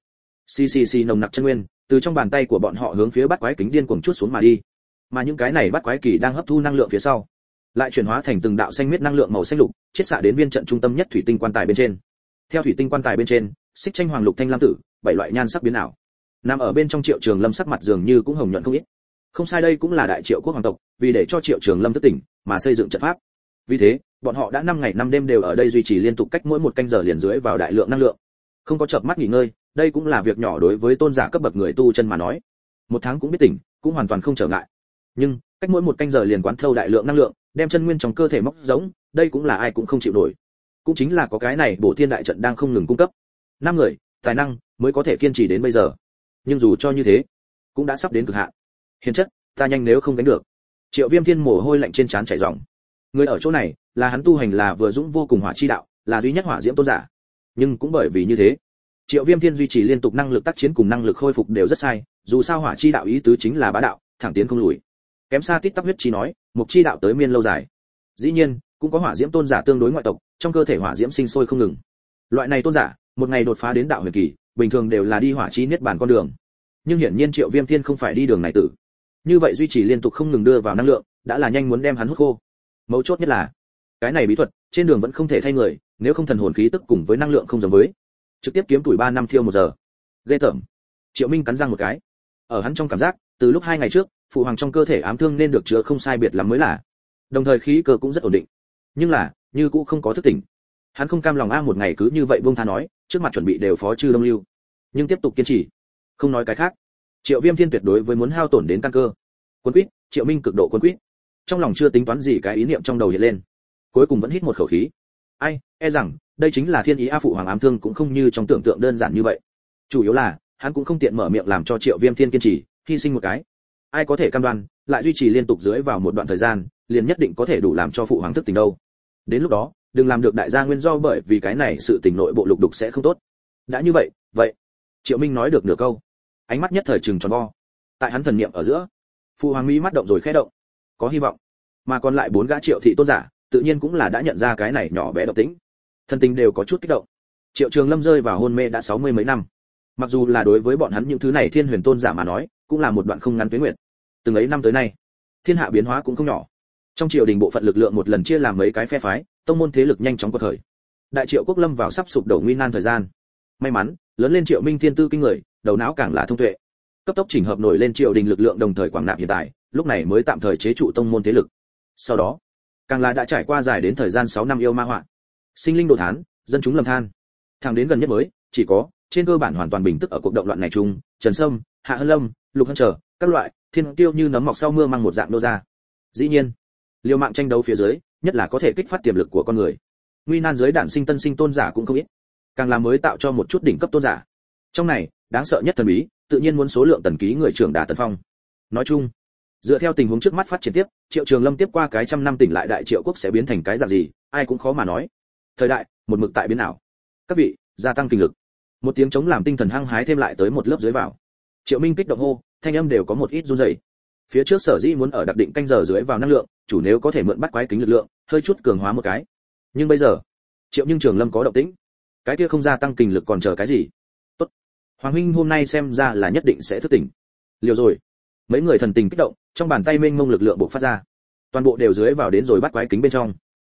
Xì nồng nặc chân nguyên, từ trong bàn tay của bọn họ hướng phía bát quái kính điên cuồng chuốt xuống mà đi. Mà những cái này bát quái kỳ đang hấp thu năng lượng phía sau, lại chuyển hóa thành từng đạo xanh miết năng lượng màu xanh lục, chiết xạ đến viên trận trung tâm nhất thủy tinh quan tài bên trên. Theo thủy tinh quan tài bên trên, xích tranh hoàng lục thanh lam tử, bảy loại nhan sắc biến ảo. Nằm ở bên trong Triệu Trường Lâm sắc mặt dường như cũng hồng nhuận không ít. Không sai, đây cũng là đại Triệu quốc hoàng tộc, vì để cho Triệu Trường Lâm thức tỉnh mà xây dựng trận pháp. Vì thế, bọn họ đã 5 ngày 5 đêm đều ở đây duy trì liên tục, cách mỗi một canh giờ liền dưới vào đại lượng năng lượng. Không có chợp mắt nghỉ ngơi, đây cũng là việc nhỏ đối với tôn giả cấp bậc người tu chân mà nói. Một tháng cũng biết tỉnh, cũng hoàn toàn không trở ngại. Nhưng, cách mỗi một canh giờ liền quán thâu đại lượng năng lượng, đem chân nguyên trong cơ thể móc giống, đây cũng là ai cũng không chịu nổi. Cũng chính là có cái này Bổ Thiên đại trận đang không ngừng cung cấp. 5 người, tài năng mới có thể kiên trì đến bây giờ. Nhưng dù cho như thế, cũng đã sắp đến cực hạn. Hiền chất, ta nhanh nếu không gánh được. Triệu Viêm Thiên mồ hôi lạnh trên trán chảy ròng. Người ở chỗ này, là hắn tu hành là vừa dũng vô cùng hỏa chi đạo, là duy nhất hỏa diễm tôn giả. Nhưng cũng bởi vì như thế, Triệu Viêm Thiên duy trì liên tục năng lực tác chiến cùng năng lực khôi phục đều rất sai, dù sao hỏa chi đạo ý tứ chính là bá đạo, thẳng tiến không lùi. Kém xa tít tắp huyết chi nói, mục chi đạo tới miên lâu dài. Dĩ nhiên, cũng có hỏa diễm tôn giả tương đối ngoại tộc, trong cơ thể hỏa diễm sinh sôi không ngừng. Loại này tôn giả, một ngày đột phá đến đạo huyền kỳ, bình thường đều là đi hỏa chi niết bàn con đường. Nhưng hiển nhiên Triệu Viêm Thiên không phải đi đường này tử. Như vậy duy trì liên tục không ngừng đưa vào năng lượng, đã là nhanh muốn đem hắn hút khô. Mấu chốt nhất là, cái này bí thuật, trên đường vẫn không thể thay người, nếu không thần hồn khí tức cùng với năng lượng không giống với. Trực tiếp kiếm tuổi 3 năm thiêu 1 giờ. Ghê tởm. Triệu Minh cắn răng một cái. Ở hắn trong cảm giác, từ lúc 2 ngày trước, phụ hoàng trong cơ thể ám thương nên được chữa không sai biệt lắm mới là. Đồng thời khí cơ cũng rất ổn định. Nhưng là, như cũ không có thức tỉnh. Hắn không cam lòng một ngày cứ như vậy buông tha nói, trước mặt chuẩn bị đều phó chư Đông Lưu. Nhưng tiếp tục kiên trì. Không nói cái khác. Triệu Viêm Thiên tuyệt đối với muốn hao tổn đến căn cơ. Cuốn quýt, Triệu Minh cực độ cuốn quýt. Trong lòng chưa tính toán gì, cái ý niệm trong đầu hiện lên. Cuối cùng vẫn hít một khẩu khí. Ai, rằng đây chính là thiên ý phụ hoàng ám thương cũng không như trong tưởng tượng đơn giản như vậy. Chủ yếu là, hắn cũng không tiện mở miệng làm cho Triệu Viêm Thiên kiên trì, hy sinh một cái. Ai có thể cam đoan, lại duy trì liên tục dưới vào một đoạn thời gian, liền nhất định có thể đủ làm cho phụ hoàng thức tỉnh đâu. Đến lúc đó, đừng làm được đại gia nguyên do, bởi vì cái này sự tình nội bộ lục đục sẽ không tốt. Đã như vậy, Triệu Minh nói được nửa câu, ánh mắt nhất thời trừng tròn vo. Tại hắn thần niệm ở giữa, phụ hoàng mỹ mắt động rồi khẽ động, có hy vọng. Mà còn lại 4 gã Triệu thị tôn giả, tự nhiên cũng là đã nhận ra cái này nhỏ bé động tĩnh, thân tình đều có chút kích động. Triệu Trường Lâm rơi vào hôn mê đã 60 mấy năm, mặc dù là đối với bọn hắn những thứ này thiên huyền tôn giả mà nói, cũng là một đoạn không ngắn tuế nguyệt. Từng ấy năm tới nay, thiên hạ biến hóa cũng không nhỏ. Trong triều đình bộ phận lực lượng một lần chia làm mấy cái phe phái, tông môn thế lực nhanh chóng quật khởi. Đại Triệu quốc lâm vào sắp sụp đổ nguy nan thời gian. May mắn, lớn lên Triệu Minh thiên tư kinh người, đầu não càng là thông tuệ. Cấp tốc chỉnh hợp nổi lên triều đình lực lượng, đồng thời quảng nạp hiện tại, lúc này mới tạm thời chế trụ tông môn thế lực. Sau đó, càng là đã trải qua dài đến thời gian 6 năm yêu ma họa, sinh linh đồ thán, dân chúng lầm than. Thẳng đến gần nhất mới, chỉ có trên cơ bản hoàn toàn bình tức ở cuộc động loạn này chung, Trần Sâm, Hạ Hân Lâm, Lục Hân Trở, các loại thiên tiêu như nấm mọc sau mưa mang một dạng nô ra. Dĩ nhiên, liều mạng tranh đấu phía dưới, nhất là có thể kích phát tiềm lực của con người. Nguy nan giới đản sinh tân sinh tôn giả cũng không ít, càng là mới tạo cho một chút đỉnh cấp tôn giả. Trong này, đáng sợ nhất thần bí, tự nhiên muốn số lượng tần ký người trưởng Đà Tần Phong. Nói chung, dựa theo tình huống trước mắt phát triển tiếp, Triệu Trường Lâm tiếp qua cái trăm năm tỉnh lại đại Triệu quốc sẽ biến thành cái dạng gì, ai cũng khó mà nói. Thời đại, một mực tại biến ảo. Các vị, gia tăng kinh lực. Một tiếng chống làm tinh thần hăng hái thêm lại tới một lớp dưới vào. Triệu Minh kích động hô, thanh âm đều có một ít run rẩy. Phía trước sở dĩ muốn ở đặc định canh giờ dưới vào năng lượng, chủ nếu có thể mượn bắt quái kính lực lượng, hơi chút cường hóa một cái. Nhưng bây giờ, Triệu nhưng Trường Lâm có động tĩnh. Cái kia không gia tăng kinh lực còn chờ cái gì? Tốt. Hoàng huynh hôm nay xem ra là nhất định sẽ thức tỉnh. Liều rồi. Mấy người thần tình kích động, trong bàn tay mênh mông lực lượng bộc phát ra. Toàn bộ đều dưới vào đến rồi bắt quái kính bên trong.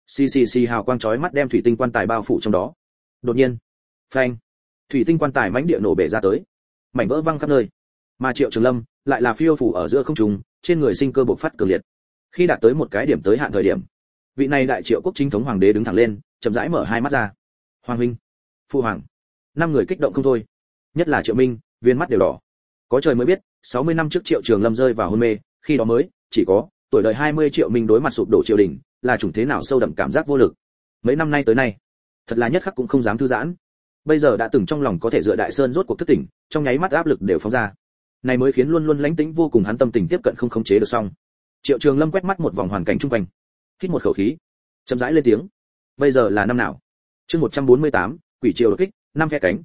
Xì hào quang chói mắt đem thủy tinh quan tài bao phủ trong đó. Đột nhiên, phanh, thủy tinh quan tài mãnh địa nổ bể ra tới, mảnh vỡ văng khắp nơi. Mà Triệu Trường Lâm lại là phiêu phủ ở giữa không trung, trên người sinh cơ bộc phát cường liệt. Khi đạt tới một cái điểm tới hạn thời điểm, vị này đại Triệu quốc chính thống hoàng đế đứng thẳng lên, chậm rãi mở hai mắt ra. Hoàng huynh, phu hoàng. 5 người kích động không thôi, nhất là Triệu Minh, viên mắt đều đỏ. Có trời mới biết, 60 năm trước Triệu Trường Lâm rơi vào hôn mê, khi đó mới chỉ có tuổi đời 20 Triệu Minh đối mặt sụp đổ triều đình, là chủng thế nào sâu đậm cảm giác vô lực. Mấy năm nay tới nay, thật là nhất khắc cũng không dám thư giãn. Bây giờ đã từng trong lòng có thể dựa đại sơn rốt cuộc thức tỉnh, trong nháy mắt áp lực đều phóng ra. Này mới khiến luôn luôn lãnh tĩnh vô cùng hắn tâm tình tiếp cận không khống chế được xong. Triệu Trường Lâm quét mắt một vòng hoàn cảnh xung quanh, hít một khẩu khí, chậm rãi lên tiếng. Bây giờ là năm nào? Chương 148, Quỷ triều đột kích, 5 phe cánh.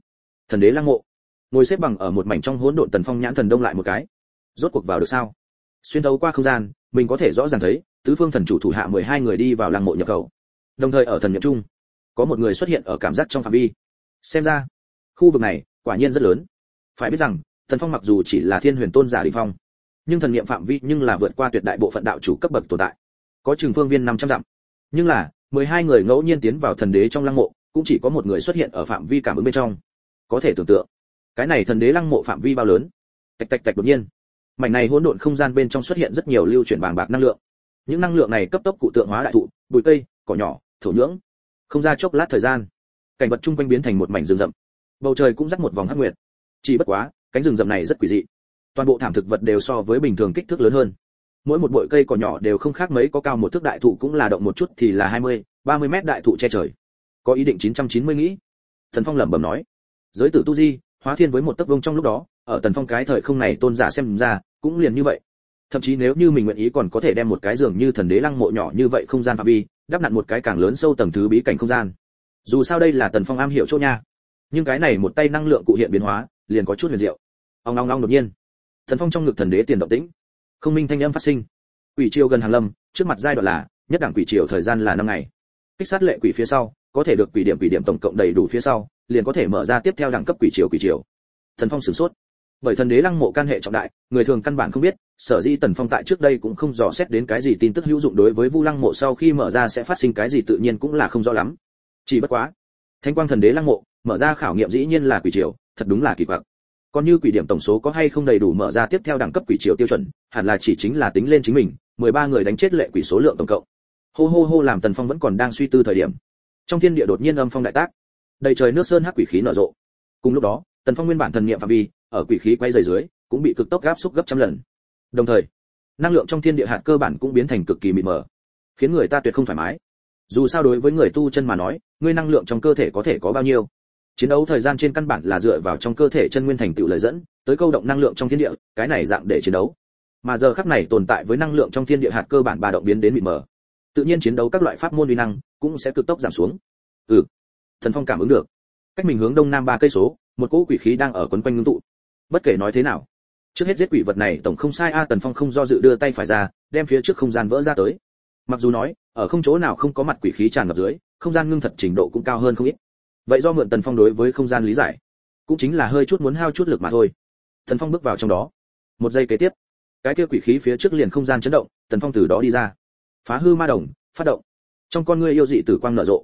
Thần đế lăng mộ. Ngồi xếp bằng ở một mảnh trong hỗn độn, Tần Phong nhãn thần đông lại một cái. Rốt cuộc vào được sao? Xuyên thấu qua không gian, mình có thể rõ ràng thấy tứ phương thần chủ thủ hạ 12 người đi vào lăng mộ nhập khẩu. Đồng thời ở thần niệm chung, có một người xuất hiện ở cảm giác trong phạm vi. Xem ra, khu vực này quả nhiên rất lớn. Phải biết rằng, Tần Phong mặc dù chỉ là Thiên Huyền Tôn giả đỉnh phong, nhưng thần niệm phạm vi nhưng là vượt qua tuyệt đại bộ phận đạo chủ cấp bậc tồn tại. Có chừng phương viên 500 dặm. Nhưng là, 12 người ngẫu nhiên tiến vào thần đế trong lăng mộ, cũng chỉ có một người xuất hiện ở phạm vi cảm ứng bên trong. Có thể tưởng tượng, cái này thần đế lăng mộ phạm vi bao lớn. Tạch tạch tạch, đột nhiên, mảnh này hỗn độn không gian bên trong xuất hiện rất nhiều lưu chuyển bàng bạc năng lượng. Những năng lượng này cấp tốc cụ tượng hóa đại thụ, bụi cây, cỏ nhỏ, thổ nhưỡng. Không ra chốc lát thời gian, cảnh vật chung quanh biến thành một mảnh rừng rậm. Bầu trời cũng dắt một vòng hắc nguyệt. Chỉ bất quá, cánh rừng rậm này rất quỷ dị. Toàn bộ thảm thực vật đều so với bình thường kích thước lớn hơn. Mỗi một bụi cây cỏ nhỏ đều không khác mấy, có cao một thước đại thụ cũng là động một chút thì là 20, 30 mét đại thụ che trời. Có ý định 990 nghĩ. Thần Phong lẩm bẩm nói, giới tử tu di, hóa thiên với một tấc vuông trong lúc đó, ở Tần Phong cái thời không này tôn giả xem ra, cũng liền như vậy. Thậm chí nếu như mình nguyện ý còn có thể đem một cái giường như thần đế lăng mộ nhỏ như vậy không gian phạm vi, đắp nặn một cái càng lớn sâu tầng thứ bí cảnh không gian. Dù sao đây là Tần Phong am hiểu chỗ nha. Nhưng cái này một tay năng lượng cụ hiện biến hóa, liền có chút huyền diệu. Ong ong ong, đột nhiên, Tần Phong trong ngực thần đế tiền động tĩnh, không minh thanh âm phát sinh. Quỷ triều gần hàng lâm, trước mặt giai đoạn là nhất đẳng quỷ triều, thời gian là 5 ngày. Kích sát lệ quỷ phía sau, có thể được quỷ điểm tổng cộng đầy đủ phía sau, liền có thể mở ra tiếp theo đẳng cấp quỷ triều. Tần Phong sửng sốt. Bởi thần đế lăng mộ can hệ trọng đại, người thường căn bản không biết, sở dĩ Tần Phong tại trước đây cũng không dò xét đến cái gì tin tức hữu dụng đối với Vu Lăng mộ sau khi mở ra sẽ phát sinh cái gì tự nhiên cũng là không rõ lắm. Chỉ bất quá, Thanh Quang thần đế lăng mộ, mở ra khảo nghiệm dĩ nhiên là quỷ triều, thật đúng là kỳ quặc. Còn như quỷ điểm tổng số có hay không đầy đủ mở ra tiếp theo đẳng cấp quỷ triều tiêu chuẩn, hẳn là chỉ chính là tính lên chính mình, 13 người đánh chết lệ quỷ số lượng tổng cộng. Hô hô hô, làm Tần Phong vẫn còn đang suy tư thời điểm, trong thiên địa đột nhiên âm phong đại tác, đầy trời nước sơn hắc quỷ khí nở rộ. Cùng lúc đó, Tần Phong nguyên bản thần niệm phạm vi, ở quỷ khí quay dày dưới, cũng bị cực tốc áp xúc gấp trăm lần. Đồng thời, năng lượng trong thiên địa hạt cơ bản cũng biến thành cực kỳ mịt mờ, khiến người ta tuyệt không thoải mái. Dù sao đối với người tu chân mà nói, ngươi năng lượng trong cơ thể có thể có bao nhiêu? Chiến đấu thời gian trên căn bản là dựa vào trong cơ thể chân nguyên thành tựu lời dẫn, tới câu động năng lượng trong thiên địa, cái này dạng để chiến đấu. Mà giờ khắc này tồn tại với năng lượng trong thiên địa hạt cơ bản ba động biến đến mịt mờ. Tự nhiên chiến đấu các loại pháp môn uy năng cũng sẽ cực tốc giảm xuống. Thần Phong cảm ứng được, cách mình hướng đông nam 3 cây số, một cỗ quỷ khí đang ở quấn quanh ngưng tụ. Bất kể nói thế nào, trước hết giết quỷ vật này tổng không sai a. Tần Phong không do dự đưa tay phải ra, đem phía trước không gian vỡ ra tới. Mặc dù nói, ở không chỗ nào không có mặt quỷ khí tràn ngập dưới, không gian ngưng thật trình độ cũng cao hơn không ít. Vậy do mượn Tần Phong đối với không gian lý giải, cũng chính là hơi chút muốn hao chút lực mà thôi. Tần Phong bước vào trong đó. Một giây kế tiếp, cái kia quỷ khí phía trước liền không gian chấn động, Tần Phong từ đó đi ra. Phá hư ma đồng, phát động. Trong con ngươi yêu dị tử quang nở rộ.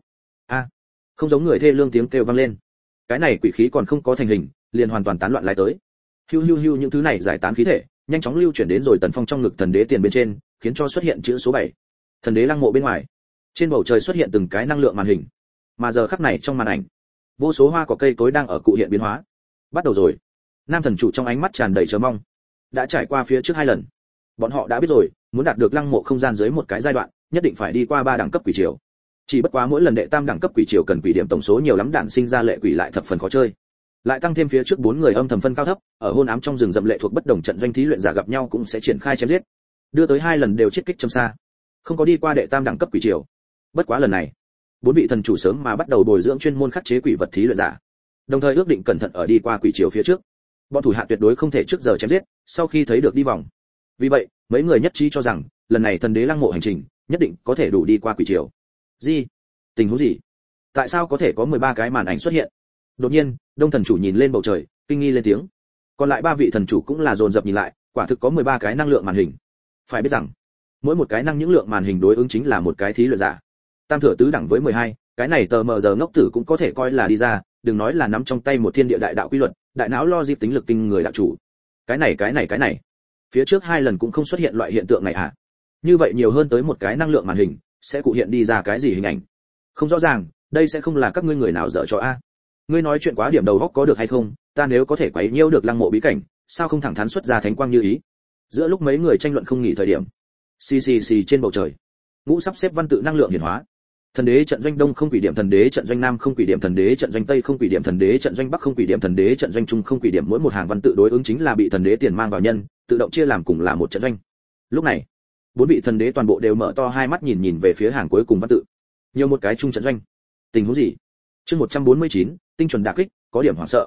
Không giống người thê lương tiếng kêu vang lên. Cái này quỷ khí còn không có thành hình, liền hoàn toàn tán loạn lại tới. Hiu hiu hiu, những thứ này giải tán khí thể, nhanh chóng lưu chuyển đến rồi Tần Phong trong ngực thần đế tiền bên trên, khiến cho xuất hiện chữ số 7. Thần đế lăng mộ bên ngoài, trên bầu trời xuất hiện từng cái năng lượng màn hình. Mà giờ khắc này trong màn ảnh, vô số hoa cỏ cây cối đang ở cụ hiện biến hóa. Bắt đầu rồi. Nam thần chủ trong ánh mắt tràn đầy chờ mong. Đã trải qua phía trước 2 lần, bọn họ đã biết rồi, muốn đạt được lăng mộ không gian dưới một cái giai đoạn, nhất định phải đi qua 3 đẳng cấp quỷ triều. Chỉ bất quá mỗi lần đệ tam đẳng cấp quỷ triều cần quỷ điểm tổng số nhiều lắm, đạn sinh ra lệ quỷ lại thập phần khó chơi. Lại tăng thêm phía trước 4 người âm thầm phân cao thấp, ở hôn ám trong rừng rậm lệ thuộc bất đồng trận doanh thí luyện giả gặp nhau cũng sẽ triển khai chém giết. Đưa tới 2 lần đều chết kích châm xa. Không có đi qua đệ tam đẳng cấp quỷ triều. Bất quá lần này, 4 vị thần chủ sớm mà bắt đầu bồi dưỡng chuyên môn khắc chế quỷ vật thí luyện giả. Đồng thời ước định cẩn thận ở đi qua quỷ triều phía trước. Bọn thủ hạ tuyệt đối không thể trước giờ chém giết, sau khi thấy được đi vòng. Vì vậy, mấy người nhất trí cho rằng, lần này thần đế lăng mộ hành trình, nhất định có thể đủ đi qua quỷ triều. Gì? Tình huống gì? Tại sao có thể có 13 cái màn ảnh xuất hiện? Đột nhiên, Đông thần chủ nhìn lên bầu trời, kinh nghi lên tiếng. Còn lại 3 vị thần chủ cũng là dồn dập nhìn lại, quả thực có 13 cái năng lượng màn hình. Phải biết rằng, mỗi một cái năng những lượng màn hình đối ứng chính là một cái thí luyện giả. Tam thừa tứ đẳng với 12, cái này tờ mờ giờ ngốc tử cũng có thể coi là đi ra, đừng nói là nắm trong tay một thiên địa đại đạo quy luật, đại não logic tính lực kinh người đạo chủ. Cái này. Phía trước 2 lần cũng không xuất hiện loại hiện tượng này à? Như vậy nhiều hơn tới một cái năng lượng màn hình, sẽ cụ hiện đi ra cái gì hình ảnh? Không rõ ràng, đây sẽ không là các ngươi người nào dở trò a. Ngươi nói chuyện quá điểm đầu óc có được hay không? Ta nếu có thể quấy nhiễu được lăng mộ bí cảnh, sao không thẳng thắn xuất ra thánh quang như ý? Giữa lúc mấy người tranh luận không nghỉ thời điểm, xì trên bầu trời, ngũ sắp xếp văn tự năng lượng hiển hóa. Thần đế trận doanh đông không quỷ điểm, thần đế trận doanh nam không quỷ điểm, thần đế trận doanh tây không quỷ điểm, thần đế trận doanh bắc không quỷ điểm, thần đế trận doanh trung không quỷ điểm. Mỗi một hàng văn tự đối ứng chính là bị thần đế tiền mang vào nhân, tự động chia làm cùng là một trận doanh. Lúc này, 4 vị thần đế toàn bộ đều mở to hai mắt nhìn về phía hàng cuối cùng văn tự. Nhiều một cái trung trận doanh. Tình huống gì? Chương 149, tinh chuẩn đả kích, có điểm hoảng sợ.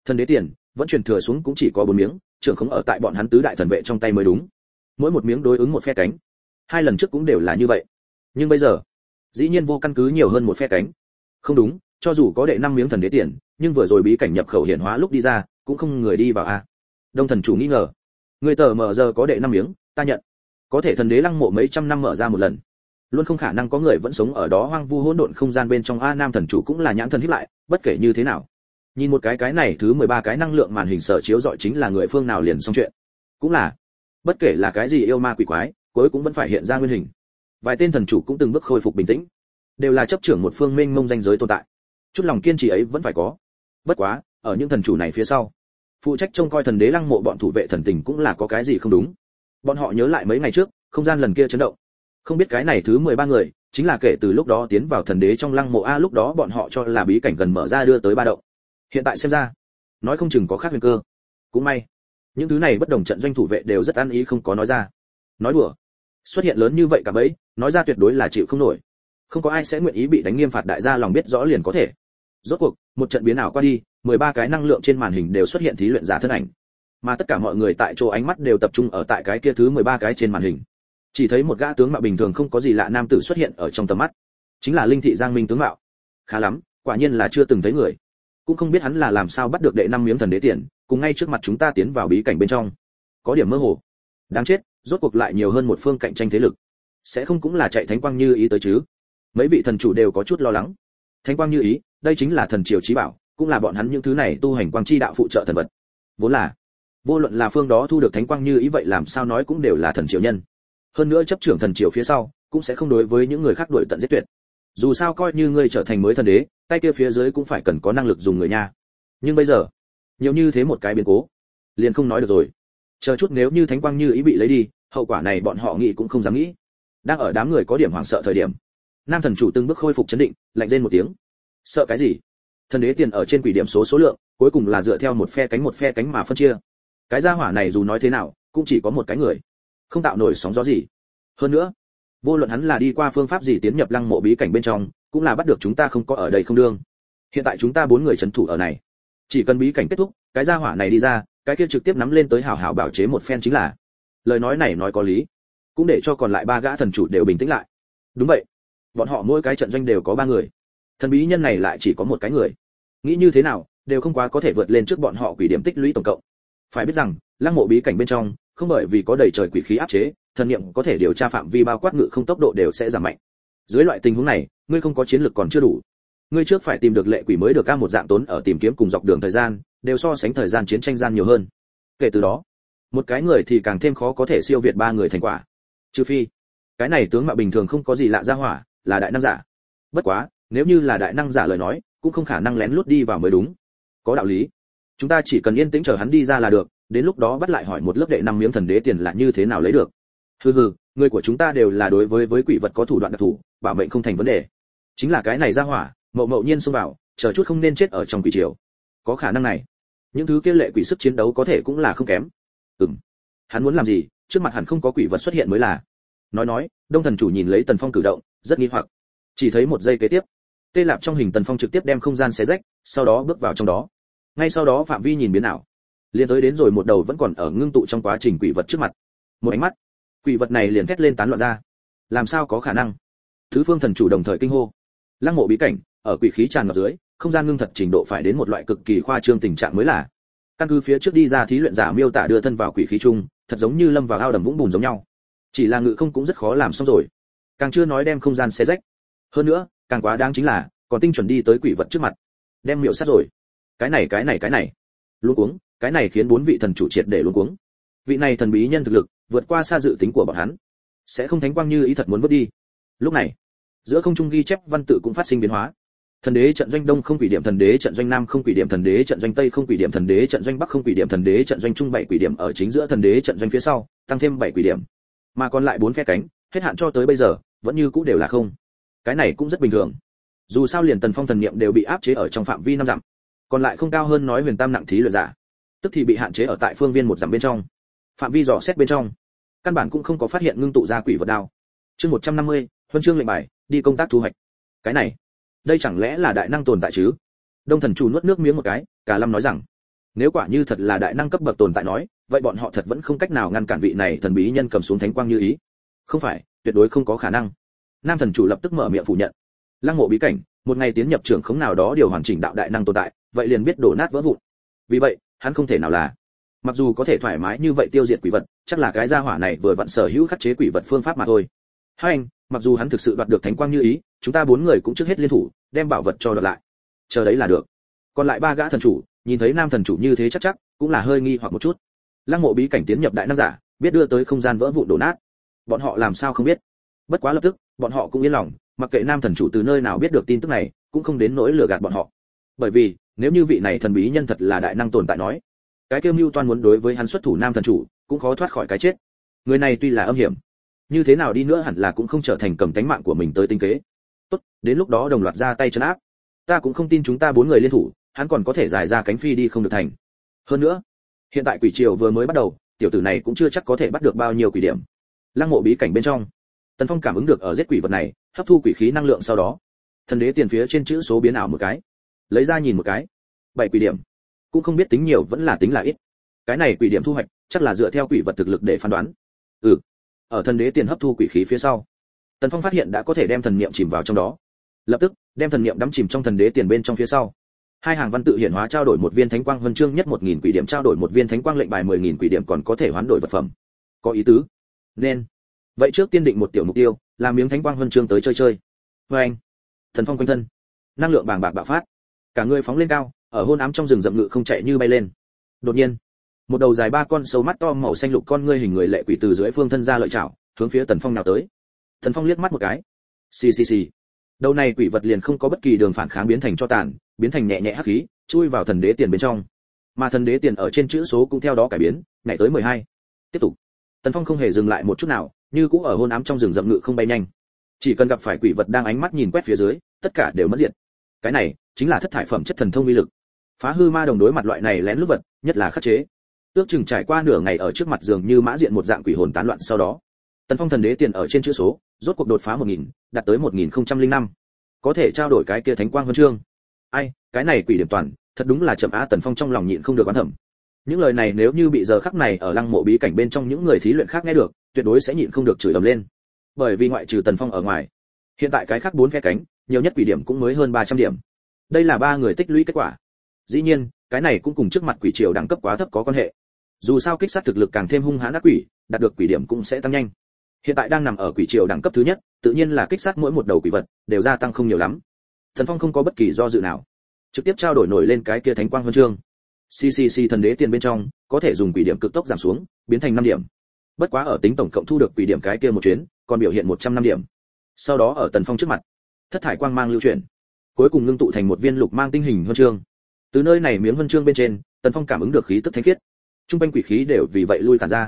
Thần đế tiền vẫn truyền thừa xuống cũng chỉ có 4 miếng, trưởng không ở tại bọn hắn tứ đại thần vệ trong tay mới đúng. Mỗi một miếng đối ứng một phe cánh. 2 lần trước cũng đều là như vậy. Nhưng bây giờ, dĩ nhiên vô căn cứ nhiều hơn một phe cánh. Không đúng, cho dù có đệ 5 miếng thần đế tiền, nhưng vừa rồi bí cảnh nhập khẩu hiển hóa lúc đi ra, cũng không người đi vào a. Đông thần chủ nghi ngờ. Người tờ mở giờ có đệ 5 miếng, ta nhận. Có thể thần đế lăng mộ mấy trăm năm mở ra một lần. Luôn không khả năng có người vẫn sống ở đó hoang vu hỗn độn không gian bên trong a. Nam thần chủ cũng là nhãn thần híp lại, bất kể như thế nào. Nhìn một cái này thứ 13 cái năng lượng màn hình sở chiếu dọi chính là người phương nào liền xong chuyện. Cũng là, bất kể là cái gì yêu ma quỷ quái, cuối cũng vẫn phải hiện ra nguyên hình. Vài tên thần chủ cũng từng bước khôi phục bình tĩnh, đều là chấp trưởng một phương mênh mông danh giới tồn tại. Chút lòng kiên trì ấy vẫn phải có. Bất quá, ở những thần chủ này phía sau, phụ trách trông coi thần đế lăng mộ bọn thủ vệ thần tình cũng là có cái gì không đúng. Bọn họ nhớ lại mấy ngày trước, không gian lần kia chấn động. Không biết cái này thứ 13 người, chính là kể từ lúc đó tiến vào thần đế trong lăng mộ a, lúc đó bọn họ cho là bí cảnh gần mở ra đưa tới 3 động. Hiện tại xem ra, nói không chừng có khác huyền cơ. Cũng may, những thứ này bất đồng trận doanh thủ vệ đều rất ăn ý không có nói ra. Nói đùa, xuất hiện lớn như vậy cả bấy, nói ra tuyệt đối là chịu không nổi. Không có ai sẽ nguyện ý bị đánh nghiêm phạt, đại gia lòng biết rõ liền có thể. Rốt cuộc, một trận biến ảo qua đi, 13 cái năng lượng trên màn hình đều xuất hiện thí luyện giả thân ảnh. Mà tất cả mọi người tại chỗ ánh mắt đều tập trung ở tại cái kia thứ 13 cái trên màn hình. Chỉ thấy một gã tướng mạo bình thường không có gì lạ nam tử xuất hiện ở trong tầm mắt. Chính là Linh Thị Giang Minh tướng mạo. Khá lắm, quả nhiên là chưa từng thấy người. Cũng không biết hắn là làm sao bắt được đệ 5 miếng thần đế tiền, cùng ngay trước mặt chúng ta tiến vào bí cảnh bên trong. Có điểm mơ hồ. Đáng chết, rốt cuộc lại nhiều hơn một phương cạnh tranh thế lực. Sẽ không cũng là chạy Thánh Quang Như Ý tới chứ? Mấy vị thần chủ đều có chút lo lắng. Thánh Quang Như Ý, đây chính là thần triều chí bảo, cũng là bọn hắn những thứ này tu hành quang chi đạo phụ trợ thần vật. Vốn là, vô luận là phương đó thu được Thánh Quang Như Ý vậy làm sao nói cũng đều là thần triều nhân. Hơn nữa chấp trưởng thần triều phía sau, cũng sẽ không đối với những người khác đuổi tận giết tuyệt. Dù sao coi như ngươi trở thành mới thần đế, tay kia phía dưới cũng phải cần có năng lực dùng người nha. Nhưng bây giờ, nhiều như thế một cái biến cố, liền không nói được rồi. Chờ chút nếu như Thánh Quang Như Ý bị lấy đi, hậu quả này bọn họ nghĩ cũng không dám nghĩ. Đang ở đám người có điểm hoảng sợ thời điểm, nam thần chủ từng bước khôi phục chấn định, lạnh rên một tiếng. Sợ cái gì? Thần đế tiền ở trên quỷ điểm số lượng, cuối cùng là dựa theo một phe cánh mà phân chia. Cái gia hỏa này dù nói thế nào, cũng chỉ có một cái người, không tạo nổi sóng gió gì. Hơn nữa, vô luận hắn là đi qua phương pháp gì tiến nhập lăng mộ bí cảnh bên trong, cũng là bắt được chúng ta không có ở đây không đương. Hiện tại chúng ta 4 người trấn thủ ở này, chỉ cần bí cảnh kết thúc, cái gia hỏa này đi ra, cái kia trực tiếp nắm lên tới hảo hảo bảo chế một phen chính là. Lời nói này nói có lý, cũng để cho còn lại 3 gã thần chủ đều bình tĩnh lại. Đúng vậy, bọn họ mỗi cái trận doanh đều có 3 người, thần bí nhân này lại chỉ có một cái người. Nghĩ như thế nào, đều không quá có thể vượt lên trước bọn họ quỷ điểm tích lũy tổng cộng. Phải biết rằng, lăng mộ bí cảnh bên trong, không bởi vì có đầy trời quỷ khí áp chế, thần niệm có thể điều tra phạm vi bao quát ngự không tốc độ đều sẽ giảm mạnh. Dưới loại tình huống này, ngươi không có chiến lực còn chưa đủ. Ngươi trước phải tìm được lệ quỷ mới được, ca một dạng tốn ở tìm kiếm cùng dọc đường thời gian, đều so sánh thời gian chiến tranh gian nhiều hơn. Kể từ đó, một cái người thì càng thêm khó có thể siêu việt 3 người thành quả. Trừ phi, cái này tướng mạo bình thường không có gì lạ ra hỏa, là đại năng giả. Bất quá, nếu như là đại năng giả lời nói, cũng không khả năng lén lút đi vào mới đúng. Có đạo lý. Chúng ta chỉ cần yên tĩnh chờ hắn đi ra là được, đến lúc đó bắt lại hỏi một lớp đệ 5 miếng thần đế tiền là như thế nào lấy được. Hừ, người của chúng ta đều là đối với quỷ vật có thủ đoạn đặc thù, bảo mệnh không thành vấn đề. Chính là cái này ra hỏa, mậu nhiên xông vào, chờ chút không nên chết ở trong quỷ triều. Có khả năng này. Những thứ kia lệ quỷ sức chiến đấu có thể cũng là không kém. Hắn muốn làm gì, trước mặt hẳn không có quỷ vật xuất hiện mới là. Nói, Đông thần chủ nhìn lấy Tần Phong cử động, rất nghi hoặc. Chỉ thấy một giây kế tiếp, tê lạp trong hình Tần Phong trực tiếp đem không gian xé rách, sau đó bước vào trong đó. Ngay sau đó phạm vi nhìn biến ảo, liền tới đến rồi một đầu vẫn còn ở ngưng tụ trong quá trình quỷ vật trước mặt. Một ánh mắt, quỷ vật này liền thét lên tán loạn ra. Làm sao có khả năng? Thứ phương thần chủ đồng thời kinh hô. Lăng mộ bí cảnh, ở quỷ khí tràn ngập dưới, không gian ngưng thật trình độ phải đến một loại cực kỳ khoa trương tình trạng mới là. Căn cứ phía trước đi ra thí luyện giả miêu tả đưa thân vào quỷ khí chung, thật giống như lâm vào ao đầm vũng bùn giống nhau. Chỉ là ngự không cũng rất khó làm xong rồi. Càng chưa nói đem không gian xé rách. Hơn nữa, càng quá đáng chính là, còn tinh chuẩn đi tới quỷ vật trước mặt. Đem miệu sát rồi. Cái này. Luống cuống, cái này khiến 4 vị thần chủ triệt để luống cuống. Vị này thần bí nhân thực lực, vượt qua xa dự tính của bọn hắn. Sẽ không Thánh Quang Như Ý thật muốn vứt đi. Lúc này, giữa không trung ghi chép văn tự cũng phát sinh biến hóa. Thần đế trận doanh đông không quỷ điểm, thần đế trận doanh nam không quỷ điểm, thần đế trận doanh tây không quỷ điểm, thần đế trận doanh bắc không quỷ điểm, thần đế trận doanh trung 7 quỷ điểm, ở chính giữa thần đế trận doanh phía sau, tăng thêm 7 quỷ điểm. Mà còn lại 4 phe cánh, hết hạn cho tới bây giờ, vẫn như cũ đều là không. Cái này cũng rất bình thường. Dù sao liền Tần Phong thần niệm đều bị áp chế ở trong phạm vi 5 dặm. Còn lại không cao hơn nói huyền tam nặng thí luyện giả, tức thì bị hạn chế ở tại phương viên 1 dặm bên trong. Phạm vi dò xét bên trong, căn bản cũng không có phát hiện ngưng tụ ra quỷ vật đao. Chương 150, huân chương lệnh bài, đi công tác thu hoạch. Cái này, đây chẳng lẽ là đại năng tồn tại chứ? Đông thần chủ nuốt nước miếng một cái, cả lâm nói rằng, Nếu quả như thật là đại năng cấp bậc tồn tại nói, vậy bọn họ thật vẫn không cách nào ngăn cản vị này thần bí nhân cầm xuống thánh quang như ý. Không phải, tuyệt đối không có khả năng. Nam thần chủ lập tức mở miệng phủ nhận. Lăng mộ bí cảnh, một ngày tiến nhập trưởng khống nào đó điều hoàn chỉnh đạo đại năng tồn tại, vậy liền biết đổ nát vỡ vụn. Vì vậy, hắn không thể nào là, mặc dù có thể thoải mái như vậy tiêu diệt quỷ vật, chắc là cái gia hỏa này vừa vặn sở hữu khắc chế quỷ vật phương pháp mà thôi. Hai anh, mặc dù hắn thực sự đoạt được thánh quang như ý, chúng ta 4 người cũng trước hết liên thủ, đem bảo vật cho đoạt lại. Chờ đấy là được. Còn lại 3 gã thần chủ, nhìn thấy nam thần chủ như thế chắc cũng là hơi nghi hoặc một chút. Lăng mộ bí cảnh tiến nhập đại năng giả, biết đưa tới không gian vỡ vụn đổ nát. Bọn họ làm sao không biết? Bất quá lập tức, bọn họ cũng yên lòng, mặc kệ nam thần chủ từ nơi nào biết được tin tức này, cũng không đến nỗi lừa gạt bọn họ. Bởi vì, nếu như vị này thần bí nhân thật là đại năng tồn tại nói, cái kêu mưu toan muốn đối với hắn xuất thủ nam thần chủ, cũng khó thoát khỏi cái chết. Người này tuy là âm hiểm, như thế nào đi nữa hẳn là cũng không trở thành cầm tánh mạng của mình tới tính kế. Tốt, đến lúc đó đồng loạt ra tay trấn áp. Ta cũng không tin chúng ta 4 người liên thủ, hắn còn có thể giải ra cánh phi đi không được thành. Hơn nữa, hiện tại quỷ triều vừa mới bắt đầu, tiểu tử này cũng chưa chắc có thể bắt được bao nhiêu quỷ điểm. Lăng mộ bí cảnh bên trong, Tần Phong cảm ứng được ở giết quỷ vật này, hấp thu quỷ khí năng lượng sau đó, thần đế tiền phía trên chữ số biến ảo một cái, lấy ra nhìn một cái, 7 quỷ điểm, cũng không biết tính nhiều vẫn là tính là ít. Cái này quỷ điểm thu hoạch, chắc là dựa theo quỷ vật thực lực để phán đoán. Ở thần đế tiền hấp thu quỷ khí phía sau, Tần Phong phát hiện đã có thể đem thần niệm chìm vào trong đó. Lập tức, đem thần niệm đắm chìm trong thần đế tiền bên trong phía sau. 2 hàng văn tự hiển hóa trao đổi một viên thánh quang huân chương nhất 1000 quỷ điểm, trao đổi một viên thánh quang lệnh bài 10000 quỷ điểm, còn có thể hoán đổi vật phẩm. Có ý tứ. Nên, vậy trước tiên định một tiểu mục tiêu, làm miếng thánh quang huân chương tới chơi chơi. Và anh, Thần Phong quanh thân, năng lượng bàng bạc bạo phát, cả người phóng lên cao, ở hôn ám trong rừng rậm ngự không chạy như bay lên. Đột nhiên, một đầu dài 3 con sâu mắt to màu xanh lục con ngươi hình người lệ quỷ từ dưới phương thân ra lợi chảo, hướng phía Tần Phong nào tới. Tần Phong liếc mắt một cái, xì. Đầu này quỷ vật liền không có bất kỳ đường phản kháng, biến thành cho tàn, biến thành nhẹ nhẹ hắc khí, chui vào thần đế tiền bên trong. Mà thần đế tiền ở trên chữ số cũng theo đó cải biến, nhảy tới 12. Tiếp tục. Tần Phong không hề dừng lại một chút nào, như cũ ở hôn ám trong rừng rậm ngự không bay nhanh. Chỉ cần gặp phải quỷ vật đang ánh mắt nhìn quét phía dưới, tất cả đều mất diệt. Cái này chính là thất thải phẩm chất thần thông uy lực. Phá hư ma đồng đối mặt loại này lén lút vật, nhất là khắc chế. Ước chừng trải qua nửa ngày ở trước mặt dường như mã diện một dạng quỷ hồn tán loạn sau đó, Tần Phong thần đế tiền ở trên chữ số, rốt cuộc đột phá 1000, đạt tới 1005. Có thể trao đổi cái kia thánh quang huân chương. Ai, cái này quỷ điểm toàn, thật đúng là chậm á. Tần Phong trong lòng nhịn không được oán thầm. Những lời này nếu như bị giờ khắc này ở lăng mộ bí cảnh bên trong những người thí luyện khác nghe được, tuyệt đối sẽ nhịn không được chửi ầm lên. Bởi vì ngoại trừ Tần Phong ở ngoài, hiện tại cái khác 4 phe cánh, nhiều nhất quỷ điểm cũng mới hơn 300 điểm. Đây là 3 người tích lũy kết quả. Dĩ nhiên, cái này cũng cùng trước mặt quỷ triều đẳng cấp quá thấp có quan hệ. Dù sao kích sát thực lực càng thêm hung hãn ác quỷ, đạt được quỷ điểm cũng sẽ tăng nhanh. Hiện tại đang nằm ở quỷ triều đẳng cấp thứ nhất, tự nhiên là kích sát mỗi một đầu quỷ vật đều gia tăng không nhiều lắm. Thần Phong không có bất kỳ do dự nào, trực tiếp trao đổi nổi lên cái kia thánh quang huân chương. CCC thần đế tiền bên trong, có thể dùng quỷ điểm cực tốc giảm xuống, biến thành 5 điểm. Bất quá ở tính tổng cộng thu được quỷ điểm cái kia một chuyến, còn biểu hiện 105 điểm. Sau đó ở Tần Phong trước mặt, thất thải quang mang lưu chuyển, cuối cùng ngưng tụ thành một viên lục mang tinh hình huân chương. Từ nơi này miếng huân chương bên trên, Tần Phong cảm ứng được khí tức thánh khiết. Trung quanh quỷ khí đều vì vậy lui tản ra.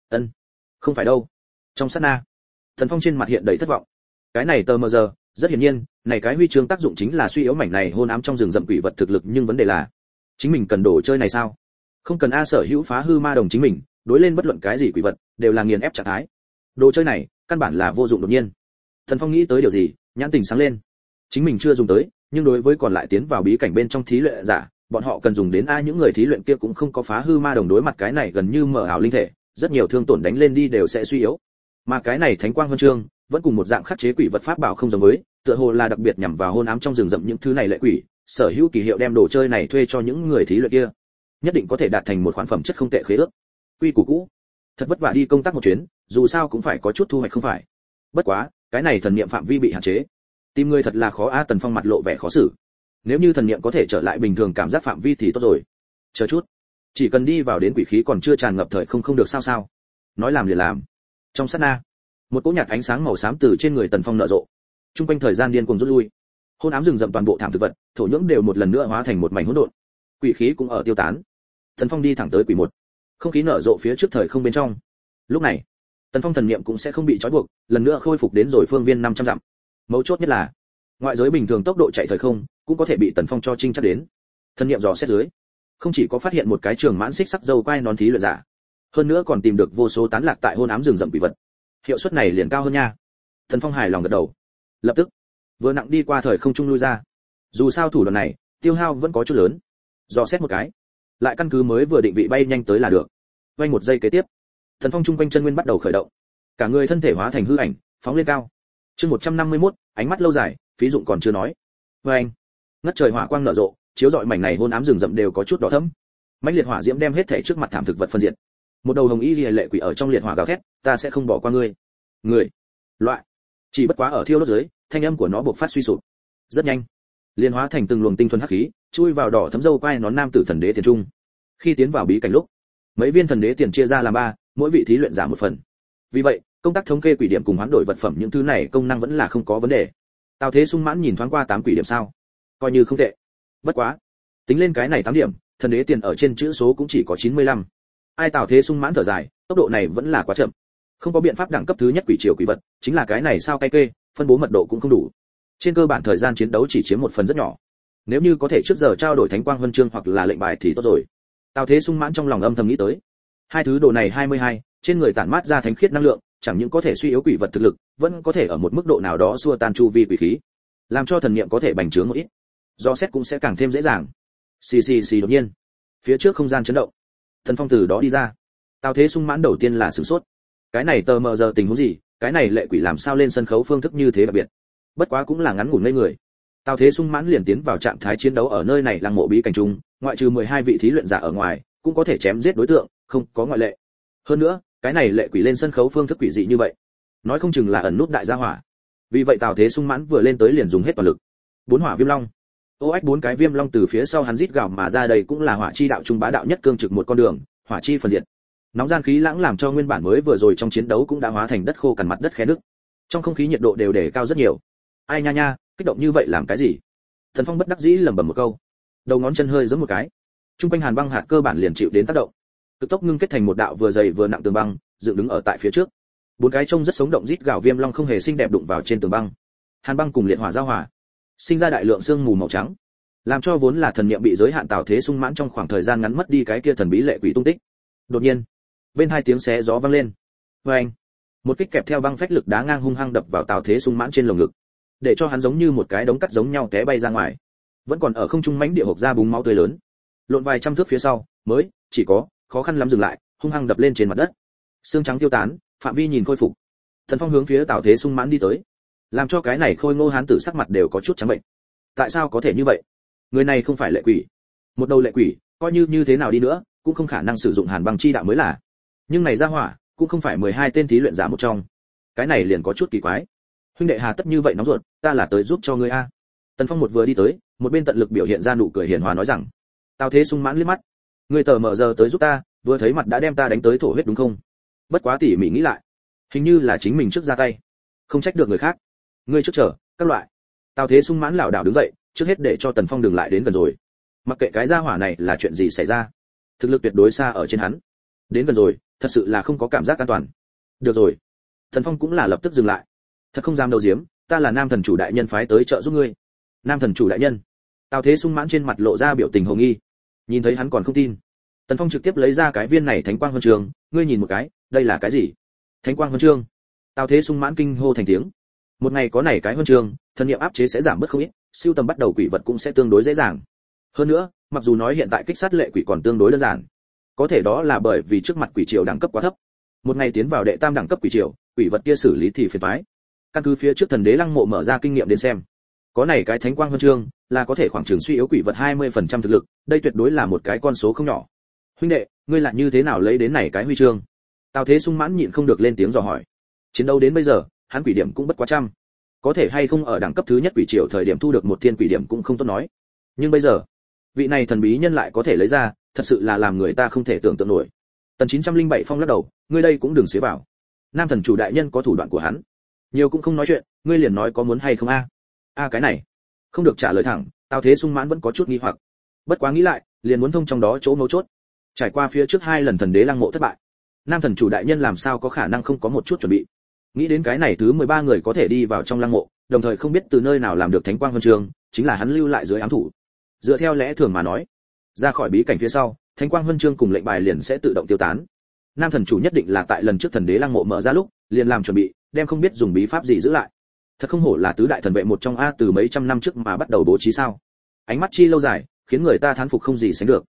Không phải đâu. Trong sát na, Tần Phong trên mặt hiện đầy thất vọng. Cái này tờ mờ giờ, rất hiển nhiên, này cái huy chương tác dụng chính là suy yếu mảnh này hôn ám trong rừng rậm quỷ vật thực lực, nhưng vấn đề là, chính mình cần đồ chơi này sao? Không cần a. Sở hữu phá hư ma đồng chính mình, đối lên bất luận cái gì quỷ vật, đều là nghiền ép trạng thái. Đồ chơi này, căn bản là vô dụng đột nhiên. Tần Phong nghĩ tới điều gì, nhãn tình sáng lên. Chính mình chưa dùng tới, nhưng đối với còn lại tiến vào bí cảnh bên trong thí luyện giả, bọn họ cần dùng đến những người thí luyện kia cũng không có phá hư ma đồng đối mặt cái này gần như mở ảo linh thể, rất nhiều thương tổn đánh lên đi đều sẽ suy yếu. Mà cái này thánh quang huân chương, vẫn cùng một dạng khắc chế quỷ vật pháp bảo không giống với, tựa hồ là đặc biệt nhằm vào hôn ám trong rừng rậm những thứ này lệ quỷ, sở hữu kỳ hiệu đem đồ chơi này thuê cho những người thí luyện kia, nhất định có thể đạt thành một khoản phẩm chất không tệ khế ước. Quy củ cũ, thật vất vả đi công tác một chuyến, dù sao cũng phải có chút thu hoạch không phải? Bất quá, cái này thần niệm phạm vi bị hạn chế, tìm người thật là khó a. Tần Phong mặt lộ vẻ khó xử. Nếu như thần niệm có thể trở lại bình thường cảm giác phạm vi thì tốt rồi. Chờ chút, chỉ cần đi vào đến quỷ khí còn chưa tràn ngập thời không được sao? Nói làm liền làm. Trong sát na, một cỗ nhạt ánh sáng màu xám từ trên người Tần Phong nở rộ. Trung quanh thời gian điên cuồng rút lui. Hôn ám rừng rậm toàn bộ thảm thực vật, thổ nhưỡng đều một lần nữa hóa thành một mảnh hỗn độn. Quỷ khí cũng ở tiêu tán. Tần Phong đi thẳng tới quỷ một. Không khí nở rộ phía trước thời không bên trong. Lúc này, Tần Phong thần niệm cũng sẽ không bị trói buộc, lần nữa khôi phục đến rồi phương viên 500 dặm. Mấu chốt nhất là, ngoại giới bình thường tốc độ chạy thời không cũng có thể bị Tần Phong cho trinh chắc đến. Thần niệm dò xét dưới, không chỉ có phát hiện một cái trường mãn xích sắc dâu quai nón thí luyện giả, hơn nữa còn tìm được vô số tán lạc tại hôn ám rừng rậm quỷ vật. Hiệu suất này liền cao hơn nha. Tần Phong hài lòng gật đầu. Lập tức, vừa nặng đi qua thời không trung lui ra. Dù sao thủ đoạn này, tiêu hao vẫn có chút lớn. Dò xét một cái, lại căn cứ mới vừa định vị bay nhanh tới là được. Vay một giây kế tiếp, Thần Phong trung quanh chân nguyên bắt đầu khởi động, cả người thân thể hóa thành hư ảnh, phóng lên cao. Chương 151, ánh mắt lâu dài, phí dụng còn chưa nói. Anh, ngất trời hỏa quang nở rộ, chiếu rọi mảnh này hôn ám rừng rậm đều có chút đỏ thẫm. Mãnh liệt hỏa diễm đem hết thảy trước mặt thảm thực vật phân diệt. Một đầu hồng y liễu lệ quỷ ở trong liệt hỏa gào thét, ta sẽ không bỏ qua ngươi. Người, loại, chỉ bất quá ở thiêu đốt dưới, thanh âm của nó bộc phát suy sụp. Rất nhanh, liên hóa thành từng luồng tinh thuần hắc khí, chui vào đỏ thấm dâu quai nón nam tử thần đế tiền trung. Khi tiến vào bí cảnh lúc, mấy viên thần đế tiền chia ra làm 3, mỗi vị thí luyện giảm một phần. Vì vậy, công tác thống kê quỷ điểm cùng hoán đổi vật phẩm những thứ này công năng vẫn là không có vấn đề. Tào Thế sung mãn nhìn thoáng qua 8 quỷ điểm sao, coi như không tệ. Bất quá, tính lên cái này 8 điểm, thần đế tiền ở trên chữ số cũng chỉ có 95. Ai Tào Thế sung mãn thở dài, tốc độ này vẫn là quá chậm. Không có biện pháp đẳng cấp thứ nhất quỷ triều quỷ vật, chính là cái này sao cay kê, phân bố mật độ cũng không đủ. Trên cơ bản thời gian chiến đấu chỉ chiếm một phần rất nhỏ. Nếu như có thể trước giờ trao đổi thánh quang huân chương hoặc là lệnh bài thì tốt rồi. Tào Thế sung mãn trong lòng âm thầm nghĩ tới. Hai thứ đồ này 22, trên người tản mát ra thánh khiết năng lượng, chẳng những có thể suy yếu quỷ vật thực lực, vẫn có thể ở một mức độ nào đó xua tan chu vi quỷ khí, làm cho thần niệm có thể bành trướng một ít. Do xét cũng sẽ càng thêm dễ dàng. Xì đột nhiên, phía trước không gian chấn động. Thần Phong từ đó đi ra. Tào Thế sung mãn đầu tiên là sửng sốt. Cái này tờ mờ giờ tình huống gì, cái này lệ quỷ làm sao lên sân khấu phương thức như thế đặc biệt. Bất quá cũng là ngắn ngủn ngây người. Tào Thế sung mãn liền tiến vào trạng thái chiến đấu ở nơi này lăng mộ bí cảnh trung, ngoại trừ 12 vị thí luyện giả ở ngoài, cũng có thể chém giết đối tượng, không có ngoại lệ. Hơn nữa, cái này lệ quỷ lên sân khấu phương thức quỷ dị như vậy, nói không chừng là ẩn nút đại gia hỏa. Vì vậy Tào Thế sung mãn vừa lên tới liền dùng hết toàn lực. 4 hỏa viêm long. Ô ách 4 cái viêm long từ phía sau hắn rít gào mà ra, đây cũng là hỏa chi đạo trung bá đạo nhất cương trực một con đường, hỏa chi phần diệt. Nóng gian khí lãng làm cho nguyên bản mới vừa rồi trong chiến đấu cũng đã hóa thành đất khô cằn mặt đất khe nứt. Trong không khí nhiệt độ đều để cao rất nhiều. Ai nha nha, kích động như vậy làm cái gì? Thần Phong bất đắc dĩ lẩm bẩm một câu, đầu ngón chân hơi giẫm một cái, trung quanh hàn băng hạt cơ bản liền chịu đến tác động, cực tốc ngưng kết thành một đạo vừa dày vừa nặng tường băng, dựng đứng ở tại phía trước. 4 cái trông rất sống động rít gào viêm long không hề xinh đẹp đụng vào trên tường băng, hàn băng cùng liệt hỏa giao hòa, sinh ra đại lượng sương mù màu trắng, làm cho vốn là thần niệm bị giới hạn Tào Thế sung mãn trong khoảng thời gian ngắn mất đi cái kia thần bí lệ quỷ tung tích. Đột nhiên, bên hai tiếng xé gió vang lên. Oeng! Một kích kẹp theo băng phách lực đá ngang hung hăng đập vào Tào Thế sung mãn trên lồng ngực, để cho hắn giống như một cái đống cắt giống nhau té bay ra ngoài. Vẫn còn ở không trung mãnh địa hộc ra búng máu tươi lớn. Lộn vài trăm thước phía sau, mới chỉ có khó khăn lắm dừng lại, hung hăng đập lên trên mặt đất. Xương trắng tiêu tán, phạm vi nhìn khôi phục. Thần Phong hướng phía Tào Thế sung mãn đi tới, làm cho cái này khôi ngô hán tử sắc mặt đều có chút trắng bệnh. Tại sao có thể như vậy? Người này không phải lệ quỷ. Một đầu lệ quỷ, coi như thế nào đi nữa, cũng không khả năng sử dụng hàn băng chi đạo mới là. Nhưng này ra hỏa, cũng không phải 12 tên thí luyện giả một trong. Cái này liền có chút kỳ quái. Huynh đệ hà tất như vậy nóng ruột, ta là tới giúp cho ngươi a. Tần Phong một vừa đi tới, một bên tận lực biểu hiện ra nụ cười hiền hòa nói rằng. Tào Thế sung mãn liếc mắt, ngươi tờ mở giờ tới giúp ta, vừa thấy mặt đã đem ta đánh tới thổ huyết đúng không? Bất quá tỉ mỉ nghĩ lại, hình như là chính mình trước ra tay, không trách được người khác. Ngươi trước chờ, các loại. Tào Thế sung mãn lảo đảo đứng dậy, trước hết để cho Tần Phong đừng lại đến gần rồi. Mặc kệ cái gia hỏa này là chuyện gì xảy ra, thực lực tuyệt đối xa ở trên hắn. Đến gần rồi, thật sự là không có cảm giác an toàn. Được rồi. Tần Phong cũng là lập tức dừng lại. Thật không dám đầu diếm, ta là Nam thần chủ đại nhân phái tới trợ giúp ngươi. Nam thần chủ đại nhân? Tào Thế sung mãn trên mặt lộ ra biểu tình hồ nghi. Nhìn thấy hắn còn không tin, Tần Phong trực tiếp lấy ra cái viên này thánh quang huân chương, ngươi nhìn một cái, đây là cái gì? Thánh quang huân chương? Tào Thế sung mãn kinh hô thành tiếng. Một ngày có này cái huân chương, thần niệm áp chế sẽ giảm bớt không ít, siêu tầm bắt đầu quỷ vật cũng sẽ tương đối dễ dàng. Hơn nữa, mặc dù nói hiện tại kích sát lệ quỷ còn tương đối đơn giản, có thể đó là bởi vì trước mặt quỷ triều đẳng cấp quá thấp. Một ngày tiến vào đệ tam đẳng cấp quỷ triều, quỷ vật kia xử lý thì phiền toái. Căn cứ phía trước thần đế lăng mộ mở ra kinh nghiệm đến xem, có này cái thánh quang huân chương là có thể khoảng chừng suy yếu quỷ vật 20% thực lực, đây tuyệt đối là một cái con số không nhỏ. Huynh đệ, ngươi lại như thế nào lấy đến này cái huy chương? Tào Thế sung mãn nhịn không được lên tiếng dò hỏi. Chiến đấu đến bây giờ, hắn quỷ điểm cũng bất quá trăm, có thể hay không ở đẳng cấp thứ nhất quỷ triều thời điểm thu được một thiên quỷ điểm cũng không tốt nói. Nhưng bây giờ, vị này thần bí nhân lại có thể lấy ra, thật sự là làm người ta không thể tưởng tượng nổi. Tần 907 Phong lắc đầu, ngươi đây cũng đừng xế vào. Nam thần chủ đại nhân có thủ đoạn của hắn, nhiều cũng không nói chuyện, ngươi liền nói có muốn hay không a? A cái này, không được trả lời thẳng, Tào Thế sung mãn vẫn có chút nghi hoặc. Bất quá nghĩ lại, liền muốn thông trong đó chỗ mấu chốt. Trải qua phía trước 2 lần thần đế lăng mộ thất bại, Nam thần chủ đại nhân làm sao có khả năng không có một chút chuẩn bị. Nghĩ đến cái này thứ 13 người có thể đi vào trong lăng mộ, đồng thời không biết từ nơi nào làm được thánh quang huân chương, chính là hắn lưu lại dưới ám thủ. Dựa theo lẽ thường mà nói, ra khỏi bí cảnh phía sau, thánh quang huân chương cùng lệnh bài liền sẽ tự động tiêu tán. Nam thần chủ nhất định là tại lần trước thần đế lăng mộ mở ra lúc, liền làm chuẩn bị, đem không biết dùng bí pháp gì giữ lại. Thật không hổ là tứ đại thần vệ một trong a, từ mấy trăm năm trước mà bắt đầu bố trí sao? Ánh mắt chi lâu dài, khiến người ta thán phục không gì sánh được.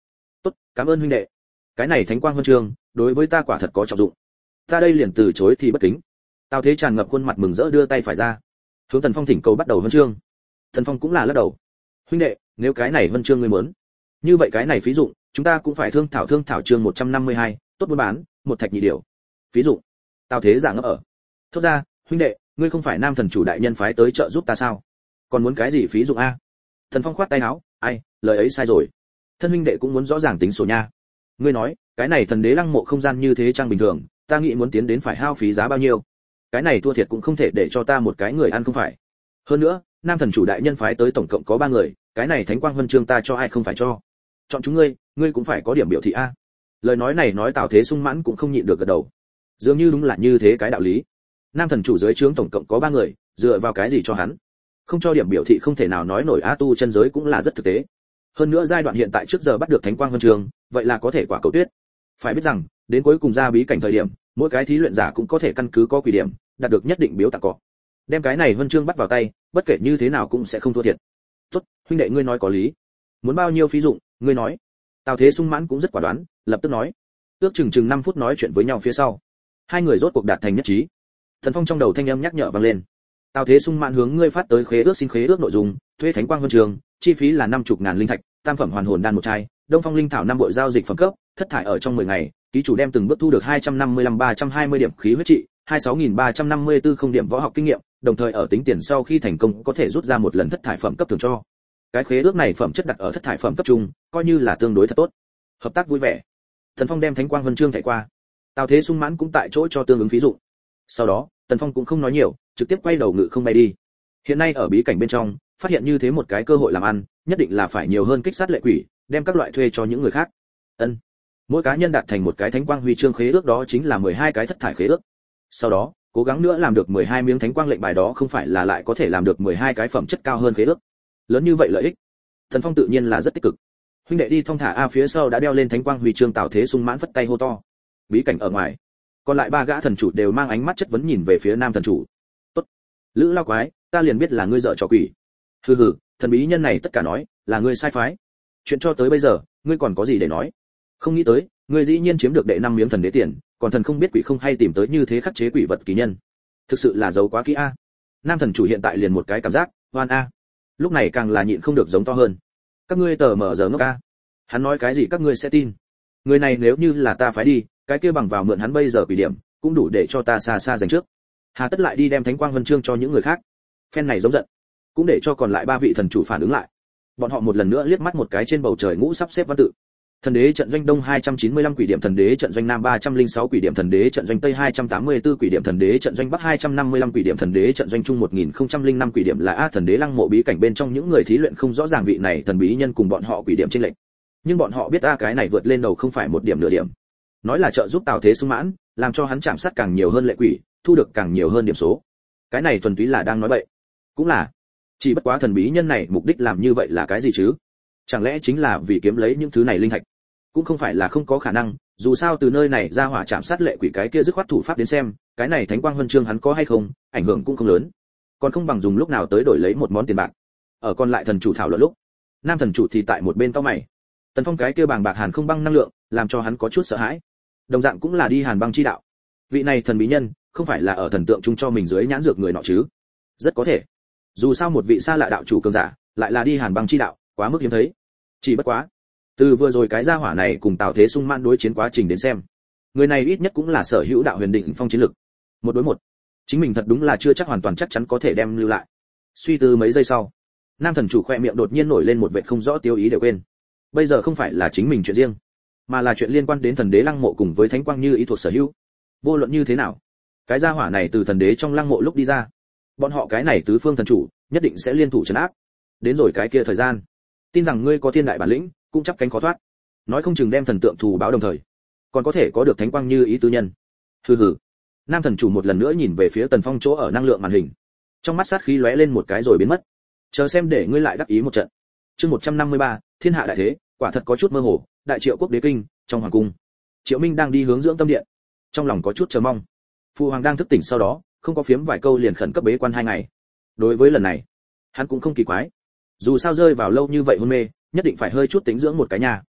Tốt, cảm ơn huynh đệ. Cái này thánh quang huân chương, đối với ta quả thật có trọng dụng. Ta đây liền từ chối thì bất kính. Tào Thế tràn ngập khuôn mặt mừng rỡ đưa tay phải ra, hướng Tần Phong thỉnh cầu bắt đầu huân chương. Tần Phong cũng là lắc đầu. Huynh đệ, nếu cái này huân chương ngươi muốn, như vậy cái này phí dụng, chúng ta cũng phải thương thảo chương 152, tốt buôn bán, một thạch nhị điều. Phí dụng. Tào Thế giả ngấp ở. Thốt ra, huynh đệ, ngươi không phải Nam thần chủ đại nhân phái tới trợ giúp ta sao? Còn muốn cái gì phí dụng a? Tần Phong khoát tay áo, ai, lời ấy sai rồi. Thân huynh đệ cũng muốn rõ ràng tính sổ nha. Ngươi nói, cái này thần đế lăng mộ không gian như thế trang bình thường, ta nghĩ muốn tiến đến phải hao phí giá bao nhiêu? Cái này thua thiệt cũng không thể để cho ta một cái người ăn không phải. Hơn nữa, Nam thần chủ đại nhân phái tới tổng cộng có 3 người, cái này thánh quang huân chương ta cho ai không phải cho. Chọn chúng ngươi cũng phải có điểm biểu thị a. Lời nói này nói Tào Thế sung mãn cũng không nhịn được gật đầu. Dường như đúng là như thế cái đạo lý. Nam thần chủ dưới trướng tổng cộng có 3 người, dựa vào cái gì cho hắn? Không cho điểm biểu thị không thể nào nói nổi a, tu chân giới cũng là rất thực tế. Hơn nữa giai đoạn hiện tại trước giờ bắt được thánh quang huân chương, vậy là có thể quả cầu tuyết. Phải biết rằng, đến cuối cùng ra bí cảnh thời điểm, mỗi cái thí luyện giả cũng có thể căn cứ có quỷ điểm, đạt được nhất định biếu tặng cọ. Đem cái này huân chương bắt vào tay, bất kể như thế nào cũng sẽ không thua thiệt. Tốt, huynh đệ ngươi nói có lý. Muốn bao nhiêu phí dụng, ngươi nói. Tào Thế sung mãn cũng rất quả đoán, lập tức nói. Ước chừng 5 phút nói chuyện với nhau phía sau, hai người rốt cuộc đạt thành nhất trí. Thần Phong trong đầu thanh âm nhắc nhở vang lên. Tào Thế sung mãn hướng ngươi phát tới khế ước, xin khế ước nội dung, thuê thánh quang huân chương, chi phí là 50.000 linh thạch, tam phẩm hoàn hồn đan một chai, đông phong linh thảo 5 bội giao dịch phẩm cấp, thất thải ở trong 10 ngày, ký chủ đem từng bước thu được 255-320 điểm khí huyết trị, 26.354 không điểm võ học kinh nghiệm, đồng thời ở tính tiền sau khi thành công có thể rút ra một lần thất thải phẩm cấp thường cho. Cái khế ước này phẩm chất đặt ở thất thải phẩm cấp trung, coi như là tương đối thật tốt. Hợp tác vui vẻ. Thần Phong đem thánh quang huân chương thảy qua. Tào Thế sung mãn cũng tại chỗ cho tương ứng phí dụng. Sau đó, Tần Phong cũng không nói nhiều, trực tiếp quay đầu ngự không bay đi. Hiện nay ở bí cảnh bên trong, phát hiện như thế một cái cơ hội làm ăn, nhất định là phải nhiều hơn kích sát lệ quỷ, đem các loại thuê cho những người khác. Ân. Mỗi cá nhân đạt thành một cái thánh quang huy chương khế ước, đó chính là 12 cái thất thải khế ước. Sau đó, cố gắng nữa làm được 12 miếng thánh quang lệnh bài, đó không phải là lại có thể làm được 12 cái phẩm chất cao hơn khế ước. Lớn như vậy lợi ích. Thần Phong tự nhiên là rất tích cực. Huynh đệ đi thong thả a, phía sau đã đeo lên thánh quang huy chương. Tào Thế sung mãn phất tay hô to. Bí cảnh ở ngoài, còn lại 3 gã thần chủ đều mang ánh mắt chất vấn nhìn về phía Nam thần chủ. Tốt, Lữ Lao Quái, ta liền biết là ngươi dở trò quỷ. Hừ hừ, thần bí nhân này tất cả nói là ngươi sai phái. Chuyện cho tới bây giờ, ngươi còn có gì để nói? Không nghĩ tới, ngươi dĩ nhiên chiếm được đệ 5 miếng thần đế tiền, còn thần không biết quỷ không hay tìm tới như thế khắc chế quỷ vật kỳ nhân. Thực sự là giấu quá kỹ a. Nam thần chủ hiện tại liền một cái cảm giác, oan a. Lúc này càng là nhịn không được giống to hơn. Các ngươi tờ mở giờ ngốc a. Hắn nói cái gì các ngươi sẽ tin? Người này nếu như là ta phái đi, cái kia bằng vào mượn hắn bây giờ quỷ điểm, cũng đủ để cho ta xa xa giành trước. Hà tất lại đi đem thánh quang huân chương cho những người khác. Phen này giống giận, cũng để cho còn lại 3 vị thần chủ phản ứng lại. Bọn họ một lần nữa liếc mắt một cái trên bầu trời ngũ sắp xếp văn tự. Thần đế trận doanh đông 295 quỷ điểm, thần đế trận doanh nam 306 quỷ điểm, thần đế trận doanh tây 284 quỷ điểm, thần đế trận doanh bắc 255 quỷ điểm, thần đế trận doanh trung 1005 quỷ điểm là a. Thần đế lăng mộ bí cảnh bên trong những người thí luyện không rõ ràng vị này thần bí nhân cùng bọn họ quỷ điểm chênh lệch. Nhưng bọn họ biết a, cái này vượt lên đầu không phải một điểm nửa điểm. Nói là trợ giúp Tào Thế sung mãn, làm cho hắn chạm sát càng nhiều hơn lệ quỷ, thu được càng nhiều hơn điểm số. Cái này thuần túy là đang nói bậy. Cũng là, chỉ bất quá thần bí nhân này mục đích làm như vậy là cái gì chứ? Chẳng lẽ chính là vì kiếm lấy những thứ này linh thạch? Cũng không phải là không có khả năng, dù sao từ nơi này ra hỏa chạm sát lệ quỷ cái kia dứt khoát thủ pháp đến xem, cái này thánh quang huân chương hắn có hay không, ảnh hưởng cũng không lớn. Còn không bằng dùng lúc nào tới đổi lấy một món tiền bạc. Ở còn lại thần chủ thảo luận lúc, Nam thần chủ thì tại một bên cau mày. Tần Phong cái kia bàng bạc hàn không băng năng lượng, làm cho hắn có chút sợ hãi. Đồng dạng cũng là đi hàn băng chi đạo. Vị này thần bí nhân, không phải là ở thần tượng chung cho mình dưới nhãn dược người nọ chứ? Rất có thể. Dù sao một vị xa lạ đạo chủ cường giả, lại là đi hàn băng chi đạo, quá mức hiếm thấy. Chỉ bất quá, từ vừa rồi cái gia hỏa này cùng Tào Thế sung mãn đối chiến quá trình đến xem, người này ít nhất cũng là sở hữu đạo huyền định phong chiến lực. 1 đối 1. Chính mình thật đúng là chưa chắc hoàn toàn chắc chắn có thể đem lưu lại. Suy tư mấy giây sau, Nam thần chủ khoe miệng đột nhiên nổi lên một vệt không rõ tiêu ý đều quên. Bây giờ không phải là chính mình chuyện riêng, mà là chuyện liên quan đến thần đế lăng mộ cùng với thánh quang như ý thuộc sở hữu. Vô luận như thế nào, cái gia hỏa này từ thần đế trong lăng mộ lúc đi ra, bọn họ cái này tứ phương thần chủ nhất định sẽ liên thủ trấn áp. Đến rồi cái kia thời gian, tin rằng ngươi có thiên đại bản lĩnh, cũng chắp cánh khó thoát. Nói không chừng đem thần tượng thù báo đồng thời, còn có thể có được thánh quang như ý tư nhân. Hừ hừ. Nam thần chủ một lần nữa nhìn về phía Tần Phong chỗ ở năng lượng màn hình, trong mắt sát khí lóe lên một cái rồi biến mất. Chờ xem để ngươi lại đắc ý một trận. Chương 153, thiên hạ đại thế, quả thật có chút mơ hồ. Đại Triệu quốc đế kinh, trong hoàng cung, Triệu Minh đang đi hướng dưỡng tâm điện, trong lòng có chút chờ mong. Phụ hoàng đang thức tỉnh sau đó, không có phiếm vài câu liền khẩn cấp bế quan 2 ngày. Đối với lần này, hắn cũng không kỳ quái. Dù sao rơi vào lâu như vậy hôn mê, nhất định phải hơi chút tĩnh dưỡng một cái nhà.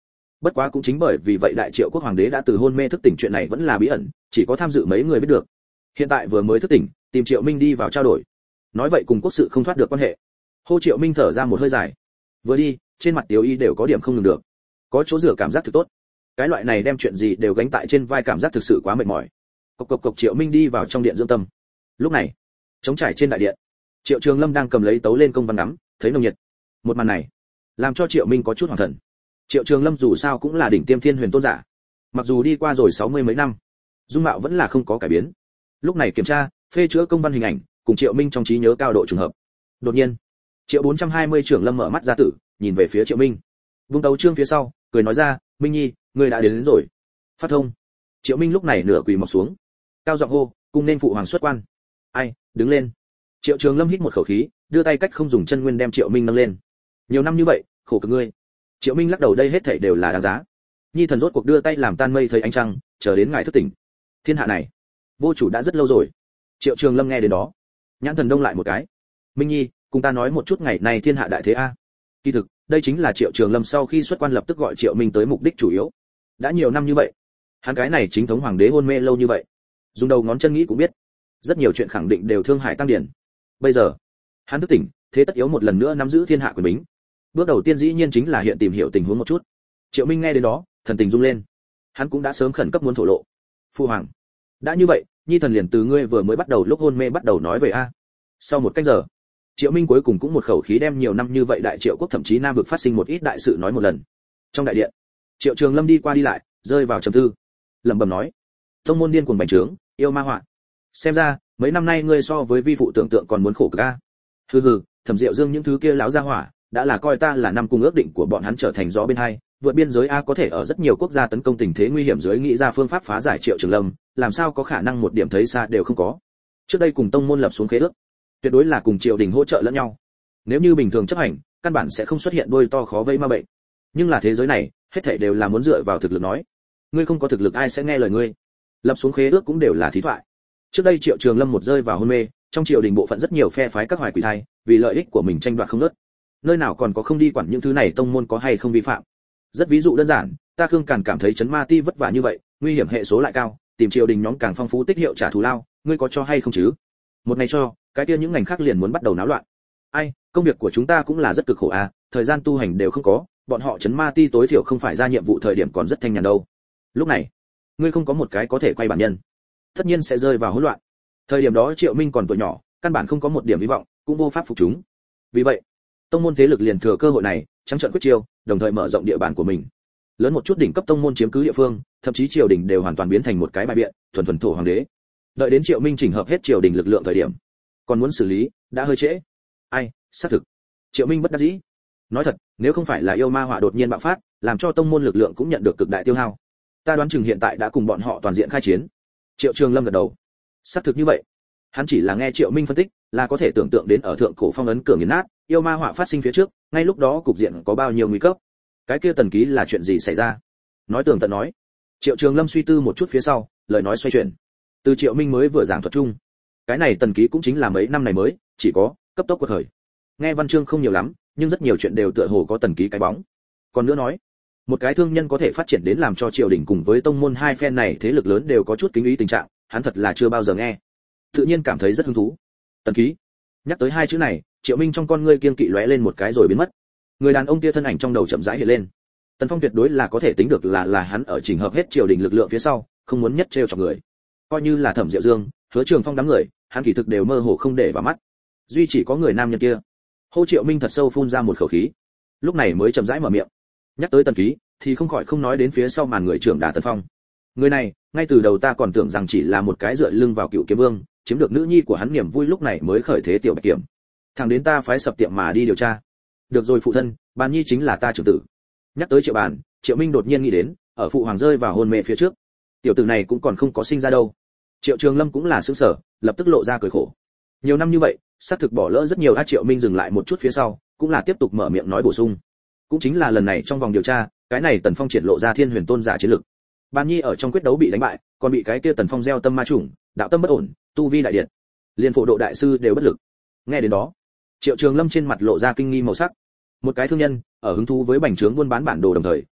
Bất quá cũng chính bởi vì vậy đại Triệu quốc hoàng đế đã từ hôn mê thức tỉnh chuyện này vẫn là bí ẩn, chỉ có tham dự mấy người biết được. Hiện tại vừa mới thức tỉnh, tìm Triệu Minh đi vào trao đổi. Nói vậy cùng quốc sự không thoát được quan hệ. Hô Triệu Minh thở ra một hơi dài. Vừa đi, trên mặt Tiếu Y đều có điểm không ngừng được. Có chỗ dựa cảm giác thực tốt. Cái loại này đem chuyện gì đều gánh tại trên vai cảm giác thực sự quá mệt mỏi. Cộc cộc cộc Triệu Minh đi vào trong điện dưỡng tâm. Lúc này, trống trải trên đại điện, Triệu Trường Lâm đang cầm lấy tấu lên công văn ngắm, thấy nồng nhiệt. Một màn này, làm cho Triệu Minh có chút hoảng thần. Triệu Trường Lâm dù sao cũng là đỉnh tiêm thiên huyền tôn giả, mặc dù đi qua rồi 60 mấy năm, dung mạo vẫn là không có cải biến. Lúc này kiểm tra, phê chữa công văn hình ảnh, cùng Triệu Minh trong trí nhớ cao độ trùng hợp. Đột nhiên, Triệu 420 trưởng Lâm mở mắt ra tử, nhìn về phía Triệu Minh. Vung tấu chương phía sau, cười nói ra, "Minh Nhi, ngươi đã đến rồi." Phát thông. Triệu Minh lúc này nửa quỳ mọc xuống, cao giọng hô, "Cung nên phụ hoàng xuất quan." "Ai, đứng lên." Triệu Trường Lâm hít một khẩu khí, đưa tay cách không dùng chân nguyên đem Triệu Minh nâng lên. "Nhiều năm như vậy, khổ cực ngươi." Triệu Minh lắc đầu, đây hết thảy đều là đáng giá. Nhi thần rốt cuộc đưa tay làm tan mây thấy ánh trăng, chờ đến ngài thức tỉnh. Thiên hạ này, vô chủ đã rất lâu rồi. Triệu Trường Lâm nghe đến đó, nhãn thần đông lại một cái. "Minh Nhi, cùng ta nói một chút ngày này thiên hạ đại thế a." Kỳ thực, đây chính là Triệu Trường Lâm sau khi xuất quan lập tức gọi Triệu Minh tới mục đích chủ yếu. Đã nhiều năm như vậy, hắn cái này chính thống hoàng đế hôn mê lâu như vậy, dùng đầu ngón chân nghĩ cũng biết, rất nhiều chuyện khẳng định đều thương hại tăng điển. Bây giờ, hắn thức tỉnh, thế tất yếu một lần nữa nắm giữ thiên hạ quyền bính. Bước đầu tiên dĩ nhiên chính là hiện tìm hiểu tình huống một chút. Triệu Minh nghe đến đó, thần tình rung lên. Hắn cũng đã sớm khẩn cấp muốn thổ lộ. "Phu hoàng, đã như vậy, Nhi thần liền từ ngươi vừa mới bắt đầu lúc hôn mê bắt đầu nói về a." Sau một cách giờ, Triệu Minh cuối cùng cũng một khẩu khí đem nhiều năm như vậy đại Triệu quốc thậm chí Nam vực phát sinh một ít đại sự nói một lần. Trong đại điện, Triệu Trường Lâm đi qua đi lại, rơi vào trầm tư, lẩm bẩm nói: "Tông môn điên cuồng bành trướng, yêu ma họa. Xem ra, mấy năm nay ngươi so với vi phụ tưởng tượng còn muốn khổ cực a." Hừ hừ, Thẩm Diệu Dương những thứ kia láo ra hỏa, đã là coi ta là năm cùng ước định của bọn hắn trở thành gió bên hai, vượt biên giới a, có thể ở rất nhiều quốc gia tấn công tình thế nguy hiểm dưới nghĩ ra phương pháp phá giải Triệu Trường Lâm, làm sao có khả năng một điểm thấy xa đều không có. Trước đây cùng tông môn lập xuống khế ước, tuyệt đối là cùng triều đình hỗ trợ lẫn nhau. Nếu như bình thường chấp hành, căn bản sẽ không xuất hiện đôi to khó vây ma bệnh. Nhưng là thế giới này, hết thảy đều là muốn dựa vào thực lực nói. Ngươi không có thực lực ai sẽ nghe lời ngươi. Lập xuống khế ước cũng đều là thí thoại. Trước đây Triệu Trường Lâm một rơi vào hôn mê, trong triều đình bộ phận rất nhiều phe phái các hoài quỷ thai, vì lợi ích của mình tranh đoạt không ngớt. Nơi nào còn có không đi quản những thứ này tông môn có hay không vi phạm. Rất ví dụ đơn giản, ta Khương Càn cảm thấy chấn ma ti vất vả như vậy, nguy hiểm hệ số lại cao, tìm triều đình nhóm càng phong phú tích hiệu trả thù lao, ngươi có cho hay không chứ? Một ngày cho, cái kia những ngành khác liền muốn bắt đầu náo loạn. Ai, công việc của chúng ta cũng là rất cực khổ à, thời gian tu hành đều không có, bọn họ chấn ma ti tối thiểu không phải ra nhiệm vụ thời điểm còn rất thanh nhàn đâu. Lúc này, ngươi không có một cái có thể quay bản nhân, tất nhiên sẽ rơi vào hỗn loạn. Thời điểm đó Triệu Minh còn tuổi nhỏ, căn bản không có một điểm hy vọng, cũng vô pháp phục chúng. Vì vậy, tông môn thế lực liền thừa cơ hội này, trắng trợn quyết chiêu, đồng thời mở rộng địa bàn của mình. Lớn một chút đỉnh cấp tông môn chiếm cứ địa phương, thậm chí triều đình đều hoàn toàn biến thành một cái bài biện, thuần thuần thổ hoàng đế. Đợi đến Triệu Minh chỉnh hợp hết triều đình lực lượng thời điểm, còn muốn xử lý, đã hơi trễ. Ai, xác thực. Triệu Minh bất đắc dĩ. Nói thật, nếu không phải là yêu ma họa đột nhiên bạo phát, làm cho tông môn lực lượng cũng nhận được cực đại tiêu hao, ta đoán chừng hiện tại đã cùng bọn họ toàn diện khai chiến. Triệu Trường Lâm gật đầu. Xác thực như vậy. Hắn chỉ là nghe Triệu Minh phân tích, là có thể tưởng tượng đến ở thượng cổ phong ấn cửa nghiền nát, yêu ma họa phát sinh phía trước, ngay lúc đó cục diện có bao nhiêu nguy cấp. Cái kia Tần Ký là chuyện gì xảy ra? Nói tường tận nói. Triệu Trường Lâm suy tư một chút phía sau, lời nói xoay chuyển. Từ Triệu Minh mới vừa giảng thuật chung, cái này Tần Ký cũng chính là mấy năm này mới, chỉ có cấp tốc quật khởi. Nghe văn chương không nhiều lắm, nhưng rất nhiều chuyện đều tựa hồ có Tần Ký cái bóng. Còn nữa nói, một cái thương nhân có thể phát triển đến làm cho triều đình cùng với tông môn hai phe này thế lực lớn đều có chút kính ý tình trạng, hắn thật là chưa bao giờ nghe. Tự nhiên cảm thấy rất hứng thú. Tần Ký. Nhắc tới hai chữ này, Triệu Minh trong con ngươi kiên kỵ lóe lên một cái rồi biến mất. Người đàn ông kia thân ảnh trong đầu chậm rãi hiện lên. Tần Phong tuyệt đối là có thể tính được là hắn ở chỉnh hợp hết triều đình lực lượng phía sau, không muốn nhất trêu chọc người. Coi như là Thẩm Diệu Dương, Hứa Trường Phong đám người, hắn kỳ thực đều mơ hồ không để vào mắt. Duy chỉ có người nam nhân kia. Hô Triệu Minh thật sâu phun ra một khẩu khí, lúc này mới chậm rãi mở miệng. Nhắc tới Tần Ký, thì không khỏi không nói đến phía sau màn người trưởng Đà Tần Phong. Người này, ngay từ đầu ta còn tưởng rằng chỉ là một cái dựa lưng vào Cựu Kiếm Vương, chiếm được nữ nhi của hắn niềm vui lúc này mới khởi thế tiểu bạch kiểm. Thằng đến ta phái sập tiệm mà đi điều tra. Được rồi phụ thân, Bàn Nhi chính là ta trưởng tử. Nhắc tới Triệu Bàn, Triệu Minh đột nhiên nghĩ đến, ở phụ hoàng rơi vào hôn mê phía trước, tiểu tử này cũng còn không có sinh ra đâu. Triệu Trường Lâm cũng là sững sờ, lập tức lộ ra cười khổ. Nhiều năm như vậy, xác thực bỏ lỡ rất nhiều. Triệu Minh dừng lại một chút phía sau, cũng là tiếp tục mở miệng nói bổ sung. Cũng chính là lần này trong vòng điều tra, cái này Tần Phong triển lộ ra thiên huyền tôn giả chiến lực. Bàn Nhi ở trong quyết đấu bị đánh bại, còn bị cái kia Tần Phong gieo tâm ma chủng, đạo tâm bất ổn, tu vi đại điện, liên phổ độ đại sư đều bất lực. Nghe đến đó, Triệu Trường Lâm trên mặt lộ ra kinh nghi màu sắc. Một cái thương nhân, ở hứng thú với bành trướng buôn bán bản đồ đồng thời,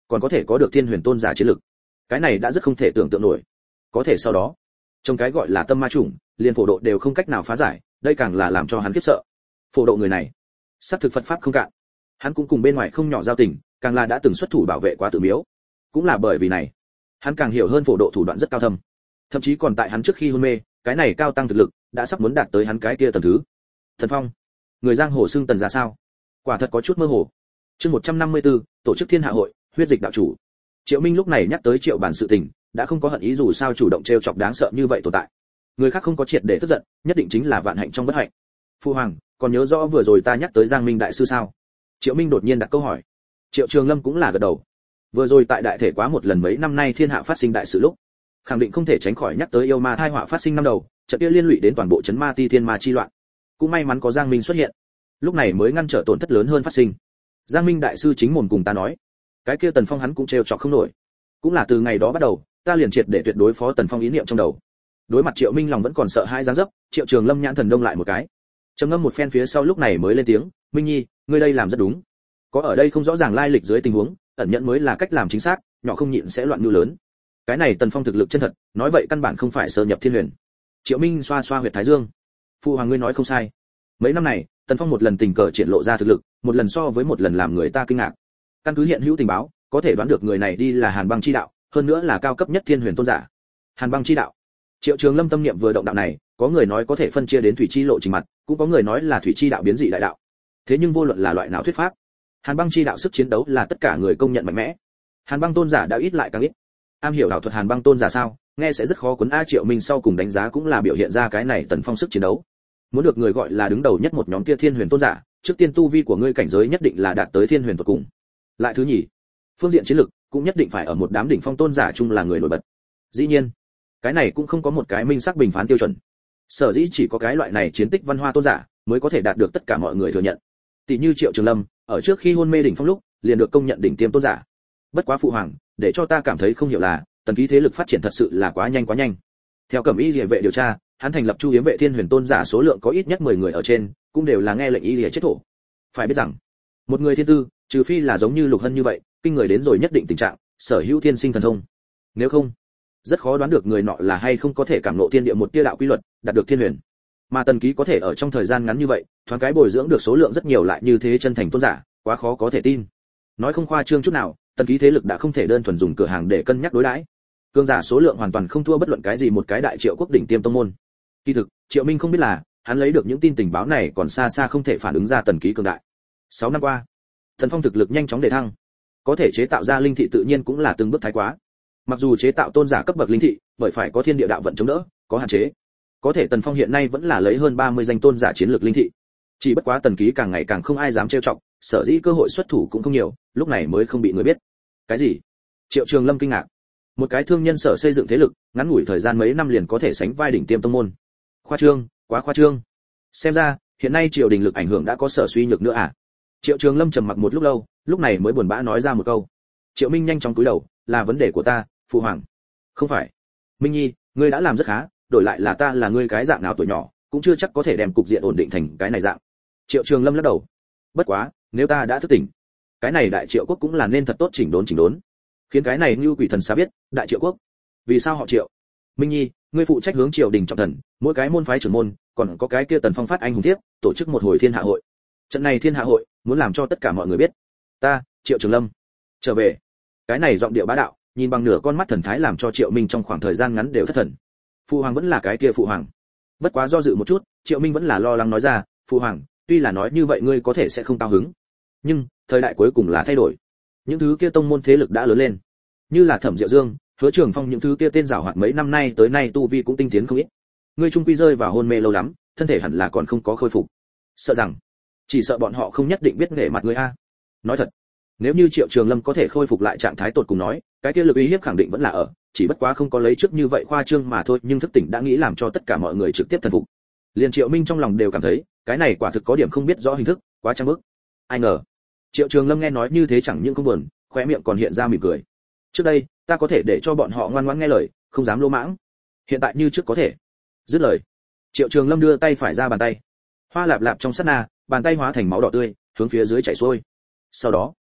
còn có thể có được thiên huyền tôn giả chiến lực. Cái này đã rất không thể tưởng tượng nổi. Có thể sau đó, trong cái gọi là tâm ma chủng, liền phổ độ đều không cách nào phá giải, đây càng là làm cho hắn khiếp sợ. Phổ độ người này, sắc thực Phật pháp không cạn. Hắn cũng cùng bên ngoài không nhỏ giao tình, càng là đã từng xuất thủ bảo vệ quá Tử Miếu. Cũng là bởi vì này, hắn càng hiểu hơn phổ độ thủ đoạn rất cao thâm. Thậm chí còn tại hắn trước khi hôn mê, cái này cao tăng thực lực đã sắp muốn đạt tới hắn cái kia tầng thứ. Thần Phong, người giang hồ xưng Tần ra sao? Quả thật có chút mơ hồ. Chương 154, tổ chức Thiên Hạ hội, huyết dịch đạo chủ. Triệu Minh lúc này nhắc tới Triệu Bản sự tình, đã không có hận ý dù sao chủ động trêu chọc đáng sợ như vậy tồn tại. Người khác không có triệt để tức giận, nhất định chính là vạn hạnh trong bất hạnh. Phu hoàng, còn nhớ rõ vừa rồi ta nhắc tới Giang Minh đại sư sao? Triệu Minh đột nhiên đặt câu hỏi. Triệu Trường Lâm cũng là gật đầu. Vừa rồi tại đại thể quá một lần mấy năm nay thiên hạ phát sinh đại sự lúc, khẳng định không thể tránh khỏi nhắc tới yêu ma thai họa phát sinh năm đầu, trận kia liên lụy đến toàn bộ chấn ma ti thiên ma chi loạn. Cũng may mắn có Giang Minh xuất hiện, lúc này mới ngăn trở tổn thất lớn hơn phát sinh. Giang Minh đại sư chính mồm cùng ta nói, cái kia Tần Phong hắn cũng trêu chọc không nổi. Cũng là từ ngày đó bắt đầu, ta liền triệt để tuyệt đối phó Tần Phong ý niệm trong đầu. Đối mặt Triệu Minh lòng vẫn còn sợ hãi giáng dấp, Triệu Trường Lâm nhãn thần đông lại một cái. Trầm ngâm một phen phía sau lúc này mới lên tiếng, "Minh Nhi, ngươi đây làm rất đúng. Có ở đây không rõ ràng lai lịch dưới tình huống, ẩn nhận mới là cách làm chính xác, nhỏ không nhịn sẽ loạn nhu lớn. Cái này Tần Phong thực lực chân thật, nói vậy căn bản không phải sơ nhập thiên huyền." Triệu Minh xoa xoa huyệt thái dương. "Phụ hoàng ngươi nói không sai. Mấy năm này, Tần Phong một lần tình cờ triển lộ ra thực lực, một lần so với một lần làm người ta kinh ngạc. Căn cứ hiện hữu tình báo, có thể đoán được người này đi là Hàn Băng chi đạo, hơn nữa là cao cấp nhất thiên huyền tôn giả." Hàn Băng chi đạo. Triệu Trường Lâm tâm niệm vừa động đạo này, có người nói có thể phân chia đến thủy chi lộ trình mặt, cũng có người nói là thủy chi đạo biến dị đại đạo. Thế nhưng vô luận là loại nào thuyết pháp, Hàn Băng chi đạo sức chiến đấu là tất cả người công nhận mạnh mẽ. Hàn Băng tôn giả đã ít lại càng ít. Am hiểu đạo thuật Hàn Băng tôn giả sao? Nghe sẽ rất khó cuốn a. Triệu Minh sau cùng đánh giá cũng là biểu hiện ra cái này Tần Phong sức chiến đấu. Muốn được người gọi là đứng đầu nhất một nhóm kia thiên huyền tôn giả, trước tiên tu vi của ngươi cảnh giới nhất định là đạt tới thiên huyền tuyệt cùng. Lại thứ nhì, phương diện chiến lực cũng nhất định phải ở một đám đỉnh phong tôn giả chung là người nổi bật. Dĩ nhiên, cái này cũng không có một cái minh xác bình phán tiêu chuẩn. Sở dĩ chỉ có cái loại này chiến tích văn hoa tôn giả mới có thể đạt được tất cả mọi người thừa nhận. Tỷ như Triệu Trường Lâm, ở trước khi hôn mê đỉnh phong lúc, liền được công nhận đỉnh tiêm tôn giả. Bất quá phụ hoàng, để cho ta cảm thấy không hiểu là, Tần Ký thế lực phát triển thật sự là quá nhanh quá nhanh. Theo Cẩm Y Liễu vệ điều tra, hắn thành lập Chu Yếm vệ thiên huyền tôn giả số lượng có ít nhất 10 người ở trên, cũng đều là nghe lệnh Y Liễu chết thổ. Phải biết rằng, một người thiên tư, trừ phi là giống như Lục Hân như vậy, kinh người đến rồi nhất định tình trạng, sở hữu thiên sinh thần thông. Nếu không, rất khó đoán được người nọ là hay không có thể cảm ngộ thiên địa một tia đạo quy luật, đạt được thiên huyền. Mà Tần Ký có thể ở trong thời gian ngắn như vậy, thoáng cái bồi dưỡng được số lượng rất nhiều lại như thế chân thành tôn giả, quá khó có thể tin. Nói không khoa trương chút nào, Tần Ký thế lực đã không thể đơn thuần dùng cửa hàng để cân nhắc đối đãi. Cường giả số lượng hoàn toàn không thua bất luận cái gì một cái đại triệu quốc đỉnh tiêm tông môn. Kỳ thực, Triệu Minh không biết là, hắn lấy được những tin tình báo này còn xa xa không thể phản ứng ra Tần Ký cường đại. 6 năm qua, Tần Phong thực lực nhanh chóng đề thăng, có thể chế tạo ra linh thị tự nhiên cũng là từng bước thái quá. Mặc dù chế tạo tôn giả cấp bậc linh thị, bởi phải có thiên địa đạo vận chống đỡ, có hạn chế. Có thể Tần Phong hiện nay vẫn là lấy hơn 30 danh tôn giả chiến lược linh thị. Chỉ bất quá Tần Ký càng ngày càng không ai dám trêu chọc, sở dĩ cơ hội xuất thủ cũng không nhiều, lúc này mới không bị người biết. Cái gì? Triệu Trường Lâm kinh ngạc. Một cái thương nhân sở xây dựng thế lực, ngắn ngủi thời gian mấy năm liền có thể sánh vai đỉnh tiêm tông môn. Khoa trương, quá khoa trương. Xem ra, hiện nay triều đình lực ảnh hưởng đã có sở suy nhược nữa à? Triệu Trường Lâm trầm mặc một lúc lâu, lúc này mới buồn bã nói ra một câu. Triệu Minh nhanh chóng cúi đầu, là vấn đề của ta, phụ hoàng. Không phải. Minh Nhi, ngươi đã làm rất khá, đổi lại là ta là ngươi cái dạng nào tuổi nhỏ, cũng chưa chắc có thể đem cục diện ổn định thành cái này dạng. Triệu Trường Lâm lắc đầu. Bất quá, nếu ta đã thức tỉnh, cái này đại triệu quốc cũng là nên thật tốt chỉnh đốn. Khiến cái này như quỷ thần xa biết, đại triệu quốc. Vì sao họ Triệu? Minh Nhi, ngươi phụ trách hướng triều đình trọng thần, mỗi cái môn phái trưởng môn, còn có cái kia Tần Phong phát anh hùng thiếp, tổ chức một hồi thiên hạ hội. Trận này thiên hạ hội, muốn làm cho tất cả mọi người biết. Ta, Triệu Trường Lâm, trở về. Cái này giọng điệu bá đạo, nhìn bằng nửa con mắt thần thái làm cho Triệu Minh trong khoảng thời gian ngắn đều thất thần. Phụ hoàng vẫn là cái kia phụ hoàng. Bất quá do dự một chút, Triệu Minh vẫn là lo lắng nói ra, phụ hoàng, tuy là nói như vậy ngươi có thể sẽ không cao hứng, nhưng thời đại cuối cùng là thay đổi. Những thứ kia tông môn thế lực đã lớn lên, như là Thẩm Diệu Dương, Hứa Trường Phong, những thứ kia tên giàu hoạt mấy năm nay tới nay tu vi cũng tinh tiến không ít. Ngươi trung quy rơi vào hôn mê lâu lắm, thân thể hẳn là còn không có khôi phục. Sợ rằng, chỉ sợ bọn họ không nhất định biết nể mặt ngươi a. Nói thật, nếu như Triệu Trường Lâm có thể khôi phục lại trạng thái tột cùng nói, cái kia lực uy hiếp khẳng định vẫn là ở, chỉ bất quá không có lấy trước như vậy khoa trương mà thôi, nhưng thức tỉnh đã nghĩ làm cho tất cả mọi người trực tiếp thần phục. Liên Triệu Minh trong lòng đều cảm thấy, cái này quả thực có điểm không biết rõ hình thức, quá trang bức. Ai ngờ, Triệu Trường Lâm nghe nói như thế chẳng những không buồn, khóe miệng còn hiện ra mỉm cười. Trước đây, ta có thể để cho bọn họ ngoan ngoãn nghe lời, không dám lỗ mãng. Hiện tại như trước có thể. Dứt lời, Triệu Trường Lâm đưa tay phải ra bàn tay. Hoa lạp lạp trong sát na, bàn tay hóa thành máu đỏ tươi, hướng phía dưới chảy xuôi. Sau đó,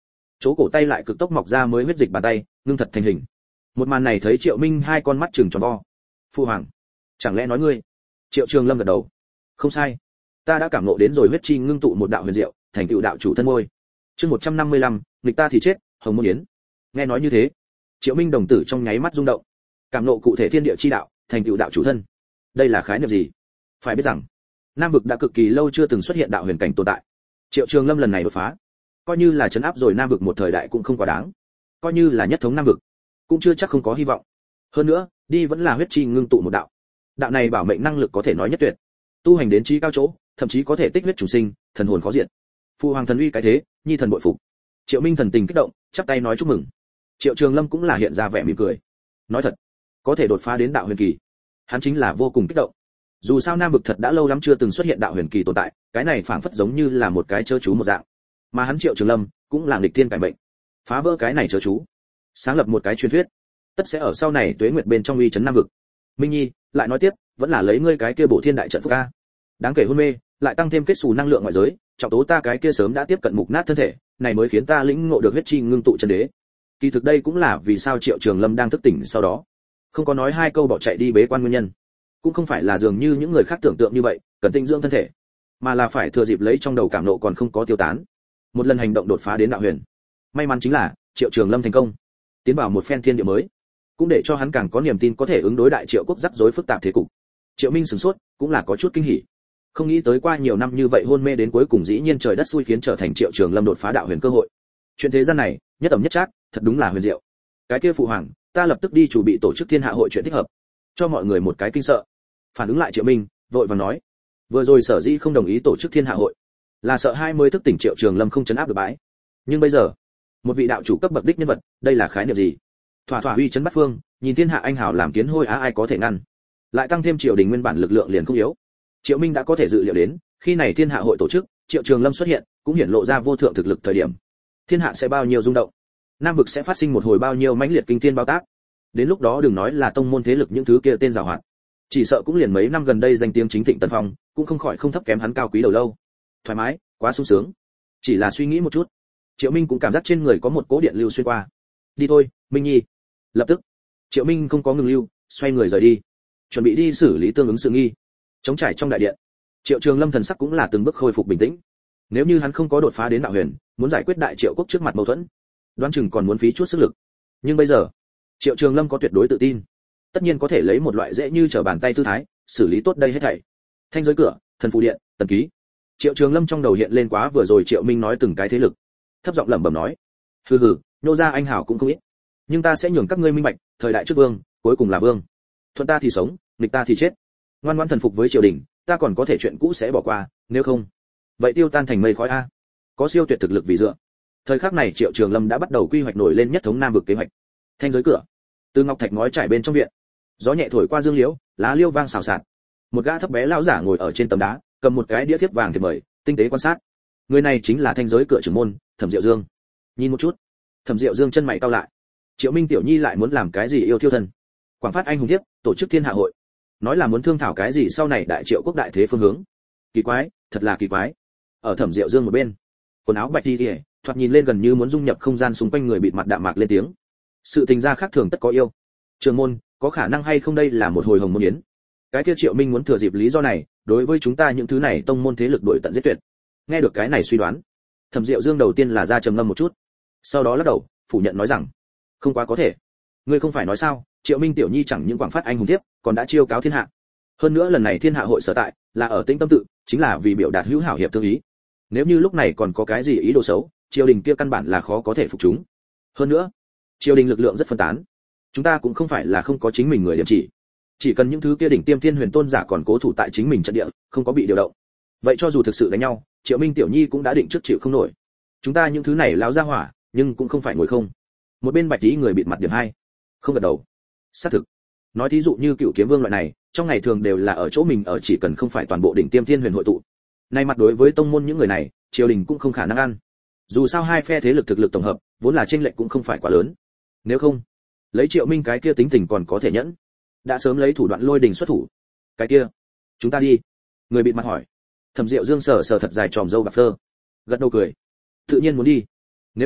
chỗ cổ tay lại cực tốc mọc ra mới huyết dịch bàn tay, ngưng thật thành hình. Một màn này thấy Triệu Minh hai con mắt trừng tròn vo. Phu hoàng, chẳng lẽ nói ngươi? Triệu Trường Lâm gật đầu. Không sai, ta đã cảm ngộ đến rồi huyết chi ngưng tụ một đạo huyền diệu, thành tựu đạo chủ thân môi. Chương 155, nghịch ta thì chết, Hồng Môn Yến. Nghe nói như thế, Triệu Minh đồng tử trong nháy mắt rung động. Cảm ngộ cụ thể thiên địa chi đạo, thành tựu đạo chủ thân. Đây là khái niệm gì? Phải biết rằng, Nam vực đã cực kỳ lâu chưa từng xuất hiện đạo huyền cảnh tồn tại. Triệu Trường Lâm lần này đột phá, coi như là trấn áp rồi Nam vực một thời đại cũng không quá đáng. Coi như là nhất thống Nam vực, cũng chưa chắc không có hy vọng. Hơn nữa, đi vẫn là huyết chi ngưng tụ một đạo. Đạo này bảo mệnh năng lực có thể nói nhất tuyệt. Tu hành đến trí cao chỗ, thậm chí có thể tích huyết trùng sinh, thần hồn khó diệt. Phu hoàng thần uy cái thế, nhi thần bội phục. Triệu Minh thần tình kích động, chắp tay nói chúc mừng. Triệu Trường Lâm cũng là hiện ra vẻ mỉm cười. Nói thật, có thể đột phá đến đạo huyền kỳ, hắn chính là vô cùng kích động. Dù sao Nam vực thật đã lâu lắm chưa từng xuất hiện đạo huyền kỳ tồn tại, cái này phảng phất giống như là một cái chớ chú một dạng. Mà hắn Triệu Trường Lâm cũng là nghịch thiên cải mệnh, phá vỡ cái này chớ chú, sáng lập một cái truyền thuyết, tất sẽ ở sau này tuế nguyệt bên trong uy chấn Nam vực. Minh Nhi, lại nói tiếp, vẫn là lấy ngươi cái kia bổ thiên đại trận phúc a. Đáng kể hôn mê, lại tăng thêm kết xù năng lượng ngoại giới, trọng tố ta cái kia sớm đã tiếp cận mục nát thân thể, này mới khiến ta lĩnh ngộ được huyết chi ngưng tụ chân đế. Kỳ thực đây cũng là vì sao Triệu Trường Lâm đang thức tỉnh sau đó, không có nói hai câu bỏ chạy đi bế quan nguyên nhân. Cũng không phải là dường như những người khác tưởng tượng như vậy, cần tinh dưỡng thân thể, mà là phải thừa dịp lấy trong đầu cảm nộ còn không có tiêu tán, một lần hành động đột phá đến đạo huyền. May mắn chính là Triệu Trường Lâm thành công, tiến vào một phen thiên địa mới, cũng để cho hắn càng có niềm tin có thể ứng đối đại Triệu quốc rắc rối phức tạp thế cục. Triệu Minh sửng sốt, cũng là có chút kinh hỉ. Không nghĩ tới qua nhiều năm như vậy hôn mê đến cuối cùng dĩ nhiên trời đất xui khiến trở thành Triệu Trường Lâm đột phá đạo huyền cơ hội. Chuyện thế gian này, nhất tầm nhất trác, thật đúng là huyền diệu. Cái kia phụ hoàng, ta lập tức đi chủ bị tổ chức thiên hạ hội chuyện thích hợp, cho mọi người một cái kinh sợ. Phản ứng lại Triệu Minh, vội vàng nói, vừa rồi sở dĩ không đồng ý tổ chức thiên hạ hội, là sợ hai mới thức tỉnh Triệu Trường Lâm không chấn áp được bãi. Nhưng bây giờ, một vị đạo chủ cấp bậc đích nhân vật, đây là khái niệm gì? Thỏa thỏa uy chấn bát phương, nhìn thiên hạ anh hào làm kiến hôi á ai có thể ngăn? Lại tăng thêm triều đình nguyên bản lực lượng liền không yếu. Triệu Minh đã có thể dự liệu đến, khi này thiên hạ hội tổ chức, Triệu Trường Lâm xuất hiện, cũng hiển lộ ra vô thượng thực lực thời điểm. Thiên hạ sẽ bao nhiêu rung động, Nam vực sẽ phát sinh một hồi bao nhiêu mãnh liệt kinh thiên bao tác. Đến lúc đó đừng nói là tông môn thế lực những thứ kia tên giàu hoạt, chỉ sợ cũng liền mấy năm gần đây danh tiếng chính thịnh Tần Phong, cũng không khỏi không thấp kém hắn cao quý đầu lâu. Thoải mái, quá sung sướng. Chỉ là suy nghĩ một chút, Triệu Minh cũng cảm giác trên người có một cỗ điện lưu xuyên qua. Đi thôi, Minh Nhi. Lập tức, Triệu Minh không có ngừng lưu, xoay người rời đi, chuẩn bị đi xử lý tương ứng sự nghi. Chống trải trong đại điện, Triệu Trường Lâm thần sắc cũng là từng bước khôi phục bình tĩnh. Nếu như hắn không có đột phá đến đạo huyền, muốn giải quyết đại Triệu quốc trước mặt mâu thuẫn, đoán chừng còn muốn phí chút sức lực. Nhưng bây giờ, Triệu Trường Lâm có tuyệt đối tự tin, tất nhiên có thể lấy một loại dễ như trở bàn tay tư thái xử lý tốt đây hết thảy. Thanh giới cửa, thần phù điện, tần ký. Triệu Trường Lâm trong đầu hiện lên quá vừa rồi Triệu Minh nói từng cái thế lực, thấp giọng lẩm bẩm nói, hừ hừ, nô gia anh hảo cũng không ít, nhưng ta sẽ nhường các ngươi minh bạch, thời đại trước vương, cuối cùng là vương. Thuận ta thì sống, nghịch ta thì chết. Ngoan ngoãn thần phục với triều đình, ta còn có thể chuyện cũ sẽ bỏ qua, nếu không, vậy tiêu tan thành mây khói a. Có siêu tuyệt thực lực vì dựa. Thời khắc này Triệu Trường Lâm đã bắt đầu quy hoạch nổi lên nhất thống Nam vực kế hoạch. Thanh giới cửa, từ ngọc thạch ngói trải bên trong viện, gió nhẹ thổi qua dương liễu, lá liễu vang xào xạc. Một gã thấp bé lão giả ngồi ở trên tấm đá, cầm một cái đĩa thiếp vàng thiệp mời, tinh tế quan sát. Người này chính là thanh giới cửa trưởng môn, Thẩm Diệu Dương. Nhìn một chút, Thẩm Diệu Dương chân mày cau lại. Triệu Minh tiểu nhi lại muốn làm cái gì yêu thiêu thân? Quảng phát anh hùng thiếp, tổ chức thiên hạ hội. Nói là muốn thương thảo cái gì sau này đại Triệu quốc đại thế phương hướng. Kỳ quái, thật là kỳ quái. Ở Thẩm Diệu Dương một bên, quần áo bạch y, thoạt nhìn lên gần như muốn dung nhập không gian xung quanh người bịt mặt đạm mạc lên tiếng. Sự tình gia khác thường tất có yêu. Trường môn, có khả năng hay không đây là một hồi hồng môn yến? Cái kia Triệu Minh muốn thừa dịp lý do này, đối với chúng ta những thứ này tông môn thế lực đổi tận giết tuyệt. Nghe được cái này suy đoán, Thẩm Diệu Dương đầu tiên là ra trầm ngâm một chút, sau đó lắc đầu, phủ nhận nói rằng, không quá có thể. Ngươi không phải nói sao, Triệu Minh tiểu nhi chẳng những quảng phát anh hùng tiếp, còn đã chiêu cáo thiên hạ. Hơn nữa lần này thiên hạ hội sở tại là ở Tĩnh Tâm tự, chính là vì biểu đạt hữu hảo hiệp thương ý. Nếu như lúc này còn có cái gì ý đồ xấu, triều đình kia căn bản là khó có thể phục chúng. Hơn nữa, triều đình lực lượng rất phân tán, chúng ta cũng không phải là không có chính mình người điểm chỉ cần những thứ kia đỉnh tiêm thiên huyền tôn giả còn cố thủ tại chính mình trận địa, không có bị điều động, vậy cho dù thực sự đánh nhau, Triệu Minh tiểu nhi cũng đã định trước chịu không nổi. Chúng ta những thứ này láo ra hỏa, nhưng cũng không phải ngồi không. Một bên bạch tí người bịt mặt điểm hai, không gật đầu. Xác thực, nói thí dụ như Cựu Kiếm Vương loại này, trong ngày thường đều là ở chỗ mình ở, chỉ cần không phải toàn bộ đỉnh tiêm thiên huyền hội tụ. Nay mặt đối với tông môn những người này, triều đình cũng không khả năng ăn. Dù sao hai phe thế lực thực lực tổng hợp, vốn là chênh lệch cũng không phải quá lớn. Nếu không, lấy Triệu Minh cái kia tính tình còn có thể nhẫn, đã sớm lấy thủ đoạn lôi đình xuất thủ. Cái kia, chúng ta đi. Người bịt mặt hỏi. Thẩm Diệu Dương sờ sờ thật dài tròm râu bạc phơ, gật đầu cười. Tự nhiên muốn đi. Nếu không,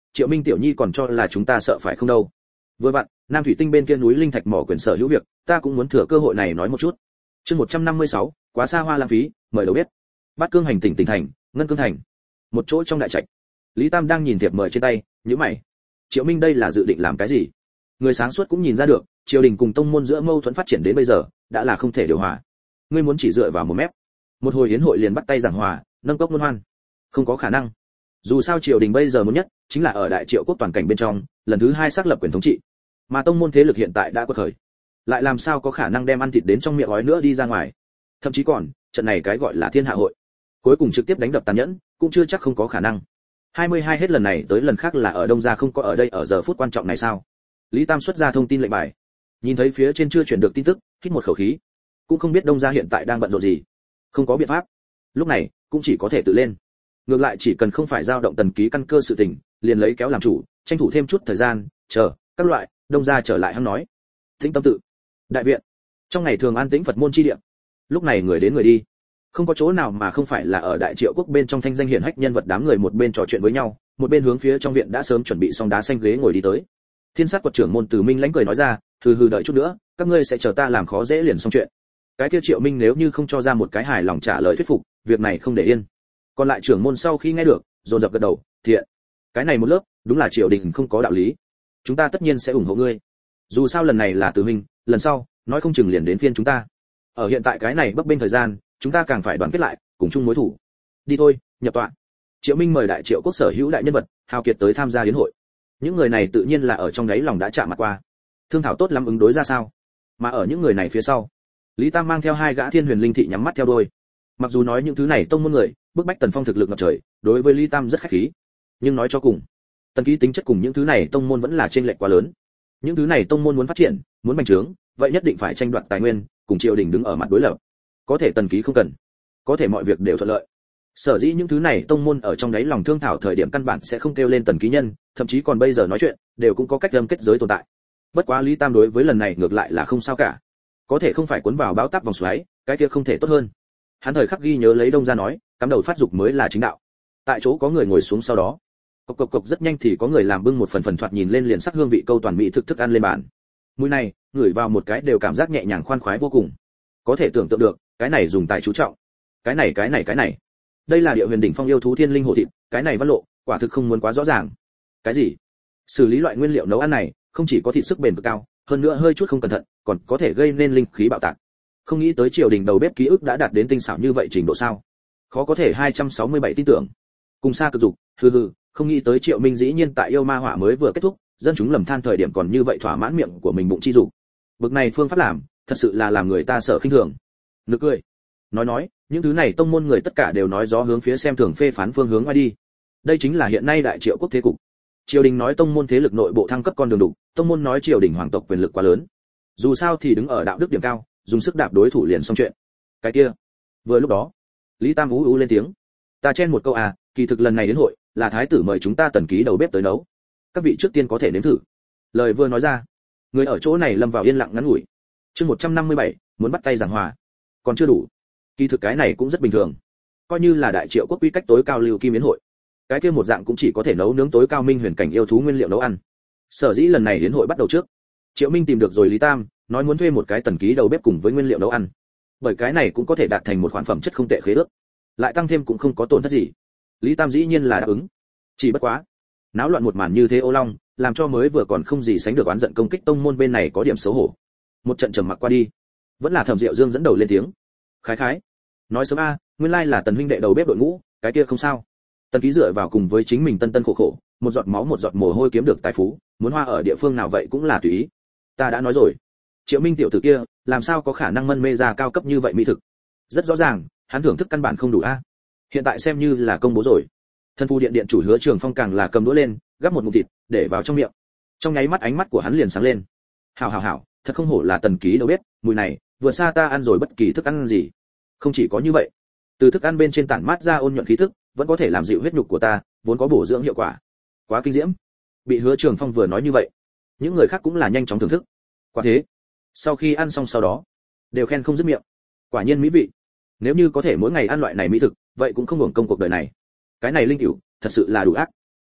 Triệu Minh tiểu nhi còn cho là chúng ta sợ phải không đâu. Vừa vặn, Nam Thủy Tinh bên kia núi linh thạch mỏ quyền sở hữu việc, ta cũng muốn thừa cơ hội này nói một chút. Chương 156, quá xa hoa lãng phí, mời đầu bếp. Bát Cương hành tỉnh tỉnh thành, Ngân Cương thành. Một chỗ trong đại trạch. Lý Tam đang nhìn thiệp mời trên tay, nhíu mày. Triệu Minh đây là dự định làm cái gì? Người sáng suốt cũng nhìn ra được, triều đình cùng tông môn giữa mâu thuẫn phát triển đến bây giờ, đã là không thể điều hòa. Ngươi muốn chỉ dựa vào một mép, một hồi yến hội liền bắt tay giảng hòa, nâng cốc luân hoan, không có khả năng. Dù sao triều đình bây giờ muốn nhất chính là ở đại triệu quốc toàn cảnh bên trong, lần thứ hai xác lập quyền thống trị. Mà tông môn thế lực hiện tại đã quật khởi, lại làm sao có khả năng đem ăn thịt đến trong miệng ói nữa đi ra ngoài? Thậm chí còn, trận này cái gọi là thiên hạ hội, cuối cùng trực tiếp đánh đập tàn nhẫn, cũng chưa chắc không có khả năng. 22 hết lần này tới lần khác là ở Đông gia không có ở đây ở giờ phút quan trọng này sao? Lý Tam xuất ra thông tin lệnh bài, nhìn thấy phía trên chưa chuyển được tin tức, hít một khẩu khí, cũng không biết Đông gia hiện tại đang bận rộn gì, không có biện pháp, lúc này cũng chỉ có thể tự lên. Ngược lại chỉ cần không phải dao động tần ký căn cơ sự tình, liền lấy kéo làm chủ, tranh thủ thêm chút thời gian, chờ các loại Đông gia trở lại hắn nói. Tĩnh tâm tự, đại viện, trong ngày thường an tĩnh Phật môn chi địa, lúc này người đến người đi, không có chỗ nào mà không phải là ở đại triệu quốc bên trong thanh danh hiển hách nhân vật, đám người một bên trò chuyện với nhau, một bên hướng phía trong viện đã sớm chuẩn bị xong đá xanh ghế ngồi đi tới. Thiên sát quật trưởng môn Từ Minh lãnh cười nói ra, hừ hừ, đợi chút nữa, các ngươi sẽ chờ ta làm khó dễ liền xong chuyện. Cái kia Triệu Minh nếu như không cho ra một cái hài lòng trả lời thuyết phục, việc này không để yên. Còn lại trưởng môn sau khi nghe được, dồn dập gật đầu, thiện. Cái này một lớp, đúng là triều đình không có đạo lý. Chúng ta tất nhiên sẽ ủng hộ ngươi. Dù sao lần này là Từ Minh, lần sau, nói không chừng liền đến phiên chúng ta. Ở hiện tại cái này bấp bênh thời gian, chúng ta càng phải đoàn kết lại, cùng chung mối thủ. Đi thôi, nhập tọa. Triệu Minh mời đại triệu quốc sở hữu đại nhân vật, hào kiệt tới tham gia yến hội. Những người này tự nhiên là ở trong đáy lòng đã chạm mặt qua, thương thảo tốt lắm ứng đối ra sao. Mà ở những người này phía sau, Lý Tam mang theo hai gã thiên huyền linh thị nhắm mắt theo đuôi. Mặc dù nói những thứ này tông môn người, bức bách Tần Phong thực lực ngập trời, đối với Lý Tam rất khách khí, nhưng nói cho cùng, Tần Ký tính chất cùng những thứ này tông môn vẫn là chênh lệch quá lớn. Những thứ này tông môn muốn phát triển, muốn bành trướng, vậy nhất định phải tranh đoạt tài nguyên, cùng triều đình đứng ở mặt đối lập. Có thể Tần Ký không cần, có thể mọi việc đều thuận lợi. Sở dĩ những thứ này tông môn ở trong đáy lòng thương thảo thời điểm căn bản sẽ không kêu lên Tần Ký nhân, thậm chí còn bây giờ nói chuyện đều cũng có cách âm kết giới tồn tại. Bất quá Lý Tam đối với lần này ngược lại là không sao cả, có thể không phải cuốn vào bão táp vòng xoáy, cái kia không thể tốt hơn. Hắn thời khắc ghi nhớ lấy Đông gia nói, cắm đầu phát dục mới là chính đạo. Tại chỗ có người ngồi xuống, sau đó cộc cộc cộc rất nhanh thì có người làm bưng một phần thoạt nhìn lên liền sắc hương vị câu toàn mỹ thức ăn lên bàn. Mùi này ngửi vào một cái đều cảm giác nhẹ nhàng khoan khoái vô cùng. Có thể tưởng tượng được, cái này dùng tài chú trọng. Cái này, đây là địa huyền đỉnh phong yêu thú thiên linh hổ thịt, cái này văn lộ, quả thực không muốn quá rõ ràng. Cái gì? Xử lý loại nguyên liệu nấu ăn này, không chỉ có thịt sức bền cực cao, hơn nữa hơi chút không cẩn thận, còn có thể gây nên linh khí bạo tạc. Không nghĩ tới triều đình đầu bếp ký ức đã đạt đến tinh xảo như vậy trình độ sao? Khó có thể 267 tin tưởng. Cùng xa cực dục, hừ hừ, không nghĩ tới Triệu Minh dĩ nhiên tại yêu ma hỏa mới vừa kết thúc, dân chúng lầm than thời điểm còn như vậy thỏa mãn miệng của mình bụng chi dục. Bực này phương pháp làm, thật sự là làm người ta sợ khinh thường. Nực cười. Nói, những thứ này tông môn người tất cả đều nói gió hướng phía xem thường phê phán phương hướng ngoài đi. Đây chính là hiện nay đại triệu quốc thế cục. Triều đình nói tông môn thế lực nội bộ thăng cấp con đường đủ, tông môn nói triều đình hoàng tộc quyền lực quá lớn. Dù sao thì đứng ở đạo đức điểm cao, dùng sức đạp đối thủ liền xong chuyện. Cái kia. Vừa lúc đó, Lý Tam ú lên tiếng. Ta chen một câu à, kỳ thực lần này đến hội, là thái tử mời chúng ta Tần Ký đầu bếp tới nấu. Các vị trước tiên có thể nếm thử. Lời vừa nói ra, người ở chỗ này lâm vào yên lặng ngắn ngủi. Chương 157, muốn bắt tay giảng hòa. Còn chưa đủ. Kỳ thực cái này cũng rất bình thường. Coi như là đại triệu quốc quy cách tối cao lưu kim yến hội, cái kia một dạng cũng chỉ có thể nấu nướng tối cao minh huyền cảnh yêu thú nguyên liệu nấu ăn. Sở dĩ lần này yến hội bắt đầu trước, Triệu Minh tìm được rồi Lý Tam, nói muốn thuê một cái Tần Ký đầu bếp cùng với nguyên liệu nấu ăn. Bởi cái này cũng có thể đạt thành một khoản phẩm chất không tệ khế ước, lại tăng thêm cũng không có tổn thất gì. Lý Tam dĩ nhiên là đáp ứng. Chỉ bất quá, náo loạn một màn như thế ô long, làm cho mới vừa còn không gì sánh được oán giận công kích tông môn bên này có điểm xấu hổ. Một trận trầm mặc qua đi, vẫn là Thẩm Diệu Dương dẫn đầu lên tiếng. Khái, nói sớm a, nguyên lai là Tần huynh đệ đầu bếp đội ngũ, cái kia không sao. Tần Ký dựa vào cùng với chính mình tân khổ, một giọt máu một giọt mồ hôi kiếm được tài phú, muốn hoa ở địa phương nào vậy cũng là tùy ý. Ta đã nói rồi, Triệu Minh tiểu tử kia, làm sao có khả năng mân mê ra cao cấp như vậy mỹ thực? Rất rõ ràng, hắn thưởng thức căn bản không đủ a. Hiện tại xem như là công bố rồi. Thân phu điện điện chủ Hứa Trường Phong càng là cầm đũa lên, gắp một ngụm thịt, để vào trong miệng. Trong nháy mắt ánh mắt của hắn liền sáng lên. Hảo, thật không hổ là Tần Ký đầu bếp, mùi này, vừa xa ta ăn rồi bất kỳ thức ăn gì. Không chỉ có như vậy, từ thức ăn bên trên tản mát ra ôn nhuận khí thức, vẫn có thể làm dịu huyết nhục của ta, vốn có bổ dưỡng hiệu quả. Quá kinh diễm. Bị Hứa Trường Phong vừa nói như vậy, những người khác cũng là nhanh chóng thưởng thức. Quả thế, sau khi ăn xong sau đó, đều khen không dứt miệng. Quả nhiên mỹ vị. Nếu như có thể mỗi ngày ăn loại này mỹ thực, vậy cũng không hưởng công cuộc đời này. Cái này linh cửu, thật sự là đủ ác.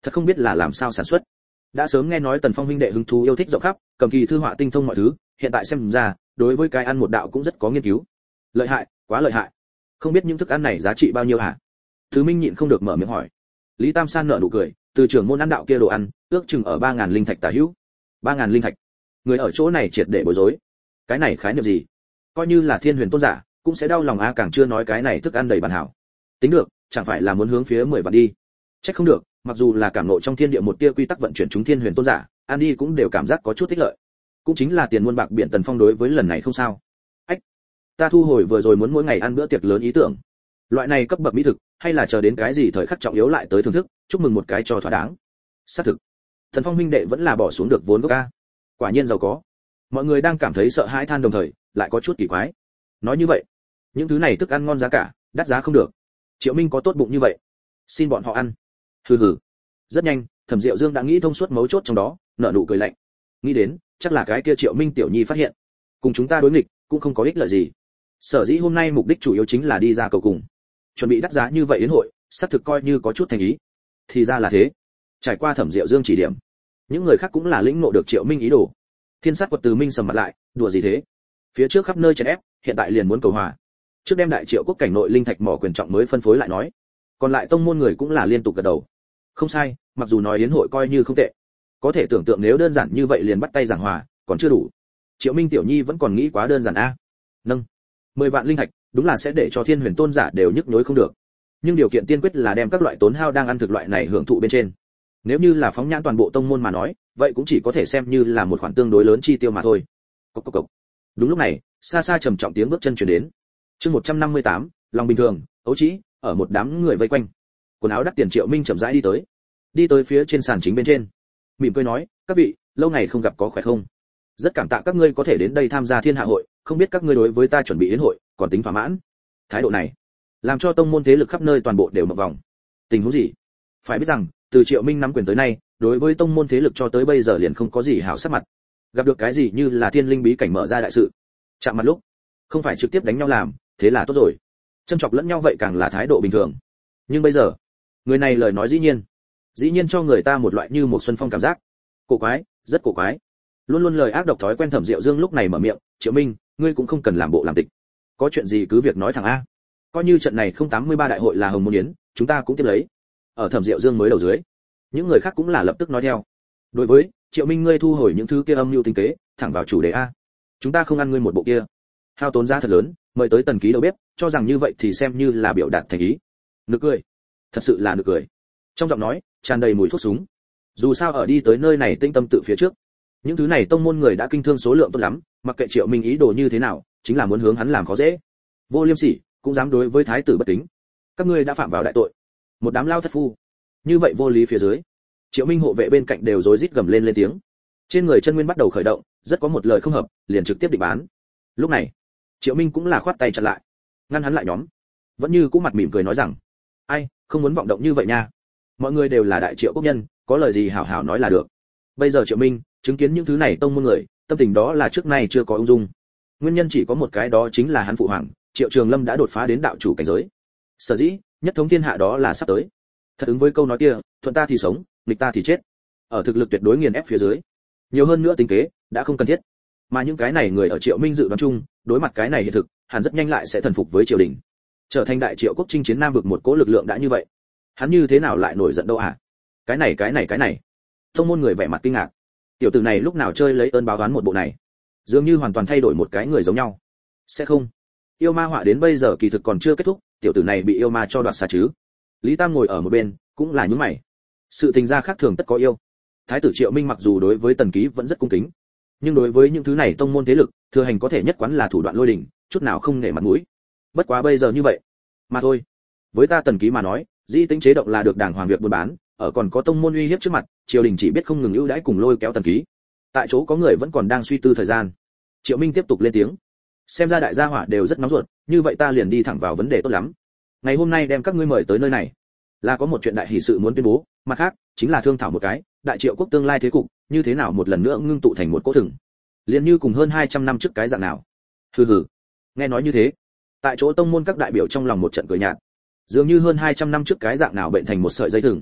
thật không biết là làm sao sản xuất. Đã sớm nghe nói Tần Phong huynh đệ hứng thú yêu thích rộng khắp, cầm kỳ thư họa tinh thông mọi thứ, hiện tại xem ra, đối với cái ăn một đạo cũng rất có nghiên cứu. Lợi hại, quá lợi hại. Không biết những thức ăn này giá trị bao nhiêu hả? Thứ Minh nhịn không được mở miệng hỏi. Lý Tam San nở nụ cười, từ trưởng môn ăn đạo kia đồ ăn, ước chừng ở 3000 linh thạch tả hữu. 3000 linh thạch. Người ở chỗ này triệt để bối rối. Cái này khái niệm gì? Coi như là Thiên Huyền tôn giả, cũng sẽ đau lòng a, càng chưa nói cái này thức ăn đầy bản hảo. Tính được, chẳng phải là muốn hướng phía 10 vạn đi. Chắc không được, mặc dù là cảm ngộ trong thiên địa một tia quy tắc vận chuyển chúng Thiên Huyền tôn giả, ăn đi cũng đều cảm giác có chút thích lợi. Cũng chính là tiền muôn bạc biển Tần Phong đối với lần này không sao. Ách, ta thu hồi vừa rồi muốn mỗi ngày ăn bữa tiệc lớn ý tưởng. Loại này cấp bậc mỹ thực, hay là chờ đến cái gì thời khắc trọng yếu lại tới thưởng thức, chúc mừng một cái cho thỏa đáng. Xác thực, Tần Phong huynh đệ vẫn là bỏ xuống được vốn gốc a. Quả nhiên giàu có. Mọi người đang cảm thấy sợ hãi than đồng thời, lại có chút kỳ quái. Nói như vậy, những thứ này thức ăn ngon giá cả, đắt giá không được. Triệu Minh có tốt bụng như vậy, xin bọn họ ăn. Hừ hừ. Rất nhanh, Thẩm Diệu Dương đã nghĩ thông suốt mấu chốt trong đó, nở nụ cười lạnh. Nghĩ đến, chắc là cái kia Triệu Minh tiểu nhi phát hiện, cùng chúng ta đối nghịch, cũng không có ích lợi gì. Sở dĩ hôm nay mục đích chủ yếu chính là đi ra cầu cùng. Chuẩn bị đắt giá như vậy yến hội, sắp thực coi như có chút thành ý. Thì ra là thế. Trải qua Thẩm Diệu Dương chỉ điểm, những người khác cũng là lĩnh ngộ được Triệu Minh ý đồ. Thiên sát quật Từ Minh sầm mặt lại, đùa gì thế? Phía trước khắp nơi chèn ép, hiện tại liền muốn cầu hòa. Trước đem đại Triệu quốc cảnh nội linh thạch mỏ quyền trọng mới phân phối lại nói. Còn lại tông môn người cũng là liên tục gật đầu. Không sai, mặc dù nói yến hội coi như không tệ, có thể tưởng tượng nếu đơn giản như vậy liền bắt tay giảng hòa, còn chưa đủ. Triệu Minh tiểu nhi vẫn còn nghĩ quá đơn giản a. Nâng 10 vạn linh thạch, đúng là sẽ để cho Thiên Huyền tôn giả đều nhức nhối không được. Nhưng điều kiện tiên quyết là đem các loại tốn hao đang ăn thực loại này hưởng thụ bên trên. Nếu như là phóng nhãn toàn bộ tông môn mà nói, vậy cũng chỉ có thể xem như là một khoản tương đối lớn chi tiêu mà thôi. Cốc cốc cốc. Đúng lúc này, xa xa trầm trọng tiếng bước chân truyền đến. Chương 158, lòng bình thường, ấu trĩ, ở một đám người vây quanh. Quần áo đắt tiền Triệu Minh chậm rãi đi tới phía trên sàn chính bên trên. Mỉm cười nói, các vị, lâu ngày không gặp có khỏe không? Rất cảm tạ các ngươi có thể đến đây tham gia Thiên Hạ hội, không biết các ngươi đối với ta chuẩn bị yến hội, còn tính thỏa mãn. Thái độ này, làm cho tông môn thế lực khắp nơi toàn bộ đều mộng vòng. Tình huống gì? Phải biết rằng, từ Triệu Minh nắm quyền tới nay, đối với tông môn thế lực cho tới bây giờ liền không có gì hảo sắc mặt. Gặp được cái gì như là thiên linh bí cảnh mở ra đại sự, chạm mặt lúc, không phải trực tiếp đánh nhau làm, thế là tốt rồi. Châm chọc lẫn nhau vậy càng là thái độ bình thường. Nhưng bây giờ, người này lời nói dĩ nhiên cho người ta một loại như một xuân phong cảm giác. Cổ quái, rất cổ quái. Luôn luôn lời ác độc thói quen Thẩm Diệu Dương lúc này mở miệng, "Triệu Minh, ngươi cũng không cần làm bộ làm tịch. Có chuyện gì cứ việc nói thẳng a. Coi như trận này không 83 đại hội là hồng môn yến, chúng ta cũng tiếp lấy." Ở Thẩm Diệu Dương mới đầu dưới, những người khác cũng là lập tức nói theo. Đối với Triệu Minh, ngươi thu hồi những thứ kia âm mưu tính kế, thẳng vào chủ đề a. Chúng ta không ăn ngươi một bộ kia. Hao tốn giá thật lớn, mời tới Tần ký đầu bếp, cho rằng như vậy thì xem như là biểu đạt thành ý. Nực cười. Thật sự là nực cười. Trong giọng nói tràn đầy mùi thuốc súng. Dù sao ở đi tới nơi này tinh tâm tự phía trước, những thứ này tông môn người đã kinh thương số lượng tốt lắm, mặc kệ Triệu Minh ý đồ như thế nào, chính là muốn hướng hắn làm khó dễ. Vô liêm sỉ, cũng dám đối với thái tử bất kính. Các ngươi đã phạm vào đại tội. Một đám lao thất phu. Như vậy vô lý phía dưới, Triệu Minh hộ vệ bên cạnh đều rối rít gầm lên tiếng. Trên người chân nguyên bắt đầu khởi động, rất có một lời không hợp, liền trực tiếp định bán. Lúc này, Triệu Minh cũng là khoát tay chặn lại, ngăn hắn lại nhóm. Vẫn như cũ mặt mỉm cười nói rằng, ai, không muốn vọng động như vậy nha. Mọi người đều là đại Triệu quốc nhân, có lời gì hảo hảo nói là được. Bây giờ Triệu Minh chứng kiến những thứ này tông môn người, tâm tình đó là trước nay chưa có ung dung. Nguyên nhân chỉ có một cái, đó chính là hắn phụ hoàng Triệu Trường Lâm đã đột phá đến đạo chủ cảnh giới. Sở dĩ nhất thống thiên hạ đó là sắp tới. Thật ứng với câu nói kia, thuận ta thì sống, nghịch ta thì chết. Ở thực lực tuyệt đối nghiền ép phía dưới, nhiều hơn nữa tính kế đã không cần thiết. Mà những cái này người ở Triệu Minh dự đoán chung, đối mặt cái này hiện thực, hắn rất nhanh lại sẽ thần phục với triều đình, trở thành đại Triệu quốc chinh chiến nam vực một cỗ lực lượng đã như vậy. Hắn như thế nào lại nổi giận đâu à? Cái này. Tông môn người vẻ mặt kinh ngạc. Tiểu tử này lúc nào chơi lấy ơn báo oán một bộ này, dường như hoàn toàn thay đổi một cái người giống nhau. Sẽ không, yêu ma họa đến bây giờ kỳ thực còn chưa kết thúc, tiểu tử này bị yêu ma cho đoạt xá chứ? Lý Tam ngồi ở một bên, cũng là nhướng mày. Sự tình gia khác thường tất có yêu. Thái tử Triệu Minh mặc dù đối với Tần Ký vẫn rất cung kính, nhưng đối với những thứ này tông môn thế lực, thừa hành có thể nhất quán là thủ đoạn lôi đình, chút nào không nể mặt mũi. Bất quá bây giờ như vậy, mà thôi. Với ta Tần Ký mà nói, dĩ tính chế động là được đàng hoàng việc buôn bán, ở còn có tông môn uy hiếp trước mặt, triều đình chỉ biết không ngừng ưu đãi cùng lôi kéo Tần Ký. Tại chỗ có người vẫn còn đang suy tư thời gian. Triệu Minh tiếp tục lên tiếng. Xem ra đại gia hỏa đều rất nóng ruột, như vậy ta liền đi thẳng vào vấn đề tốt lắm. Ngày hôm nay đem các ngươi mời tới nơi này, là có một chuyện đại hỷ sự muốn tuyên bố, mặt khác chính là thương thảo một cái đại Triệu quốc tương lai thế cục như thế nào một lần nữa ngưng tụ thành một cỗ thừng, liền như cùng hơn 200 năm trước cái dạng nào. Hừ hừ. Nghe nói như thế, tại chỗ tông môn các đại biểu trong lòng một trận cười nhạt, dường như hơn 200 năm trước cái dạng nào bệnh thành một sợi dây thừng,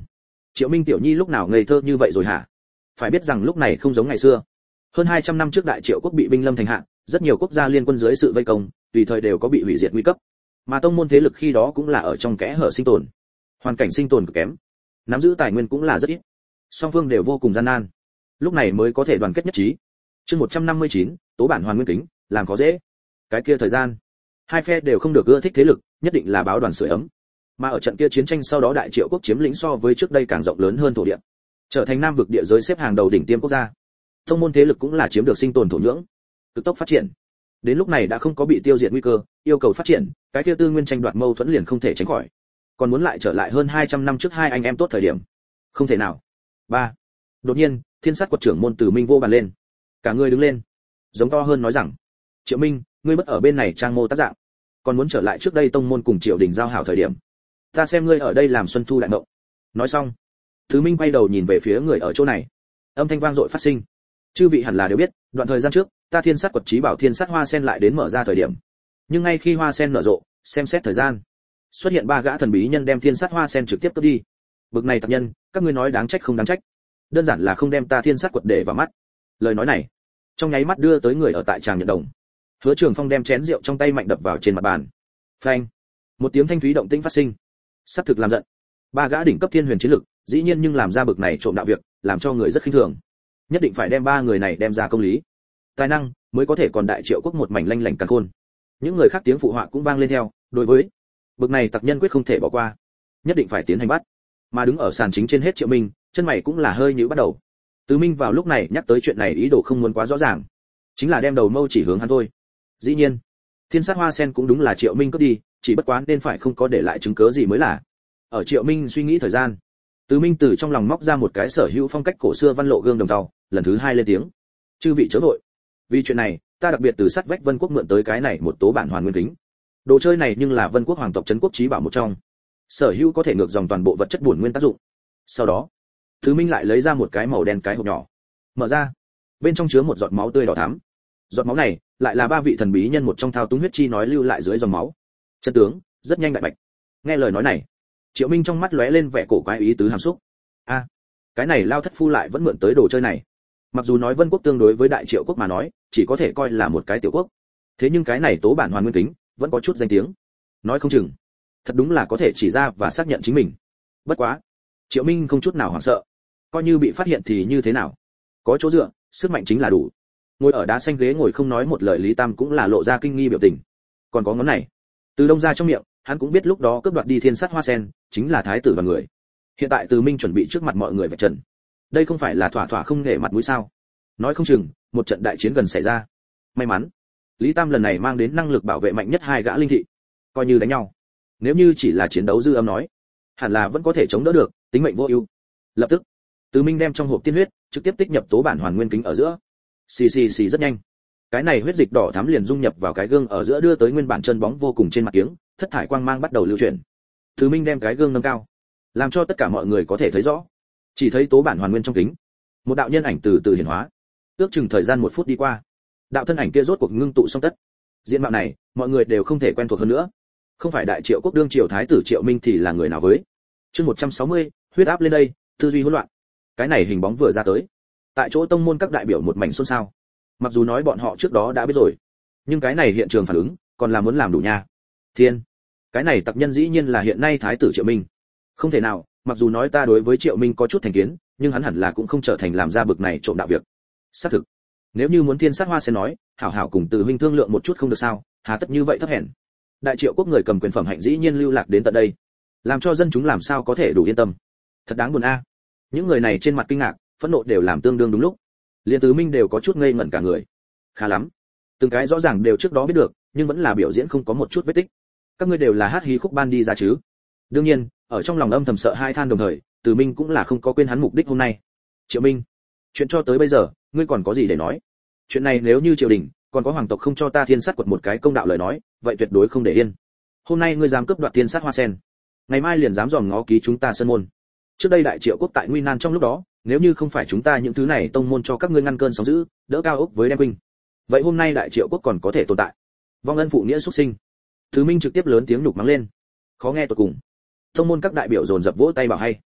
Triệu Minh tiểu nhi lúc nào ngây thơ như vậy rồi hả? Phải biết rằng lúc này không giống ngày xưa. Hơn 200 năm trước Đại Triệu quốc bị binh lâm thành hạ, rất nhiều quốc gia liên quân dưới sự vây công, tùy thời đều có bị hủy diệt nguy cấp. Mà tông môn thế lực khi đó cũng là ở trong kẽ hở sinh tồn. Hoàn cảnh sinh tồn cực kém, nắm giữ tài nguyên cũng là rất ít. Song phương đều vô cùng gian nan. Lúc này mới có thể đoàn kết nhất trí. Chương 159, tố bản hoàn nguyên kính, làm khó dễ. Cái kia thời gian, hai phe đều không được ưa thích thế lực, nhất định là báo đoàn sưởi ấm. Mà ở trận kia chiến tranh sau đó Đại Triệu quốc chiếm lĩnh so với trước đây càng rộng lớn hơn thổ địa, trở thành nam vực địa giới xếp hàng đầu đỉnh tiêm quốc gia. Tông môn thế lực cũng là chiếm được sinh tồn thổ nhưỡng, cực tốc phát triển. Đến lúc này đã không có bị tiêu diệt nguy cơ, yêu cầu phát triển, cái kia tư nguyên tranh đoạt mâu thuẫn liền không thể tránh khỏi. Còn muốn lại trở lại hơn 200 năm trước hai anh em tốt thời điểm, không thể nào. 3. Đột nhiên, Thiên Sát quật trưởng môn Từ Minh vô bàn lên. Cả người đứng lên, giống to hơn nói rằng: "Triệu Minh, ngươi mất ở bên này trang mô tác dạng, còn muốn trở lại trước đây tông môn cùng Triệu Đình giao hảo thời điểm. Ta xem ngươi ở đây làm xuân thu đại mộng." Nói xong, Từ Minh quay đầu nhìn về phía người ở chỗ này. Âm thanh vang dội phát sinh. Chư vị hẳn là đều biết, đoạn thời gian trước, ta Thiên Sát quật chí bảo Thiên Sát hoa sen lại đến mở ra thời điểm. Nhưng ngay khi hoa sen nở rộ, xem xét thời gian, xuất hiện ba gã thần bí nhân đem Thiên Sát hoa sen trực tiếp cướp đi. Bực này tặc nhân, các ngươi nói đáng trách không đáng trách? Đơn giản là không đem ta Thiên Sát quật để vào mắt. Lời nói này, trong nháy mắt đưa tới người ở tại tràng nhận đồng. Hứa Trường Phong đem chén rượu trong tay mạnh đập vào trên mặt bàn. Phanh! Một tiếng thanh thúy động tĩnh phát sinh. Sắp thực làm giận. Ba gã đỉnh cấp thiên huyền chiến lực, dĩ nhiên nhưng làm ra bực này trộm đạo việc, làm cho người rất khinh thường. Nhất định phải đem ba người này đem ra công lý. Tài năng mới có thể còn Đại Triệu quốc một mảnh lanh lảnh càn khôn. Những người khác tiếng phụ họa cũng vang lên theo, đối với bực này tặc nhân quyết không thể bỏ qua, nhất định phải tiến hành bắt. Mà đứng ở sàn chính trên hết Triệu Minh, chân mày cũng là hơi nhíu bắt đầu. Từ Minh vào lúc này nhắc tới chuyện này ý đồ không muốn quá rõ ràng, chính là đem đầu mâu chỉ hướng hắn thôi. Dĩ nhiên, Thiên Sát hoa sen cũng đúng là Triệu Minh cướp đi, chỉ bất quá nên phải không có để lại chứng cứ gì mới là. Ở Triệu Minh suy nghĩ thời gian, Từ Minh từ trong lòng móc ra một cái sở hữu phong cách cổ xưa văn lộ gương đồng tàu, lần thứ hai lên tiếng: "Chư vị chớ vội, vì chuyện này, ta đặc biệt từ Sắt Vách Vân Quốc mượn tới cái này một tố bản hoàn nguyên kính. Đồ chơi này nhưng là Vân Quốc hoàng tộc trấn quốc chí bảo một trong, sở hữu có thể ngược dòng toàn bộ vật chất bổn nguyên tác dụng." Sau đó, Từ Minh lại lấy ra một cái màu đen cái hộp nhỏ, mở ra, bên trong chứa một giọt máu tươi đỏ thắm. Giọt máu này lại là ba vị thần bí nhân một trong thao túng huyết chi nói lưu lại dưới dòng máu. Chân tướng rất nhanh đại bạch. Nghe lời nói này, Triệu Minh trong mắt lóe lên vẻ cổ quái ý tứ hàm xúc. A, cái này lao thất phu lại vẫn mượn tới đồ chơi này. Mặc dù nói Vân Quốc tương đối với Đại Triệu quốc mà nói, chỉ có thể coi là một cái tiểu quốc. Thế nhưng cái này tố bản hoàn nguyên kính vẫn có chút danh tiếng. Nói không chừng, thật đúng là có thể chỉ ra và xác nhận chính mình. Bất quá, Triệu Minh không chút nào hoảng sợ. Coi như bị phát hiện thì như thế nào? Có chỗ dựa, sức mạnh chính là đủ. Ngồi ở đá xanh ghế ngồi không nói một lời Lý Tam cũng là lộ ra kinh nghi biểu tình. Còn có ngón này, từ đông ra trong miệng, hắn cũng biết lúc đó cướp đoạt đi Thiên Sát hoa sen chính là thái tử và người. Hiện tại Từ Minh chuẩn bị trước mặt mọi người vạch trần. Đây không phải là thỏa thỏa không nể mặt mũi sao? Nói không chừng, một trận đại chiến gần xảy ra. May mắn, Lý Tam lần này mang đến năng lực bảo vệ mạnh nhất hai gã linh thị. Coi như đánh nhau, nếu như chỉ là chiến đấu dư âm nói, hẳn là vẫn có thể chống đỡ được, tính mệnh vô ưu. Lập tức, Từ Minh đem trong hộp tiên huyết trực tiếp tích nhập tố bản hoàn nguyên kính ở giữa. Xì rất nhanh. Cái này huyết dịch đỏ thắm liền dung nhập vào cái gương ở giữa đưa tới nguyên bản chân bóng vô cùng trên mặt kiếng, thất thải quang mang bắt đầu lưu chuyển. Từ Minh đem cái gương nâng cao, làm cho tất cả mọi người có thể thấy rõ. Chỉ thấy tố bản hoàn nguyên trong kính, một đạo nhân ảnh từ từ hiển hóa. Ước chừng thời gian 1 phút đi qua, đạo thân ảnh kia rốt cuộc ngưng tụ xong tất. Diện mạo này, mọi người đều không thể quen thuộc hơn nữa. Không phải Đại Triệu quốc đương triều thái tử Triệu Minh thì là người nào với? Chương 160, huyết áp lên đây, tư duy hỗn loạn. Cái này hình bóng vừa ra tới, tại chỗ tông môn các đại biểu một mảnh xôn xao. Mặc dù nói bọn họ trước đó đã biết rồi, nhưng cái này hiện trường phản ứng, còn là muốn làm đủ nha. Thiên, cái này tặc nhân dĩ nhiên là hiện nay thái tử Triệu Minh. Không thể nào, mặc dù nói ta đối với Triệu Minh có chút thành kiến, nhưng hắn hẳn là cũng không trở thành làm ra bực này trộm đạo việc. Xác thực, nếu như muốn Thiên Sát hoa sen nói, hảo hảo cùng Từ huynh thương lượng một chút không được sao? Hà tất như vậy thấp hèn. Đại Triệu quốc người cầm quyền phẩm hạnh dĩ nhiên lưu lạc đến tận đây, làm cho dân chúng làm sao có thể đủ yên tâm. Thật đáng buồn a. Những người này trên mặt kinh ngạc, phẫn nộ đều làm tương đương đúng lúc. Liên Từ Minh đều có chút ngây ngẩn cả người. Khá lắm, từng cái rõ ràng đều trước đó biết được, nhưng vẫn là biểu diễn không có một chút vết tích. Các ngươi đều là hát hí khúc ban đi ra chứ? Đương nhiên, ở trong lòng âm thầm sợ hai than đồng thời, Từ Minh cũng là không có quên hắn mục đích hôm nay. Triệu Minh, chuyện cho tới bây giờ, ngươi còn có gì để nói? Chuyện này nếu như triều đình, còn có hoàng tộc không cho ta Thiên Sát quật một cái công đạo lời nói, vậy tuyệt đối không để yên. Hôm nay ngươi dám cướp đoạt Thiên Sát hoa sen, ngày mai liền dám dòm ngó ký chúng ta sơn môn. Trước đây Đại Triệu quốc tại nguy nan trong lúc đó, nếu như không phải chúng ta những thứ này tông môn cho các ngươi ngăn cơn sóng dữ, đỡ cao ốc với đem huynh, vậy hôm nay Đại Triệu quốc còn có thể tồn tại? Vong ân phụ nghĩa xuất sinh. Thứ Minh trực tiếp lớn tiếng nhục mắng lên, khó nghe tột cùng. Tông môn các đại biểu dồn dập vỗ tay bảo hay.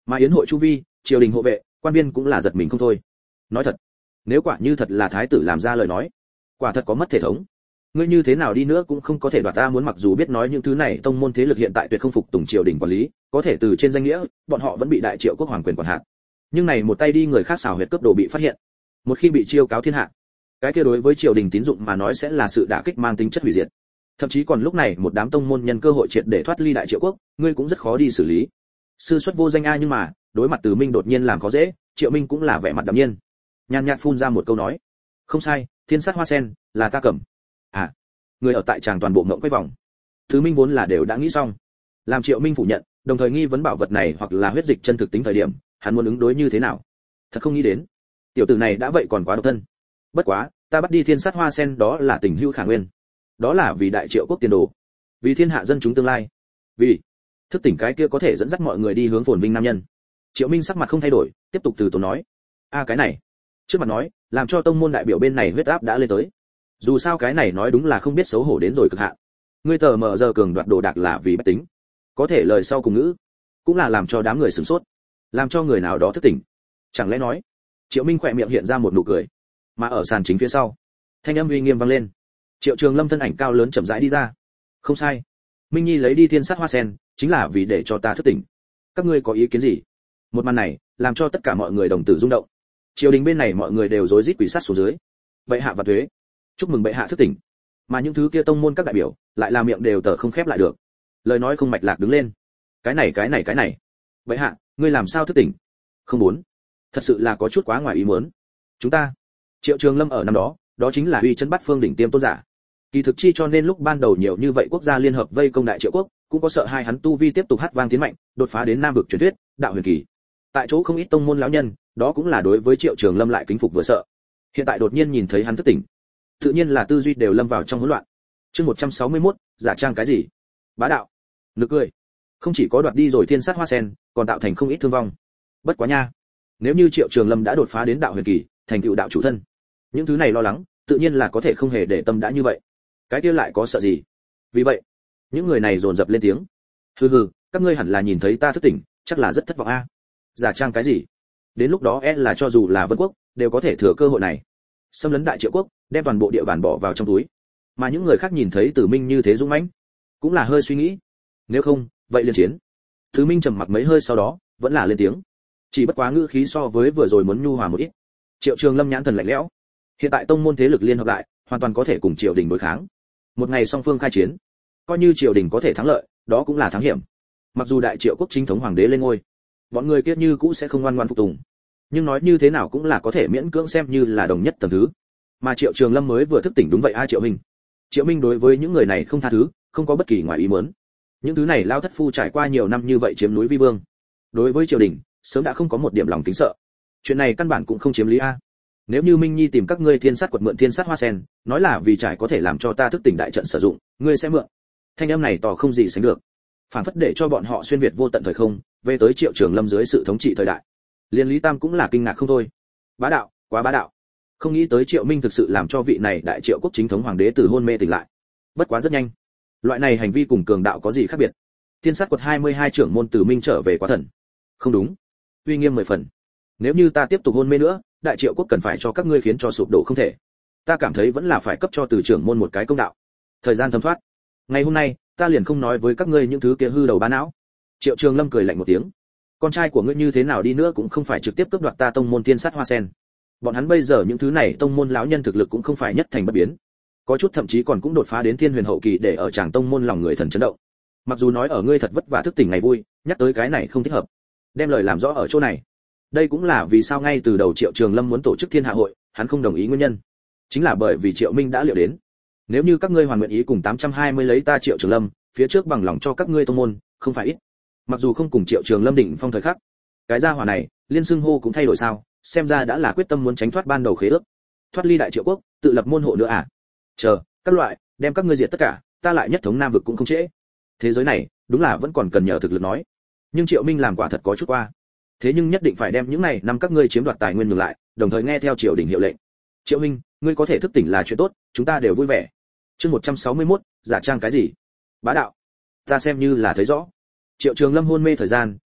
Mà yến hội chu vi, triều đình hộ vệ, quan viên cũng là giật mình không thôi. Nói thật, nếu quả như thật là thái tử làm ra lời nói, quả thật có mất thể thống. Ngươi như thế nào đi nữa cũng không có thể đoạt ta muốn, mặc dù biết nói những thứ này tông môn thế lực hiện tại tuyệt không phục tùng triều đình quản lý, có thể từ trên danh nghĩa, bọn họ vẫn bị đại triệu quốc hoàng quyền quản hạt. Nhưng này một tay đi người khác xảo huyệt cướp đồ bị phát hiện, một khi bị chiêu cáo thiên hạ, cái kia đối với triều đình tín dụng mà nói sẽ là sự đả kích mang tính chất hủy diệt. Thậm chí còn lúc này một đám tông môn nhân cơ hội triệt để thoát ly đại triệu quốc, ngươi cũng rất khó đi xử lý. Sư xuất vô danh a, nhưng mà đối mặt Từ Minh đột nhiên làm khó dễ, Triệu Minh cũng là vẻ mặt đạm nhiên, nhàn nhạt phun ra một câu nói: không sai, thiên sát hoa sen là ta cầm. À, người ở tại tràng toàn bộ ngậm quay vòng. Từ Minh vốn là đều đã nghĩ xong, làm Triệu Minh phủ nhận, đồng thời nghi vấn bảo vật này hoặc là huyết dịch chân thực tính thời điểm, hắn muốn ứng đối như thế nào? Thật không nghĩ đến, tiểu tử này đã vậy còn quá độc thân. Bất quá, ta bắt đi thiên sát hoa sen đó là tình hữu khả nguyên, đó là vì đại triệu quốc tiền đồ, vì thiên hạ dân chúng tương lai, vì thức tỉnh cái kia có thể dẫn dắt mọi người đi hướng phồn vinh nam nhân. Triệu Minh sắc mặt không thay đổi, tiếp tục từ tốn nói: cái này, trước mặt nói, làm cho tông môn đại biểu bên này huyết áp đã lên tới. Dù sao cái này nói đúng là không biết xấu hổ đến rồi cực hạn. Ngươi tờ mờ giờ cường đoạt đồ đạc là vì bách tính, có thể lời sau cùng ngữ cũng là làm cho đám người sửng sốt, làm cho người nào đó thức tỉnh. Chẳng lẽ nói? Triệu Minh khỏe miệng hiện ra một nụ cười, mà ở sàn chính phía sau, thanh âm uy nghiêm vang lên. Triệu Trường Lâm thân ảnh cao lớn chậm rãi đi ra. Không sai, Minh Nhi lấy đi thiên sát hoa sen, chính là vì để cho ta thức tỉnh. Các ngươi có ý kiến gì? Một màn này làm cho tất cả mọi người đồng tử rung động. Triều đình bên này mọi người đều rối rít quỳ sát xuống dưới. Bệ hạ và thuế, chúc mừng bệ hạ thức tỉnh. Mà những thứ kia tông môn các đại biểu lại là miệng đều tờ không khép lại được, lời nói không mạch lạc đứng lên. Cái này, bệ hạ, ngươi làm sao thức tỉnh? Không muốn, thật sự là có chút quá ngoài ý muốn. Chúng ta, Triệu Trường Lâm ở năm đó, đó chính là uy chân bắt phương đỉnh tiêm tôn giả. Kỳ thực chi cho nên lúc ban đầu nhiều như vậy quốc gia liên hợp vây công đại triệu quốc, cũng có sợ hai hắn tu vi tiếp tục hát vang tiến mạnh, đột phá đến nam vực truyền thuyết, đạo huyền kỳ. Tại chỗ không ít tông môn lão nhân, đó cũng là đối với Triệu Trường Lâm lại kính phục vừa sợ. Hiện tại đột nhiên nhìn thấy hắn thức tỉnh, tự nhiên là tư duy đều lâm vào trong hỗn loạn. Chương 161, giả trang cái gì? Bá đạo. Nực cười. Không chỉ có đoạt đi rồi thiên sát hoa sen, còn tạo thành không ít thương vong. Bất quá nha, nếu như Triệu Trường Lâm đã đột phá đến đạo huyền kỳ, thành tựu đạo chủ thân, những thứ này lo lắng, tự nhiên là có thể không hề để tâm đã như vậy. Cái kia lại có sợ gì? Vì vậy, những người này dồn dập lên tiếng. Hừ hừ, các ngươi hẳn là nhìn thấy ta thức tỉnh, chắc là rất thất vọng a. Giả trang cái gì? Đến lúc đó là cho dù là Vân Quốc, đều có thể thừa cơ hội này, xâm lấn đại triệu quốc, đem toàn bộ địa bàn bỏ vào trong túi. Mà những người khác nhìn thấy Từ Minh như thế dũng mãnh, cũng là hơi suy nghĩ. Nếu không, vậy liền chiến. Từ Minh trầm mặc mấy hơi sau đó, vẫn là lên tiếng. Chỉ bất quá ngữ khí so với vừa rồi muốn nhu hòa một ít. Triệu Trường Lâm nhãn thần lạnh lẽo. Hiện tại tông môn thế lực liên hợp lại, hoàn toàn có thể cùng triều đình đối kháng. Một ngày song phương khai chiến, coi như triều đình có thể thắng lợi, đó cũng là thắng hiểm. Mặc dù đại triệu quốc chính thống hoàng đế lên ngôi, bọn người kia như cũ sẽ không ngoan ngoãn phục tùng, nhưng nói như thế nào cũng là có thể miễn cưỡng xem như là đồng nhất tầng thứ. Mà Triệu Trường Lâm mới vừa thức tỉnh đúng vậy a. Triệu Minh đối với những người này không tha thứ, không có bất kỳ ngoài ý muốn. Những thứ này lao thất phu trải qua nhiều năm như vậy chiếm núi vi vương, đối với triều đình sớm đã không có một điểm lòng kính sợ. Chuyện này căn bản cũng không chiếm lý a. Nếu như Minh Nhi tìm các ngươi thiên sát quật mượn thiên sát hoa sen, nói là vì trải có thể làm cho ta thức tỉnh đại trận sử dụng, ngươi sẽ mượn. Thanh âm này tỏ không gì sánh được, phản phất để cho bọn họ xuyên việt vô tận thời không, về tới Triệu Trường Lâm dưới sự thống trị thời đại. Liên Lý Tam cũng là kinh ngạc không thôi. Bá đạo, quá bá đạo. Không nghĩ tới Triệu Minh thực sự làm cho vị này đại triệu quốc chính thống hoàng đế từ hôn mê tỉnh lại. Bất quá rất nhanh, loại này hành vi cùng cường đạo có gì khác biệt? Thiên sát quật 22 trưởng môn Từ Minh trở về quá thần. Không đúng, uy nghiêm 10 phần. Nếu như ta tiếp tục hôn mê nữa, đại triệu quốc cần phải cho các ngươi khiến cho sụp đổ không thể. Ta cảm thấy vẫn là phải cấp cho Từ trưởng môn một cái công đạo. Thời gian thấm thoát, ngày hôm nay ta liền không nói với các ngươi những thứ kia hư đầu bá não. Triệu Trường Lâm cười lạnh một tiếng. Con trai của ngươi như thế nào đi nữa cũng không phải trực tiếp cướp đoạt ta tông môn thiên sát hoa sen. Bọn hắn bây giờ những thứ này tông môn lão nhân thực lực cũng không phải nhất thành bất biến, có chút thậm chí còn cũng đột phá đến thiên huyền hậu kỳ để ở tràng tông môn lòng người thần chấn động. Mặc dù nói ở ngươi thật vất vả thức tỉnh ngày vui, nhắc tới cái này không thích hợp. Đem lời làm rõ ở chỗ này. Đây cũng là vì sao ngay từ đầu Triệu Trường Lâm muốn tổ chức thiên hạ hội, hắn không đồng ý nguyên nhân. Chính là bởi vì Triệu Minh đã liệu đến. Nếu như các ngươi hoàn nguyện ý cùng 820 lấy ta Triệu Trường Lâm, phía trước bằng lòng cho các ngươi tông môn, không phải ít. Mặc dù không cùng Triệu Trường Lâm định phong thời khắc, cái gia hỏa này, liên xưng hô cũng thay đổi sao, xem ra đã là quyết tâm muốn tránh thoát ban đầu khế ước, thoát ly đại triệu quốc, tự lập môn hộ nữa à? Chờ, các loại, đem các ngươi diệt tất cả, ta lại nhất thống nam vực cũng không trễ. Thế giới này, đúng là vẫn còn cần nhờ thực lực nói. Nhưng Triệu Minh làm quả thật có chút qua. Thế nhưng nhất định phải đem những này năm các ngươi chiếm đoạt tài nguyên ngược lại, đồng thời nghe theo triều đình hiệu lệnh. Triệu Minh, ngươi có thể thức tỉnh là chuyện tốt, chúng ta đều vui vẻ. Chương 161, giả trang cái gì? Bá đạo. Ta xem như là thấy rõ. Triệu Trường Lâm hôn mê thời gian,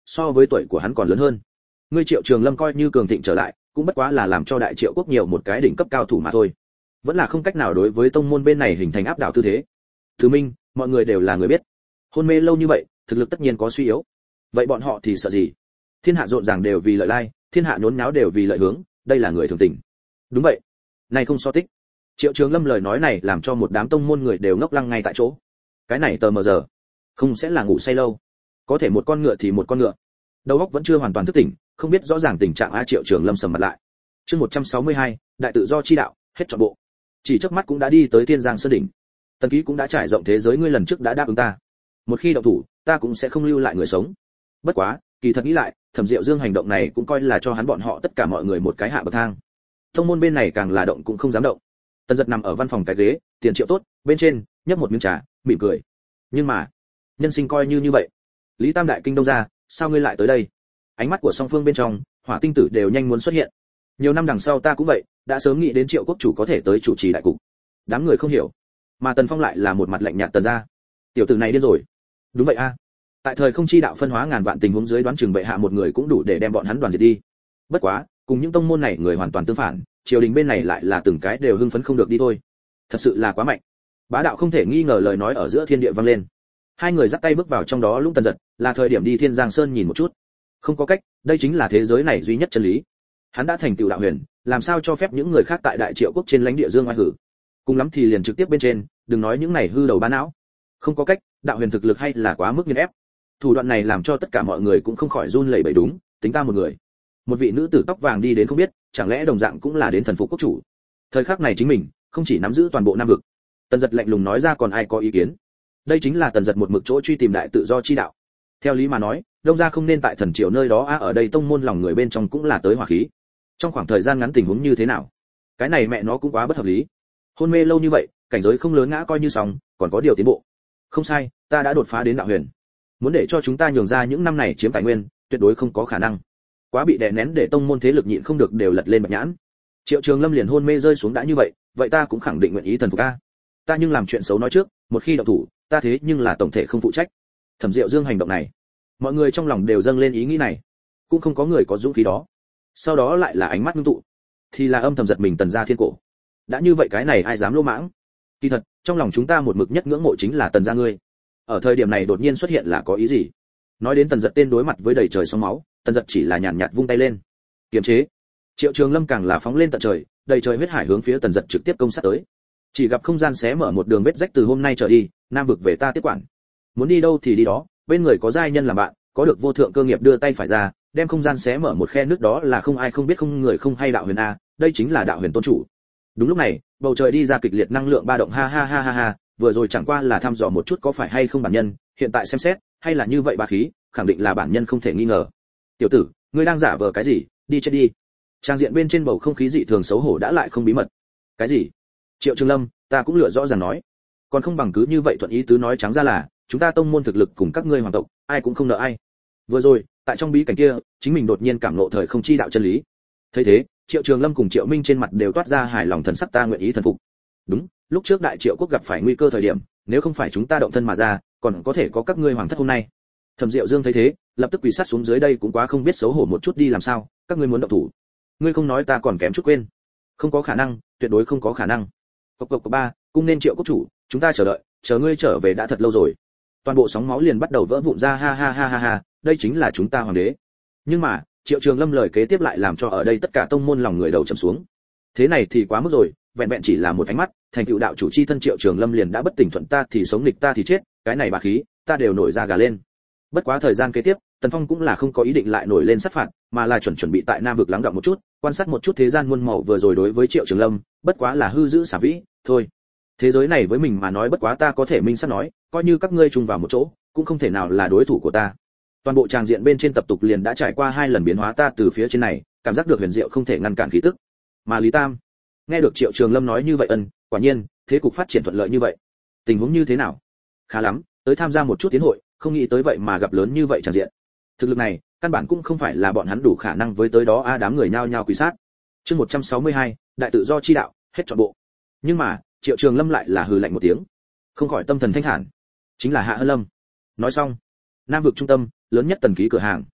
so với tuổi của hắn còn lớn hơn. Ngươi Triệu Trường Lâm coi như cường thịnh trở lại, cũng bất quá là làm cho đại Triệu quốc nhiều một cái đỉnh cấp cao thủ mà thôi, vẫn là không cách nào đối với tông môn bên này hình thành áp đảo tư thế. Thứ minh, mọi người đều là người biết, hôn mê lâu như vậy, thực lực tất nhiên có suy yếu. Vậy bọn họ thì sợ gì? Thiên hạ rộn ràng đều vì lợi lai, thiên hạ nhốn nháo đều vì lợi hướng, đây là người thường tình. Đúng vậy, này không so tích. Triệu Trường Lâm lời nói này làm cho một đám tông môn người đều ngốc lăng ngay tại chỗ. Cái này tờ mờ giờ, không sẽ là ngủ say lâu. Có thể một con ngựa thì một con ngựa. Đầu óc vẫn chưa hoàn toàn thức tỉnh, không biết rõ ràng tình trạng a. Triệu Trường Lâm sầm mặt lại. Chương 162, đại tự do chi đạo, hết trọn bộ. Chỉ chớp mắt cũng đã đi tới Thiên Giang Sơn đỉnh. Tần Ký cũng đã trải rộng thế giới, ngươi lần trước đã đáp ứng ta. Một khi động thủ, ta cũng sẽ không lưu lại người sống. Bất quá, kỳ thật nghĩ lại, Thẩm Diệu Dương hành động này cũng coi là cho hắn bọn họ tất cả mọi người một cái hạ bậc thang. Tông môn bên này càng là động cũng không dám động. Tần Dật nằm ở văn phòng cái ghế, tiền triệu tốt, bên trên, nhấp một miếng trà, mỉm cười. Nhưng mà, nhân sinh coi như vậy. Lý Tam đại kinh đông ra, sao ngươi lại tới đây? Ánh mắt của song phương bên trong, Hỏa Tinh Tử đều nhanh muốn xuất hiện. Nhiều năm đằng sau ta cũng vậy, đã sớm nghĩ đến Triệu quốc chủ có thể tới chủ trì đại cục. Đám người không hiểu, mà Tần Phong lại là một mặt lạnh nhạt Tần gia. Tiểu tử này điên rồi. Đúng vậy a. Tại thời không chi đạo phân hóa ngàn vạn tình huống dưới, đoán chừng bệ hạ một người cũng đủ để đem bọn hắn đoàn diệt đi. Bất quá, cùng những tông môn này người hoàn toàn tương phản, triều đình bên này lại là từng cái đều hưng phấn không được đi thôi. Thật sự là quá mạnh. Bá đạo không thể nghi ngờ, lời nói ở giữa thiên địa vang lên. Hai người dắt tay bước vào trong đó, Lũng Tần Dật, là thời điểm đi Thiên Giang Sơn nhìn một chút. Không có cách, đây chính là thế giới này duy nhất chân lý. Hắn đã thành tựu đạo huyền, làm sao cho phép những người khác tại đại Triệu quốc trên lãnh địa dương oai hử? Cùng lắm thì liền trực tiếp bên trên, đừng nói những này hư đầu bá não. Không có cách, đạo huyền thực lực hay là quá mức nghiền ép. Thủ đoạn này làm cho tất cả mọi người cũng không khỏi run lẩy bẩy. Đúng, tính ta một người. Một vị nữ tử tóc vàng đi đến, không biết, chẳng lẽ đồng dạng cũng là đến thần phục quốc chủ? Thời khắc này chính mình, không chỉ nắm giữ toàn bộ Nam vực. Tần Dật lạnh lùng nói ra, còn ai có ý kiến? Đây chính là Tần Dật một mực chỗ truy tìm đại tự do chi đạo. Theo lý mà nói, đông gia không nên tại thần triều nơi đó a, ở đây tông môn lòng người bên trong cũng là tới hỏa khí. Trong khoảng thời gian ngắn tình huống như thế nào? Cái này mẹ nó cũng quá bất hợp lý. Hôn mê lâu như vậy, cảnh giới không lớn ngã coi như xong, còn có điều tiến bộ. Không sai, ta đã đột phá đến đạo huyền. Muốn để cho chúng ta nhường ra những năm này chiếm tài nguyên, tuyệt đối không có khả năng. Quá bị đè nén để tông môn thế lực nhịn không được đều lật lên bạch nhãn. Triệu Trường Lâm liền hôn mê rơi xuống đã như vậy ta cũng khẳng định nguyện ý thần phục a. Ta nhưng làm chuyện xấu nói trước, một khi động thủ, ta thế nhưng là tổng thể không phụ trách. Thẩm Diệu Dương hành động này, mọi người trong lòng đều dâng lên ý nghĩ này, cũng không có người có dũng khí đó. Sau đó lại là ánh mắt ngưng tụ, thì là âm thầm giật mình Tần gia thiên cổ. Đã như vậy cái này ai dám lỗ mãng? Kỳ thật, trong lòng chúng ta một mực nhất ngưỡng mộ chính là Tần gia ngươi. Ở thời điểm này đột nhiên xuất hiện là có ý gì? Nói đến Tần Dật tên đối mặt với đầy trời sóng máu, Tần Dật chỉ là nhàn nhạt vung tay lên, kiềm chế. Triệu Trường Lâm càng là phóng lên tận trời, đầy trời huyết hải hướng phía Tần Dật trực tiếp công sát tới. Chỉ gặp không gian xé mở một đường vết rách, từ hôm nay trở đi, Nam vực về ta tiếp quản. Muốn đi đâu thì đi đó, bên người có giai nhân làm bạn, có được vô thượng cơ nghiệp đưa tay phải ra, đem không gian xé mở một khe nước, đó là không ai không biết, không người không hay đạo huyền a, đây chính là đạo huyền tôn chủ. Đúng lúc này, bầu trời đi ra kịch liệt năng lượng ba động, ha ha ha ha ha, vừa rồi chẳng qua là thăm dò một chút có phải hay không bản nhân, hiện tại xem xét, hay là như vậy bá khí, khẳng định là bản nhân không thể nghi ngờ. Tiểu tử, ngươi đang giả vờ cái gì, đi chết đi. Trang diện bên trên bầu không khí dị thường xấu hổ đã lại không bí mật. Cái gì? Triệu Trường Lâm, ta cũng lựa rõ ràng nói, còn không bằng cứ như vậy thuận ý tứ nói trắng ra là, chúng ta tông môn thực lực cùng các ngươi hoàng tộc, ai cũng không nợ ai. Vừa rồi, tại trong bí cảnh kia, chính mình đột nhiên cảm ngộ thời không chi đạo chân lý. Thấy thế, Triệu Trường Lâm cùng Triệu Minh trên mặt đều toát ra hài lòng thần sắc, ta nguyện ý thần phục. Đúng, lúc trước đại Triệu quốc gặp phải nguy cơ thời điểm, nếu không phải chúng ta động thân mà ra, còn có thể có các ngươi hoàng thất hôm nay. Thẩm Diệu Dương thấy thế, lập tức quỳ sát xuống dưới, đây cũng quá không biết xấu hổ một chút đi, làm sao, các ngươi muốn động thủ? Ngươi không nói ta còn kém chút quên. Không có khả năng, tuyệt đối không có khả năng. Cộc cộc ba, cung nên Triệu quốc chủ, chúng ta chờ đợi, chờ ngươi trở về đã thật lâu rồi. Toàn bộ sóng máu liền bắt đầu vỡ vụn ra, ha ha ha ha ha, đây chính là chúng ta hoàng đế. Nhưng mà, Triệu Trường Lâm lời kế tiếp lại làm cho ở đây tất cả tông môn lòng người đầu trầm xuống. Thế này thì quá mức rồi, vẹn vẹn chỉ là một ánh mắt, thành tựu đạo chủ chi thân Triệu Trường Lâm liền đã bất tỉnh, thuận ta thì sống, nghịch ta thì chết, cái này bá khí, ta đều nổi da gà lên. Bất quá thời gian kế tiếp, Tần Phong cũng là không có ý định lại nổi lên sát phạt, mà là chuẩn bị tại Nam vực lắng đọng một chút, quan sát một chút thế gian muôn màu. Vừa rồi đối với Triệu Trường Lâm, bất quá là hư giữ xả vĩ, thôi. Thế giới này với mình mà nói bất quá ta có thể minh xác nói, coi như các ngươi chung vào một chỗ, cũng không thể nào là đối thủ của ta. Toàn bộ tràng diện bên trên tập tục liền đã trải qua 2 lần biến hóa, ta từ phía trên này, cảm giác được huyền diệu không thể ngăn cản khí tức. Mà Lý Tam, nghe được Triệu Trường Lâm nói như vậy, quả nhiên, thế cục phát triển thuận lợi như vậy. Tình huống như thế nào? Khá lắm, tới tham gia một chút tiến hội, không nghĩ tới vậy mà gặp lớn như vậy tràng diện. Thực lực này, căn bản cũng không phải là bọn hắn đủ khả năng với tới đó a, đám người nhao nhao quỳ sát. Chương 162, đại tự do chi đạo, hết trọn bộ. Nhưng mà, Triệu Trường Lâm lại là hừ lạnh một tiếng, không khỏi tâm thần thanh thản. Chính là Hạ Hân Lâm. Nói xong, Nam vực trung tâm, lớn nhất Tần Ký cửa hàng,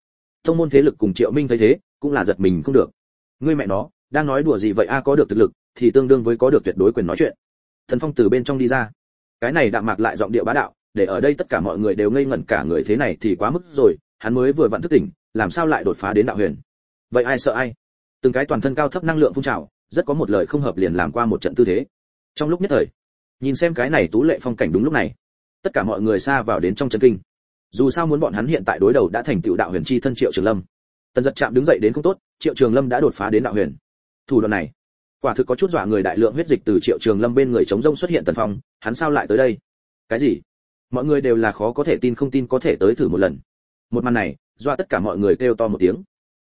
Tông môn thế lực cùng Triệu Minh thấy thế, cũng là giật mình không được. Ngươi mẹ nó, đang nói đùa gì vậy a, có được thực lực thì tương đương với có được tuyệt đối quyền nói chuyện. Tần Phong từ bên trong đi ra. Cái này đạm mạc lại giọng điệu bá đạo, để ở đây tất cả mọi người đều ngây ngẩn cả người, thế này thì quá mức rồi, hắn mới vừa vặn thức tỉnh, làm sao lại đột phá đến đạo huyền? Vậy ai sợ ai? Từng cái toàn thân cao thấp năng lượng phun trào, rất có một lời không hợp liền làm qua một trận tư thế. Trong lúc nhất thời, nhìn xem cái này tú lệ phong cảnh, đúng lúc này, tất cả mọi người xa vào đến trong chấn kinh. Dù sao muốn bọn hắn hiện tại đối đầu đã thành tựu đạo huyền chi thân Triệu Trường Lâm. Tần Dật chạm đứng dậy đến không tốt, Triệu Trường Lâm đã đột phá đến đạo huyền. Thủ đoạn này, quả thực có chút dọa người. Đại lượng huyết dịch từ Triệu Trường Lâm bên người chống rông xuất hiện. Tần Phong, hắn sao lại tới đây? Cái gì? Mọi người đều là khó có thể tin, không tin có thể tới thử một lần. Một màn này, dọa tất cả mọi người kêu to một tiếng.